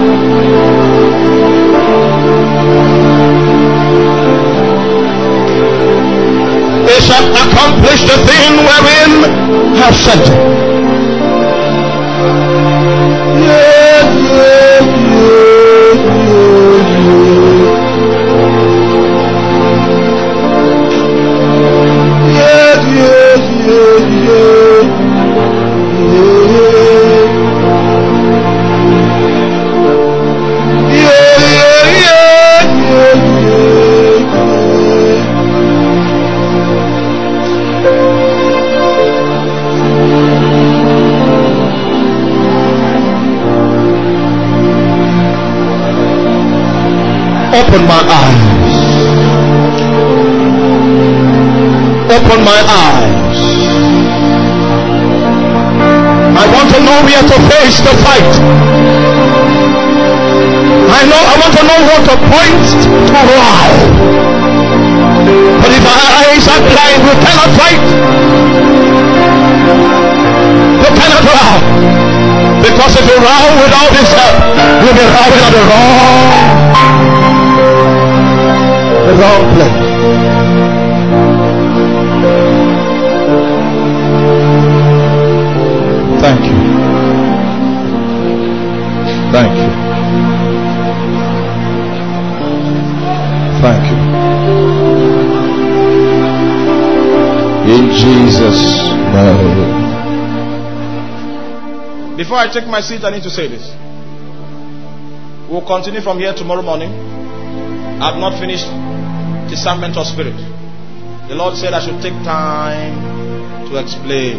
It shall accomplish the thing wherein I have sent it. Open my eyes. Open my eyes. I want to know where to face the fight. I want to know what to point to why. But if our eyes are blind, we cannot fight. We cannot row. Because if you row without His help, you'll be rowing on the wrong place. Thank you. Thank you. Thank you. In Jesus' name. Before I take my seat, I need to say this. We'll continue from here tomorrow morning. I've not finished discernment of spirit. The Lord said I should take time to explain.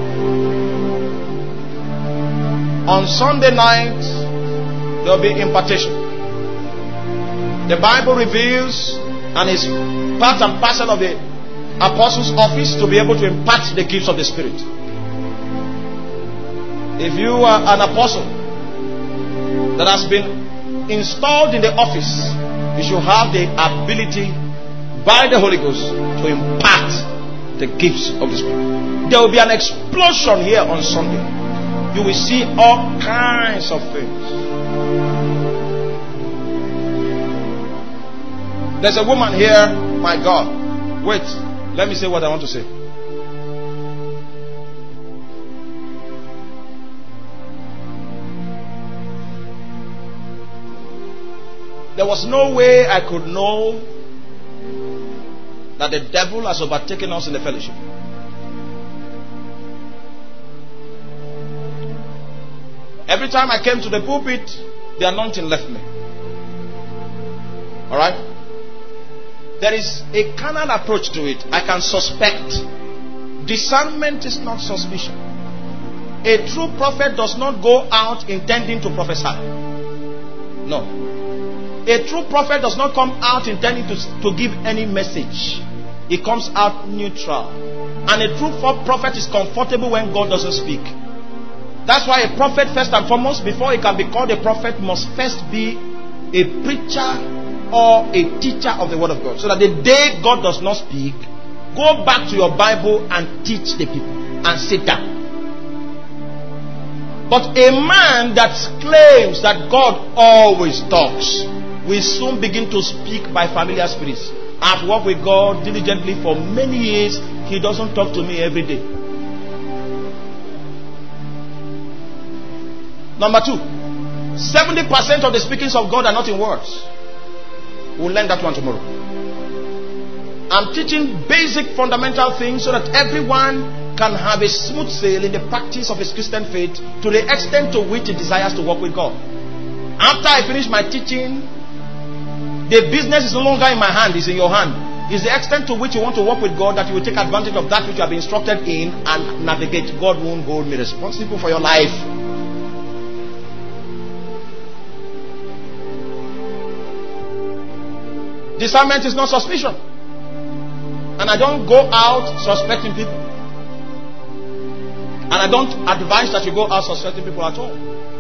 On Sunday night, there will be impartation. The Bible reveals and is part and parcel of the apostle's office to be able to impart the gifts of the Spirit. If you are an apostle that has been installed in the office, you should have the ability by the Holy Ghost to impart the gifts of the Spirit. There will be an explosion here on Sunday. You will see all kinds of things. There's a woman here, my God. Wait, let me say what I want to say. There was no way I could know that the devil has overtaken us in the fellowship. Every time I came to the pulpit, the anointing left me. Alright? There is a carnal approach to it. I can suspect. Discernment is not suspicion. A true prophet does not go out intending to prophesy. No. A true prophet does not come out intending to give any message. He comes out neutral. And a true prophet is comfortable when God doesn't speak. That's why a prophet, first and foremost, before he can be called a prophet, must first be a preacher or a teacher of the word of God. So that the day God does not speak, go back to your Bible and teach the people and sit down. But a man that claims that God always talks will soon begin to speak by familiar spirits. I've worked with God diligently for many years. He doesn't talk to me every day. Number two, 70% of the speakings of God are not in words. We'll learn that one tomorrow. I'm teaching basic fundamental things so that everyone can have a smooth sail in the practice of his Christian faith to the extent to which he desires to walk with God. After I finish my teaching, the business is no longer in my hand, it's in your hand. It's the extent to which you want to work with God that you will take advantage of that which you have been instructed in and navigate. God won't hold me responsible for your life. Discernment is not suspicion. And I don't go out suspecting people. And I don't advise that you go out suspecting people at all.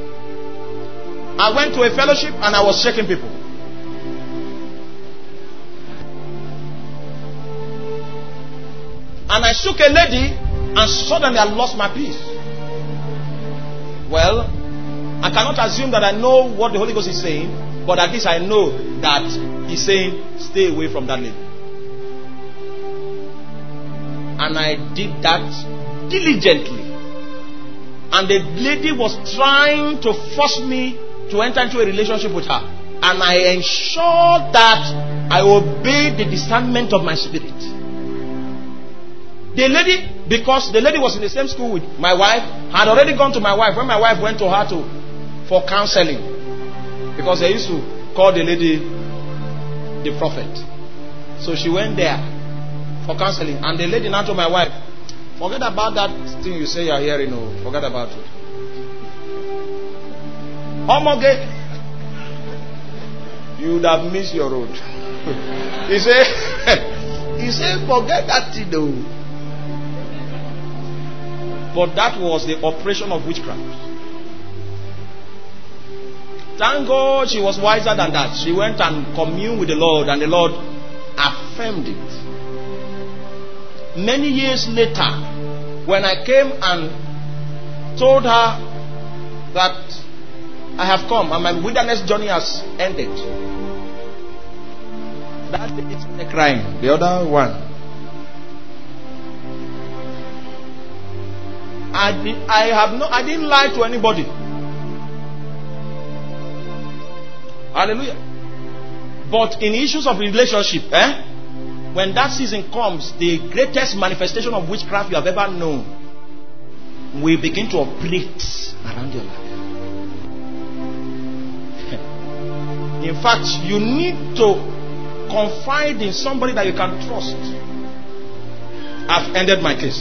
I went to a fellowship and I was checking people. And I shook a lady and suddenly I lost my peace. Well, I cannot assume that I know what the Holy Ghost is saying, but at least I know that He's saying, stay away from that lady. And I did that diligently. And the lady was trying to force me to enter into a relationship with her. And I ensured that I obeyed the discernment of my spirit. The lady, because the lady was in the same school with my wife, had already gone to my wife when my wife went to her for counseling. Because they used to call the lady the prophet. So she went there for counseling. And the lady now told my wife, forget about that thing you say you're hearing. No, forget about it. Homogate. You would have missed your road. He said, forget that thing though. But that was the operation of witchcraft. Thank God she was wiser than that. She went and communed with the Lord, and the Lord affirmed it. Many years later, when I came and told her that I have come and my wilderness journey has ended, that lady started crying. The other one, I didn't lie to anybody. Hallelujah. But in issues of relationship, when that season comes, the greatest manifestation of witchcraft you have ever known will begin to operate around your life. In fact, you need to confide in somebody that you can trust. I've ended my case.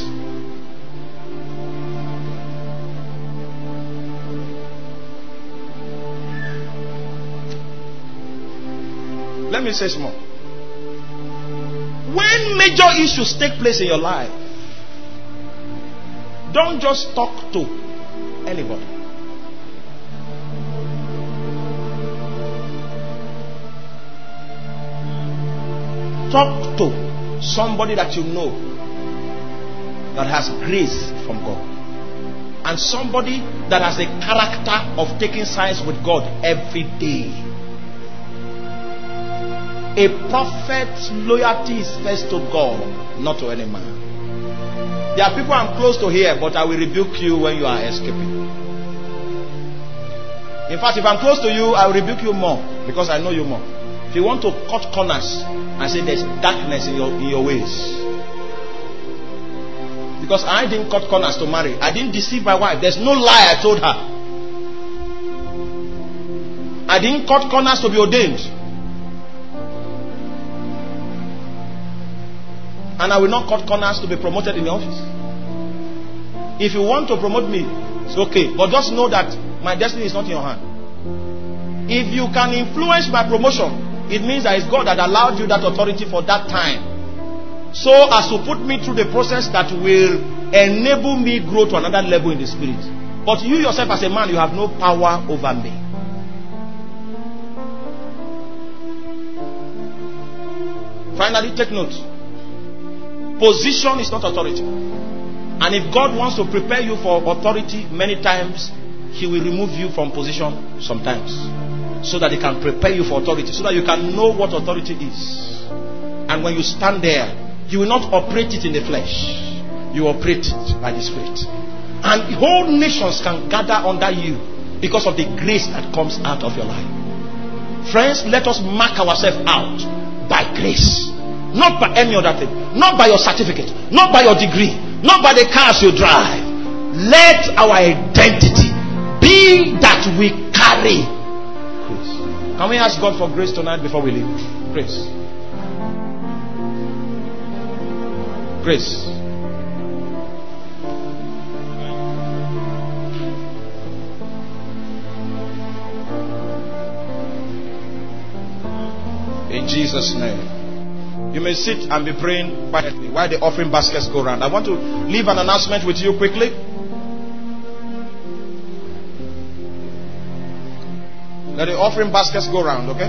Let me say some more. When major issues take place in your life, don't just talk to anybody. Talk to somebody that you know that has grace from God, and somebody that has a character of taking sides with God every day. A prophet's loyalty is first to God, not to any man. There are people I'm close to here, but I will rebuke you when you are escaping. In fact, if I'm close to you, I will rebuke you more because I know you more. If you want to cut corners and say there's darkness in your ways, because I didn't cut corners to marry. I didn't deceive my wife. There's no lie I told her. I didn't cut corners to be ordained. And I will not cut corners to be promoted in the office. If you want to promote me, it's okay. But just know that my destiny is not in your hand. If you can influence my promotion, it means that it's God that allowed you that authority for that time, so as to put me through the process that will enable me grow to another level in the spirit. But you yourself as a man, you have no power over me. Finally, take note. Position is not authority. And if God wants to prepare you for authority, many times He will remove you from position sometimes, so that He can prepare you for authority, so that you can know what authority is. And when you stand there, you will not operate it in the flesh. You operate it by the Spirit. And whole nations can gather under you because of the grace that comes out of your life. Friends, let us mark ourselves out by grace. Not by any other thing. Not by your certificate. Not by your degree. Not by the cars you drive. Let our identity be that we carry grace. Can we ask God for grace tonight before we leave? Grace. Grace. In Jesus' name. You may sit and be praying quietly while the offering baskets go around. I want to leave an announcement with you quickly. Let the offering baskets go around, okay?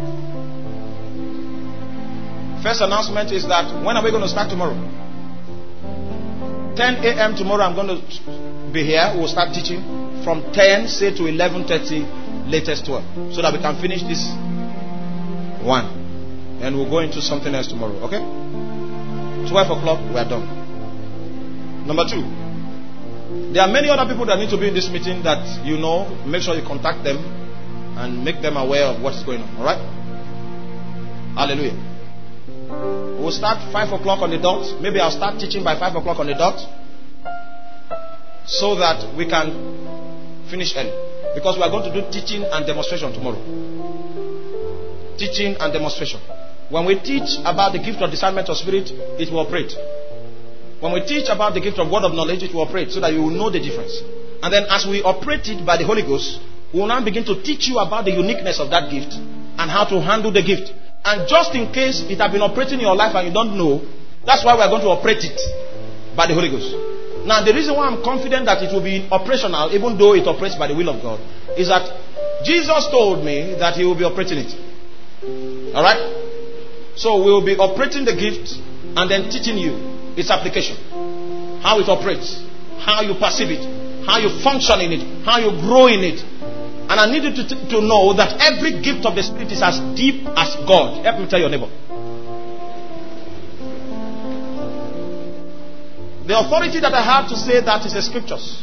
First announcement is that when are we going to start tomorrow? 10 a.m. tomorrow I'm going to be here. We'll start teaching. from 10, say to 11:30, latest 12. So that we can finish this one. And we'll go into something else tomorrow. Okay? 12 o'clock, we are done. Number 2. There are many other people that need to be in this meeting that you know. Make sure you contact them and make them aware of what is going on. Alright? Hallelujah. We'll start 5 o'clock on the dot. Maybe I'll start teaching by 5 o'clock on the dot, so that we can finish early. Because we are going to do teaching and demonstration tomorrow. Teaching and demonstration. When we teach about the gift of discernment of spirit, it will operate. When we teach about the gift of word of knowledge, it will operate, so that you will know the difference. And then as we operate it by the Holy Ghost, we will now begin to teach you about the uniqueness of that gift and how to handle the gift. And just in case it has been operating in your life and you don't know, that's why we are going to operate it by the Holy Ghost. Now, the reason why I'm confident that it will be operational, even though it operates by the will of God, is that Jesus told me that He will be operating it. Alright? So we will be operating the gift and then teaching you its application, how it operates, how you perceive it, how you function in it, how you grow in it. And I need you to know that every gift of the Spirit is as deep as God. Help me tell your neighbor. The authority that I have to say that is the scriptures.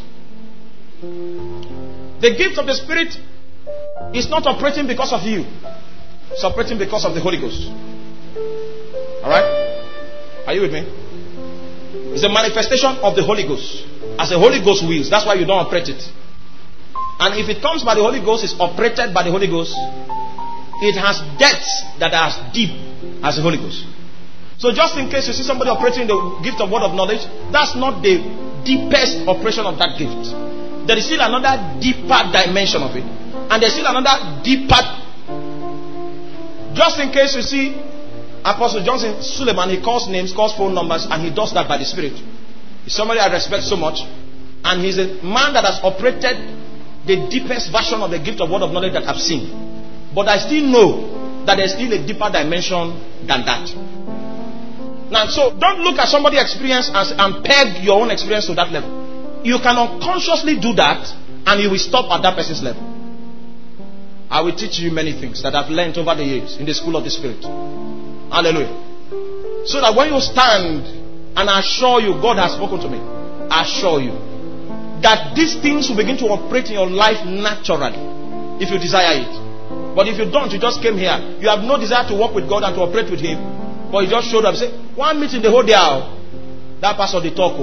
The gift of the Spirit is not operating because of you. It's operating because of the Holy Ghost. Alright? Are you with me? It's a manifestation of the Holy Ghost. As the Holy Ghost wills. That's why you don't operate it. And if it comes by the Holy Ghost, it's operated by the Holy Ghost. It has depths that are as deep as the Holy Ghost. So just in case you see somebody operating the gift of word of knowledge, that's not the deepest operation of that gift. There is still another deeper dimension of it. And there's still another deeper. Just in case you see Apostle Johnson Suleiman, he calls names, calls phone numbers, and he does that by the Spirit. He's somebody I respect so much. And he's a man that has operated the deepest version of the gift of word of knowledge that I've seen. But I still know that there's still a deeper dimension than that. Now, so don't look at somebody's experience and peg your own experience to that level. You can unconsciously do that and you will stop at that person's level. I will teach you many things that I've learned over the years in the school of the Spirit. Hallelujah. So that when you stand and I assure you, God has spoken to me, I assure you that these things will begin to operate in your life naturally if you desire it. But if you don't, you just came here, you have no desire to work with God and to operate with Him, but you just showed up and say, one meeting the whole day out. That pastor they talk.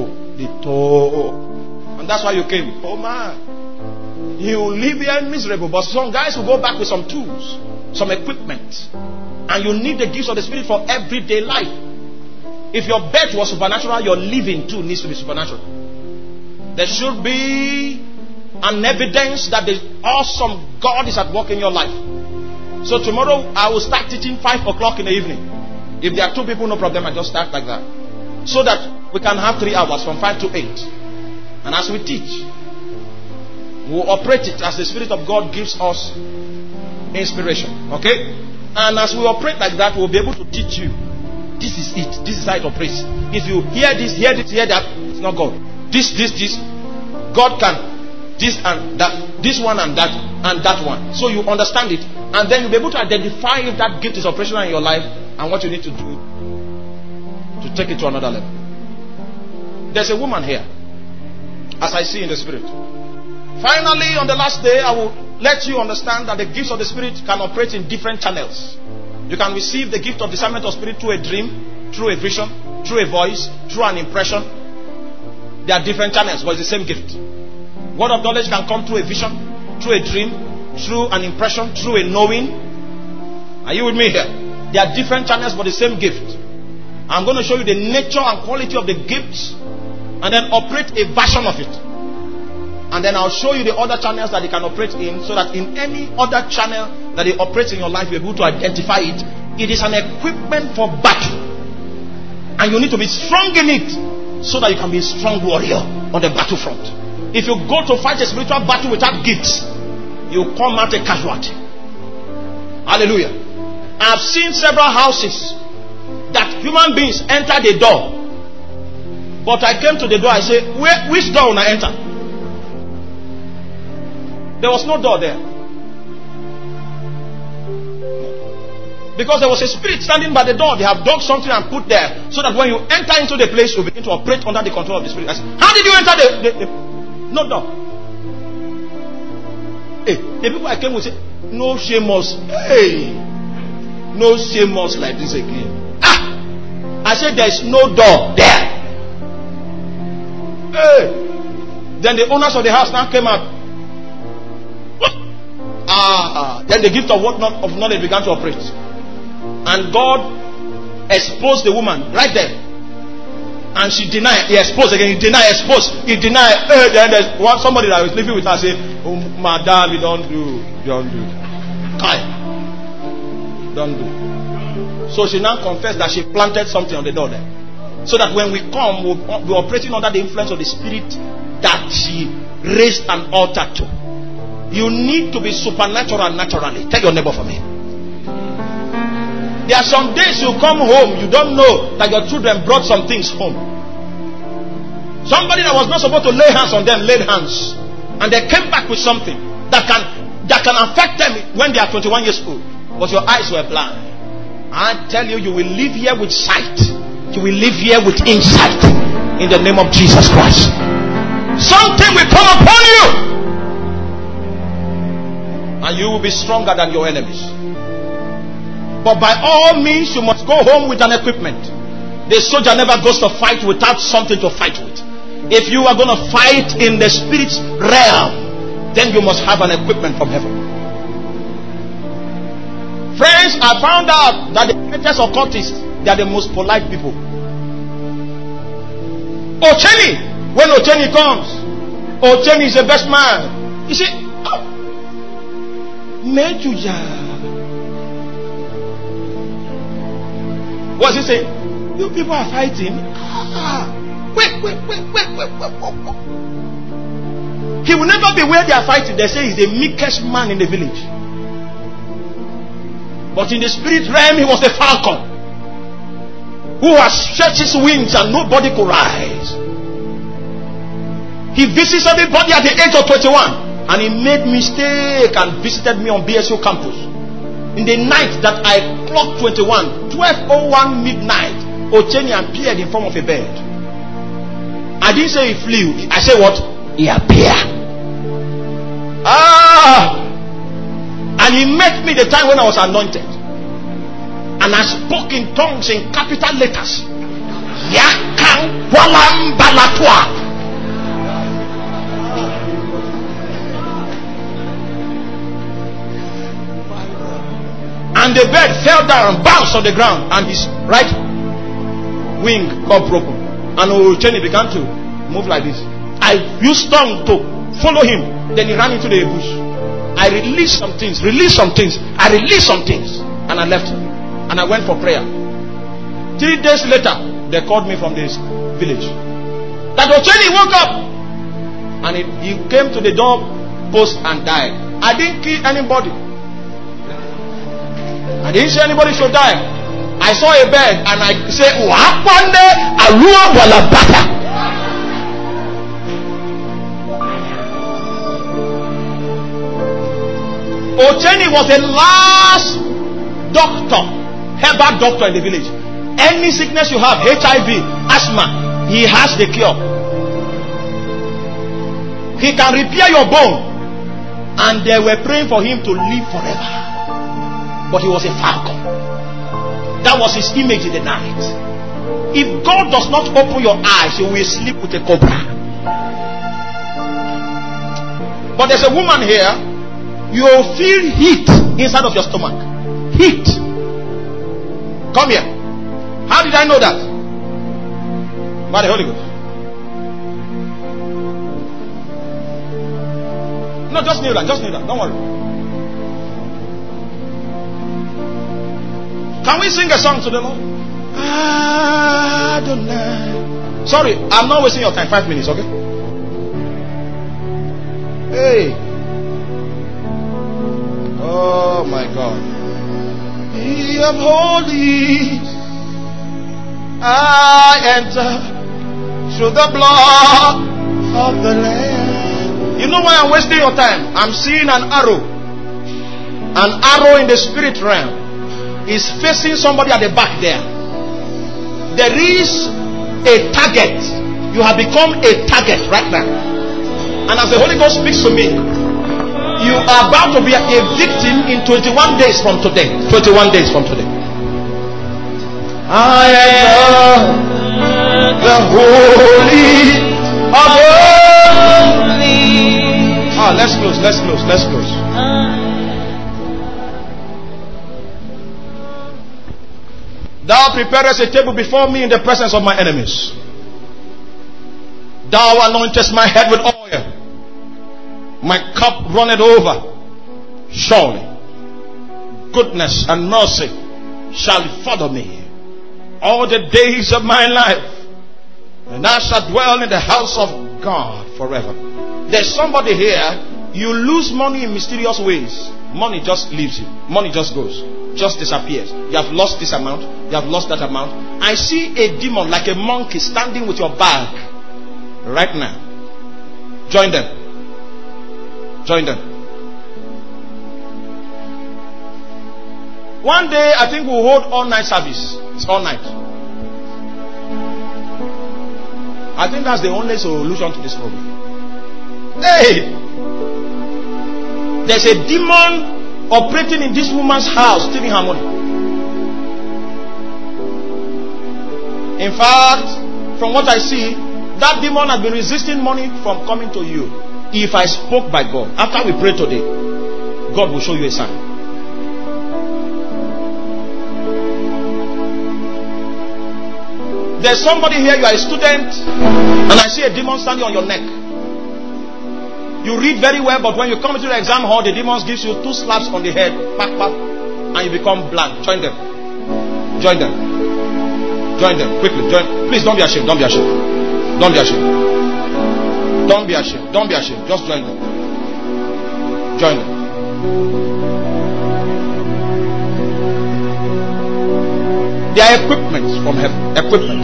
And that's why you came. Oh man, you will live here miserable. But some guys will go back with some tools, some equipment. And you need the gifts of the Spirit for everyday life. If your birth was supernatural, your living too needs to be supernatural. There should be an evidence that the awesome God is at work in your life. So tomorrow I will start teaching 5 o'clock in the evening. If there are 2 people, no problem, I just start like that. So that we can have 3 hours from 5 to 8. And as we teach, we'll operate it as the Spirit of God gives us inspiration. Okay? And as we operate like that, we'll be able to teach you. This is it. This is how it operates. If you hear this, hear that, it's not God. This. God can. This and that. This one and that one. So you understand it. And then you'll be able to identify if that gift is operational in your life and what you need to do to take it to another level. There's a woman here, as I see in the Spirit. Finally, on the last day, I will let you understand that the gifts of the Spirit can operate in different channels. You can receive the gift of discernment of spirit through a dream, through a vision, through a voice, through an impression. There are different channels, but it's the same gift. Word of knowledge can come through a vision, through a dream, through an impression, through a knowing. Are you with me here? There are different channels, but the same gift. I'm going to show you the nature and quality of the gifts, and then operate a version of it. And then I'll show you the other channels that it can operate in, so that in any other channel that it operates in your life, you're able to identify it. It is an equipment for battle. And you need to be strong in it, so that you can be a strong warrior on the battlefront. If you go to fight a spiritual battle without gifts, you come out a casualty. Hallelujah. I've seen several houses that human beings enter the door. But I came to the door, I say, which door will I enter? There was no door there. Because there was a spirit standing by the door. They have dug something and put there, so that when you enter into the place, you begin to operate under the control of the spirit. I said, how did you enter the no door? Hey, the people I came with say, no shame us. Hey, no shame us like this again. I said, there is no door there. Hey. Then the owners of the house now came out. Then the gift of knowledge began to operate. And God exposed the woman right there. And she denied. He exposed again. He denied. Exposed. He denied. Then there's somebody that was living with her say, oh, madam, you don't do. Don't do. So she now confessed that she planted something on the door there. So that when we come, we'll be operating under the influence of the spirit that she raised an altar to. You need to be supernatural naturally. Tell your neighbor for me. There are some days you come home, you don't know that your children brought some things home. Somebody that was not supposed to lay hands on them laid hands, and they came back with something that can affect them when they are 21 years old. But your eyes were blind. I tell you, you will live here with sight. You will live here with insight in the name of Jesus Christ. Something will come upon you, and you will be stronger than your enemies. But by all means, you must go home with an equipment. The soldier never goes to fight without something to fight with. If you are going to fight in the spirit realm, then you must have an equipment from heaven. Friends, I found out that the greatest occultists, they are the most polite people. Ocheni, when Ocheni comes, Ocheni is the best man. You see, Mejuja. What's he saying? You people are fighting. Wait. He will never be where they are fighting. They say he's the meekest man in the village. But in the spirit realm, he was the falcon who has stretched his wings and nobody could rise. He visits everybody at the age of 21, and he made mistake and visited me on BSU campus. In the night that I clocked 21, 12:01 midnight, Ocheni appeared in form of a bird. I didn't say he flew. I said what? He appeared. And he met me the time when I was anointed. And I spoke in tongues in capital letters. Yakan walam balatwa. And the bird fell down and bounced on the ground, and his right wing got broken. And Ocheni began to move like this. I used tongue to follow him. Then he ran into the bush. I released some things. I released some things. And I left him. And I went for prayer. 3 days later, they called me from this village. That Ocheni woke up. And he came to the door post and died. I didn't kill anybody. I didn't say anybody should die. I saw a bird and I said, Wapande Alua Walabata. Ocheni was the last herbal doctor in the village. Any sickness you have, HIV, asthma, he has the cure. He can repair your bone. And they were praying for him to live forever. But he was a falcon. That was his image in the night. If God does not open your eyes, you will sleep with a cobra. But there's a woman here. You will feel heat inside of your stomach. Heat. Come here. How did I know that? By the Holy Ghost. No, just kneel down. Don't worry. Can we sing a song to the Lord? Adonai. Sorry, I'm not wasting your time. 5 minutes, okay? Hey. Oh my God. He of holies, I enter through the blood of the Lamb. You know why I'm wasting your time? I'm seeing an arrow. An arrow in the spirit realm is facing somebody at the back there. There is a target. You have become a target right now. And as the Holy Ghost speaks to me, you are about to be a victim in 21 days from today. 21 days from today. I am the holy of holy. Let's close. Thou preparest a table before me in the presence of my enemies. Thou anointest my head with oil. My cup runneth over. Surely goodness and mercy shall follow me all the days of my life, and I shall dwell in the house of God forever. There's somebody here, you lose money in mysterious ways. Money just leaves you. Money just goes. Just disappears. You have lost this amount. You have lost that amount. I see a demon like a monkey standing with your bag right now. Join them. Join them. One day I think we'll hold all night service. It's all night. I think that's the only solution to this problem. Hey! There's a demon operating in this woman's house, stealing her money. In fact, from what I see, that demon has been resisting money from coming to you. If I spoke by God, after we pray today, God will show you a sign. There's somebody here, you are a student, and I see a demon standing on your neck. You read very well, but when you come into the exam hall, the demon gives you 2 slaps on the head, pack, and you become blank. Join them. Join them. Join them. Quickly. Join. Please don't be ashamed. Don't be ashamed. Don't be ashamed. Don't be ashamed. Don't be ashamed. Just join them. Join them. They are equipments from heaven. Equipment.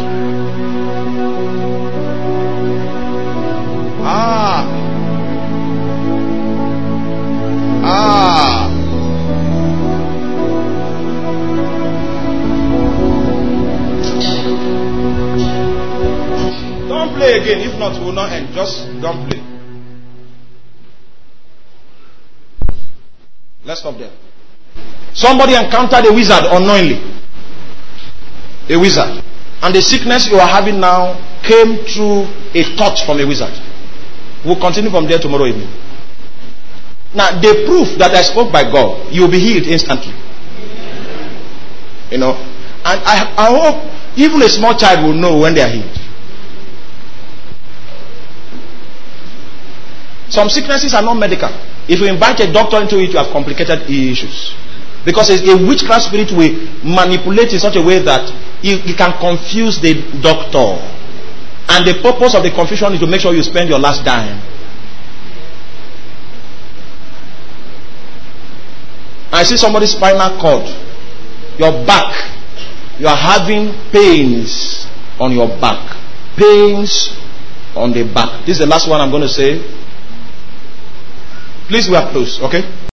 Don't play again. If not, we will not end. Just don't play. Let's stop there. Somebody encountered a wizard unknowingly. A wizard. And the sickness you are having now came through a touch from a wizard. We'll continue from there tomorrow evening. Now, the proof that I spoke by God, you'll be healed instantly. You know, and I hope even a small child will know when they are healed. Some sicknesses are not medical. If you invite a doctor into it, you have complicated issues. Because a witchcraft spirit will manipulate in such a way that you can confuse the doctor. And the purpose of the confusion is to make sure you spend your last dime. I see somebody's spinal cord. Your back. You are having pains on your back. Pains on the back. This is the last one I'm going to say. Please, we are close, okay?